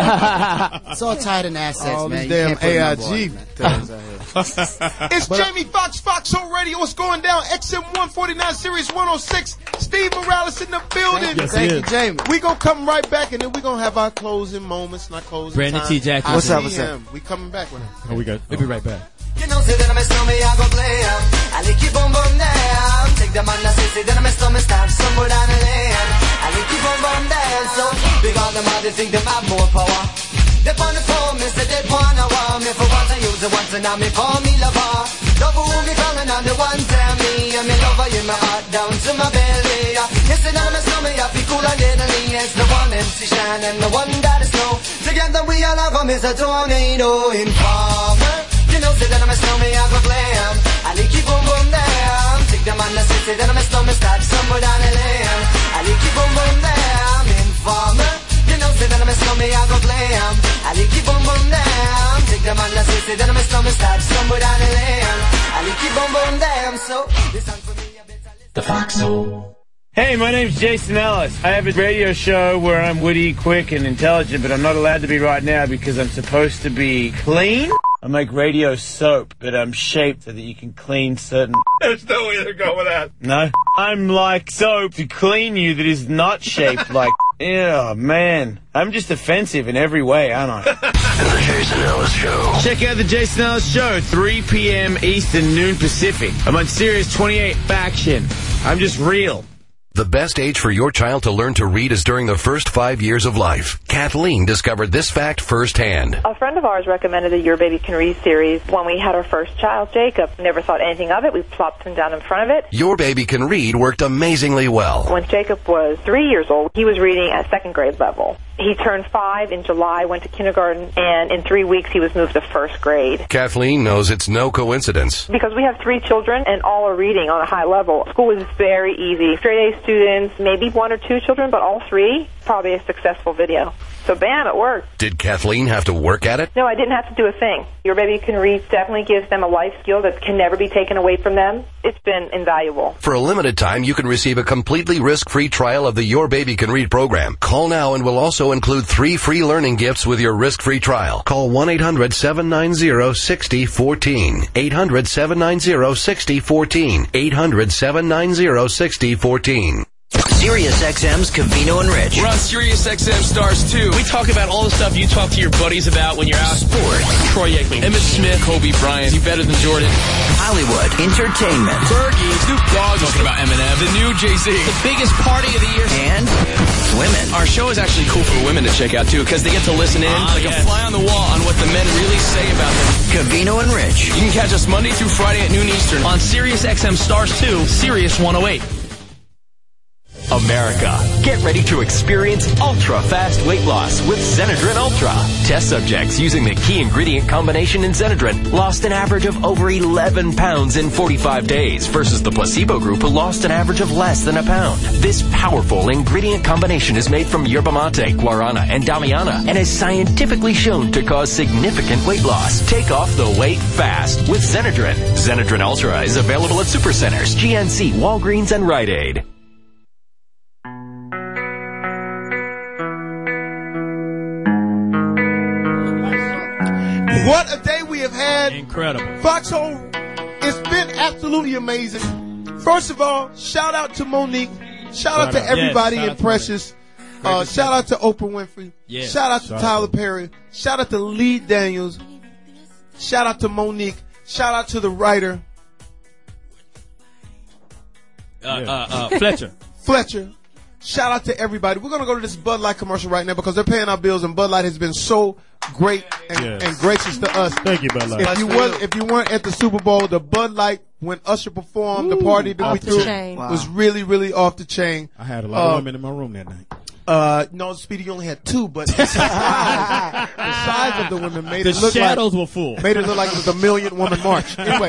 I, it's all tied in assets, All man. these You damn can't put A I a number G on it, man. things out here. It's Jamie Foxx, Foxhole Radio. What's going down? X M one forty-nine, Series one oh six. Steve Morales in the building. Yes, Thank he you, is. Jamie. We gonna come right back, and then we gonna have our closing moments, not closing Brandon time. T. Jackson. I What's up, see what's up? him. We coming back with him. Oh, we got. We'll be right back. You know, say that I'm a snowman, I go play em. I like you boom boom down. Take the man that say, say that I'm a snowman, start somewhere down the lane. I like you boom boom down. So big on them, they think they have more power. They on the phone, me say they wanna want me for once I use it once and now me call me lover. Love who me calling on the one tell me I'm in lover in my heart down to my belly. You say that I'm a snowman, I feel cool and deadly. It's the one M C Shine and the one that is snow. Together we all have them, it's a tornado informer. You know, say that I'm a snowman, I go play em. I like you boom boom down. Take them on the say, say that I'm a snowman, start somewhere down the lane. I like you boom boom down. Informer. You know, say that I'm a snowman, I go play em. I like you boom boom down. Take them on the say, say that I'm a snowman, start somewhere down the lane. I like you boom boom down. So, listen for me a bit. The Foxhole. Hey, my name's Jason Ellis. I have a radio show where I'm witty, quick, and intelligent, but I'm not allowed to be right now because I'm supposed to be clean. I make radio soap, but I'm shaped so that you can clean certain... There's no way to go with that. No? I'm like soap to clean you that is not shaped like... Yeah, man. I'm just offensive in every way, aren't I? The Jason Ellis Show. Check out the Jason Ellis Show, three p.m. Eastern, noon Pacific. I'm on Sirius twenty-eight Faction. I'm just real. The best age for your child to learn to read is during the first five years of life. Kathleen discovered this fact firsthand. A friend of ours recommended the Your Baby Can Read series when we had our first child, Jacob. Never thought anything of it. We plopped him down in front of it. Your Baby Can Read worked amazingly well. When Jacob was three years old, he was reading at second grade level. He turned five in July, went to kindergarten, and in three weeks he was moved to first grade. Kathleen knows it's no coincidence. Because we have three children and all are reading on a high level, school is very easy. Straight A students, maybe one or two children, but all three, probably a successful video. So bam, it worked. Did Kathleen have to work at it? No, I didn't have to do a thing. Your Baby Can Read definitely gives them a life skill that can never be taken away from them. It's been invaluable. For a limited time, you can receive a completely risk-free trial of the Your Baby Can Read program. Call now and we'll also include three free learning gifts with your risk-free trial. Call one eight hundred seven nine zero six zero one four. eight hundred seven nine zero six zero one four. eight hundred seven nine zero six zero one four. Sirius X M's Covino and Rich. We're on Sirius X M Stars two. We talk about all the stuff you talk to your buddies about when you're out. Sports. Troy Aikman, Emmitt Smith, Kobe Bryant. You better than Jordan. Hollywood. Entertainment. Fergie, Snoop Dogg. Talking about Eminem. The new Jay-Z. The biggest party of the year. And women. Our show is actually cool for women to check out, too, because they get to listen in ah, like yes. a fly on the wall on what the men really say about them. Covino and Rich. You can catch us Monday through Friday at noon Eastern on Sirius X M Stars two, Sirius one oh eight. America, get ready to experience ultra-fast weight loss with Zenadrin Ultra. Test subjects using the key ingredient combination in Zenadrin lost an average of over eleven pounds in forty-five days versus the placebo group who lost an average of less than a pound. This powerful ingredient combination is made from yerba mate, guarana, and damiana and is scientifically shown to cause significant weight loss. Take off the weight fast with Zenadrin. Zenadrin Ultra is available at Supercenters, G N C, Walgreens, and Rite Aid. What a day we have had. Incredible. Foxhole, it's been absolutely amazing. First of all, shout out to Monique. Shout out to everybody yes, in Precious. Uh, shout out to Oprah Winfrey. Yeah. Shout out to Shout Tyler out. Perry. Shout out to Lee Daniels. Shout out to Monique. Shout out to the writer. Uh, uh, uh, Fletcher. Fletcher. Shout out to everybody. We're going to go to this Bud Light commercial right now because they're paying our bills, and Bud Light has been so great and, Yes. and gracious to us. Thank you, Bud Light. If you, was, if you weren't at the Super Bowl, the Bud Light, when Usher performed, the party that we off the threw chain. was really, really off the chain. I had a lot Uh, of women in my room that night. Uh, no, Speedy, you only had two, but the size, the size of the women made The it look shadows like, were full. Made it look like it was a million woman march. Anyway,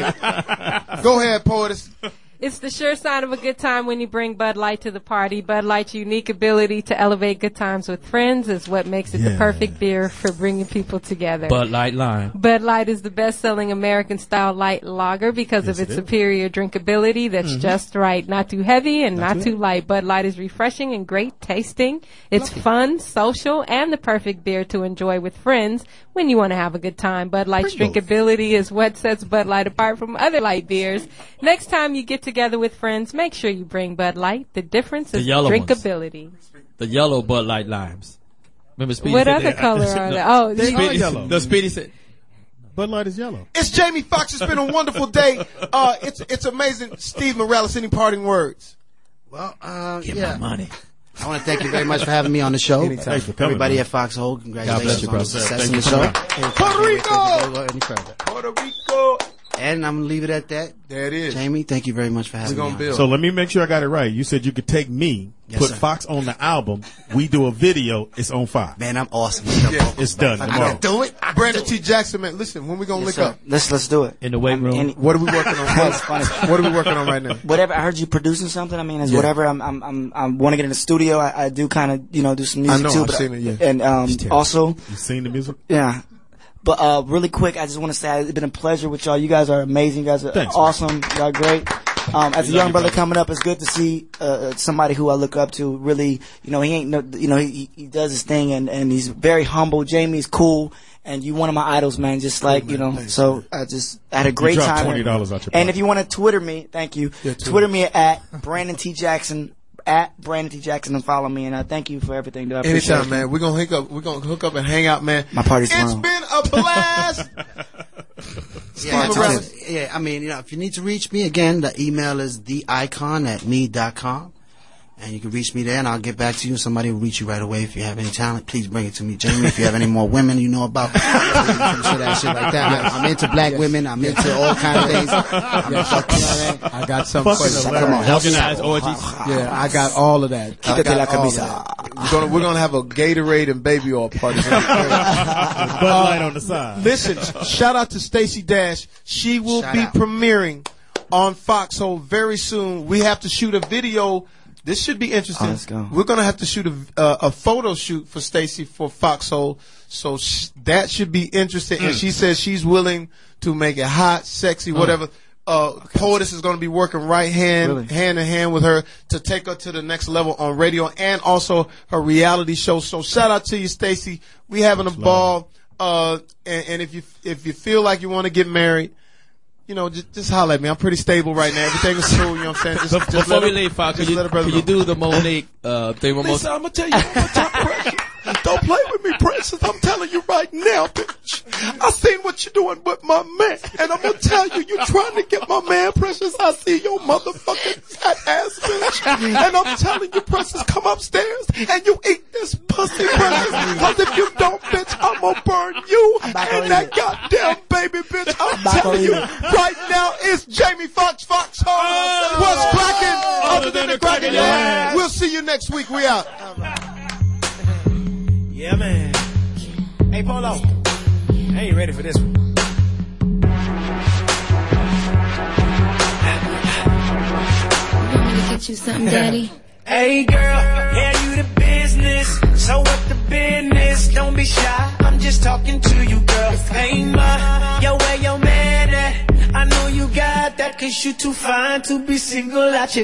go ahead, Poetess. It's the sure sign of a good time when you bring Bud Light to the party. Bud Light's unique ability to elevate good times with friends is what makes it the Yeah. perfect beer for bringing people together. Bud Light Lime. Bud Light is the best-selling American-style light lager because Yes, of its it is. superior drinkability that's Mhm. just right. Not too heavy and Not not, too too light. Bud Light is refreshing and great tasting. It's fun, social, and the perfect beer to enjoy with friends when you want to have a good time. Bud Light's drinkability is what sets Bud Light apart from other light beers. Next time you get together with friends, make sure you bring Bud Light. The difference The is yellow ones. drinkability. The yellow Bud Light Limes. Remember Speedy What said other that? color are they? Oh, Speedy, they are yellow. No, Speedy said. Bud Light is yellow. It's Jamie Foxx. It's been a wonderful day. Uh, it's it's amazing. Steve Morales, any parting words? Well, uh, Get yeah. my money. I want to thank you very much for having me on the show. Anytime. Thanks for coming, Everybody man. at Foxhole, congratulations God bless you, on the brother. success Thank of you the for show. Puerto Can't wait to Rico! go any further. Puerto Rico. And I'm going to leave it at that. There it is. Jamie, thank you very much for having We're me gonna on. build. So let me make sure I got it right. You said you could take me, Yes, put sir. Fox on the album, we do a video, it's on Fox. Man, I'm awesome. Yeah. It's done I tomorrow. can do it. I can Brandon do T. it. Jackson, man, listen, when we going to Yes, lick sir. up? Let's let's do it. In the weight room. Any- What are we working on? That's funny. What are we working on right now? Whatever I heard you producing something. I mean, it's Yeah. whatever. I'm I'm I'm I want to get in the studio. I, I do kind of you know do some music I know, too. I've but seen it, yeah. And um also You seen the music? yeah. But uh really quick, I just want to say it's been a pleasure with y'all. You guys are amazing. You guys are Thanks, awesome. Y'all great. Um, as a We love young you, brother brother. coming up, it's good to see uh, somebody who I look up to. Really, you know, he ain't no, you know, he he does his thing and and he's very humble. Jamie's cool, and you one of my idols, man. Just like you know, so I just I had a great dropped time. twenty dollars out your And pocket. if you want to Twitter me, thank you. Yeah, Twitter. Twitter me at Brandon T Jackson at Brandon T Jackson and follow me. And I thank you for everything. Dude. I appreciate Anytime, it. man. We're going to hook up. We're going to hook up and hang out, man. My party's It's tomorrow. been a blast. Yeah, Steve I Morales. told you. yeah, I mean, you know, if you need to reach me again, the email is the icon at me dot com. And you can reach me there, and I'll get back to you. Somebody will reach you right away. If you have any talent, please bring it to me. Jamie, if you have any more women you know about, some shit, that shit like that. I, I'm into black women. I'm into all kind of things. I'm Yes. fucking, I got something for you. Come on, help me out. Organized orgies. Yeah, I got all of that. I Quítate la got all of camisa. that. We're gonna, we're gonna have a Gatorade and baby oil party. Bud Light on the side. Listen, shout out to Stacey Dash. She will Shout be out. premiering on Foxhole very soon. We have to shoot a video. This should be interesting. Oh, let's go. We're gonna have to shoot a uh, a photo shoot for Stacey for Foxhole, so sh- that should be interesting. Mm. And she says she's willing to make it hot, sexy, whatever. Uh, Poetess is going to be working right hand, Really? hand in hand with her to take her to the next level on radio and also her reality show. So shout out to you, Stacey. We having a ball. Uh, and, and if you, if you feel like you want to get married, you know, just, just holler at me. I'm pretty stable right now. Everything is cool. You know what I'm saying? Just, just Before let we her- leave, Fox, just can you, let a brother can you know. do the Monique uh, thing one more Listen, time? I'm gonna tell you one more time, Precious. Don't play with me, Precious. I'm telling you right now, bitch. I seen what you're doing with my man, and I'm gonna tell you, you're trying to get my man, Precious. I see your motherfucking fat ass, bitch. And I'm telling you, Precious, come upstairs and you eat this pussy, Precious. Cause if you don't, bitch, I'm gonna burn you back on and that it. goddamn baby, bitch. I'm back telling on you, it. right now, it's Jamie Foxx, Foxhole. What's cracking? Other than the cracking, yeah. We'll see you next week. We out. Yeah, man. Hey, Polo. I ain't ready for this one. Get you something, daddy. Hey girl, yeah, you the business. So what the business? Don't be shy. I'm just talking to you, girl. Hey ma, yo, where your man at? I know you got that, cause you too fine to be single out your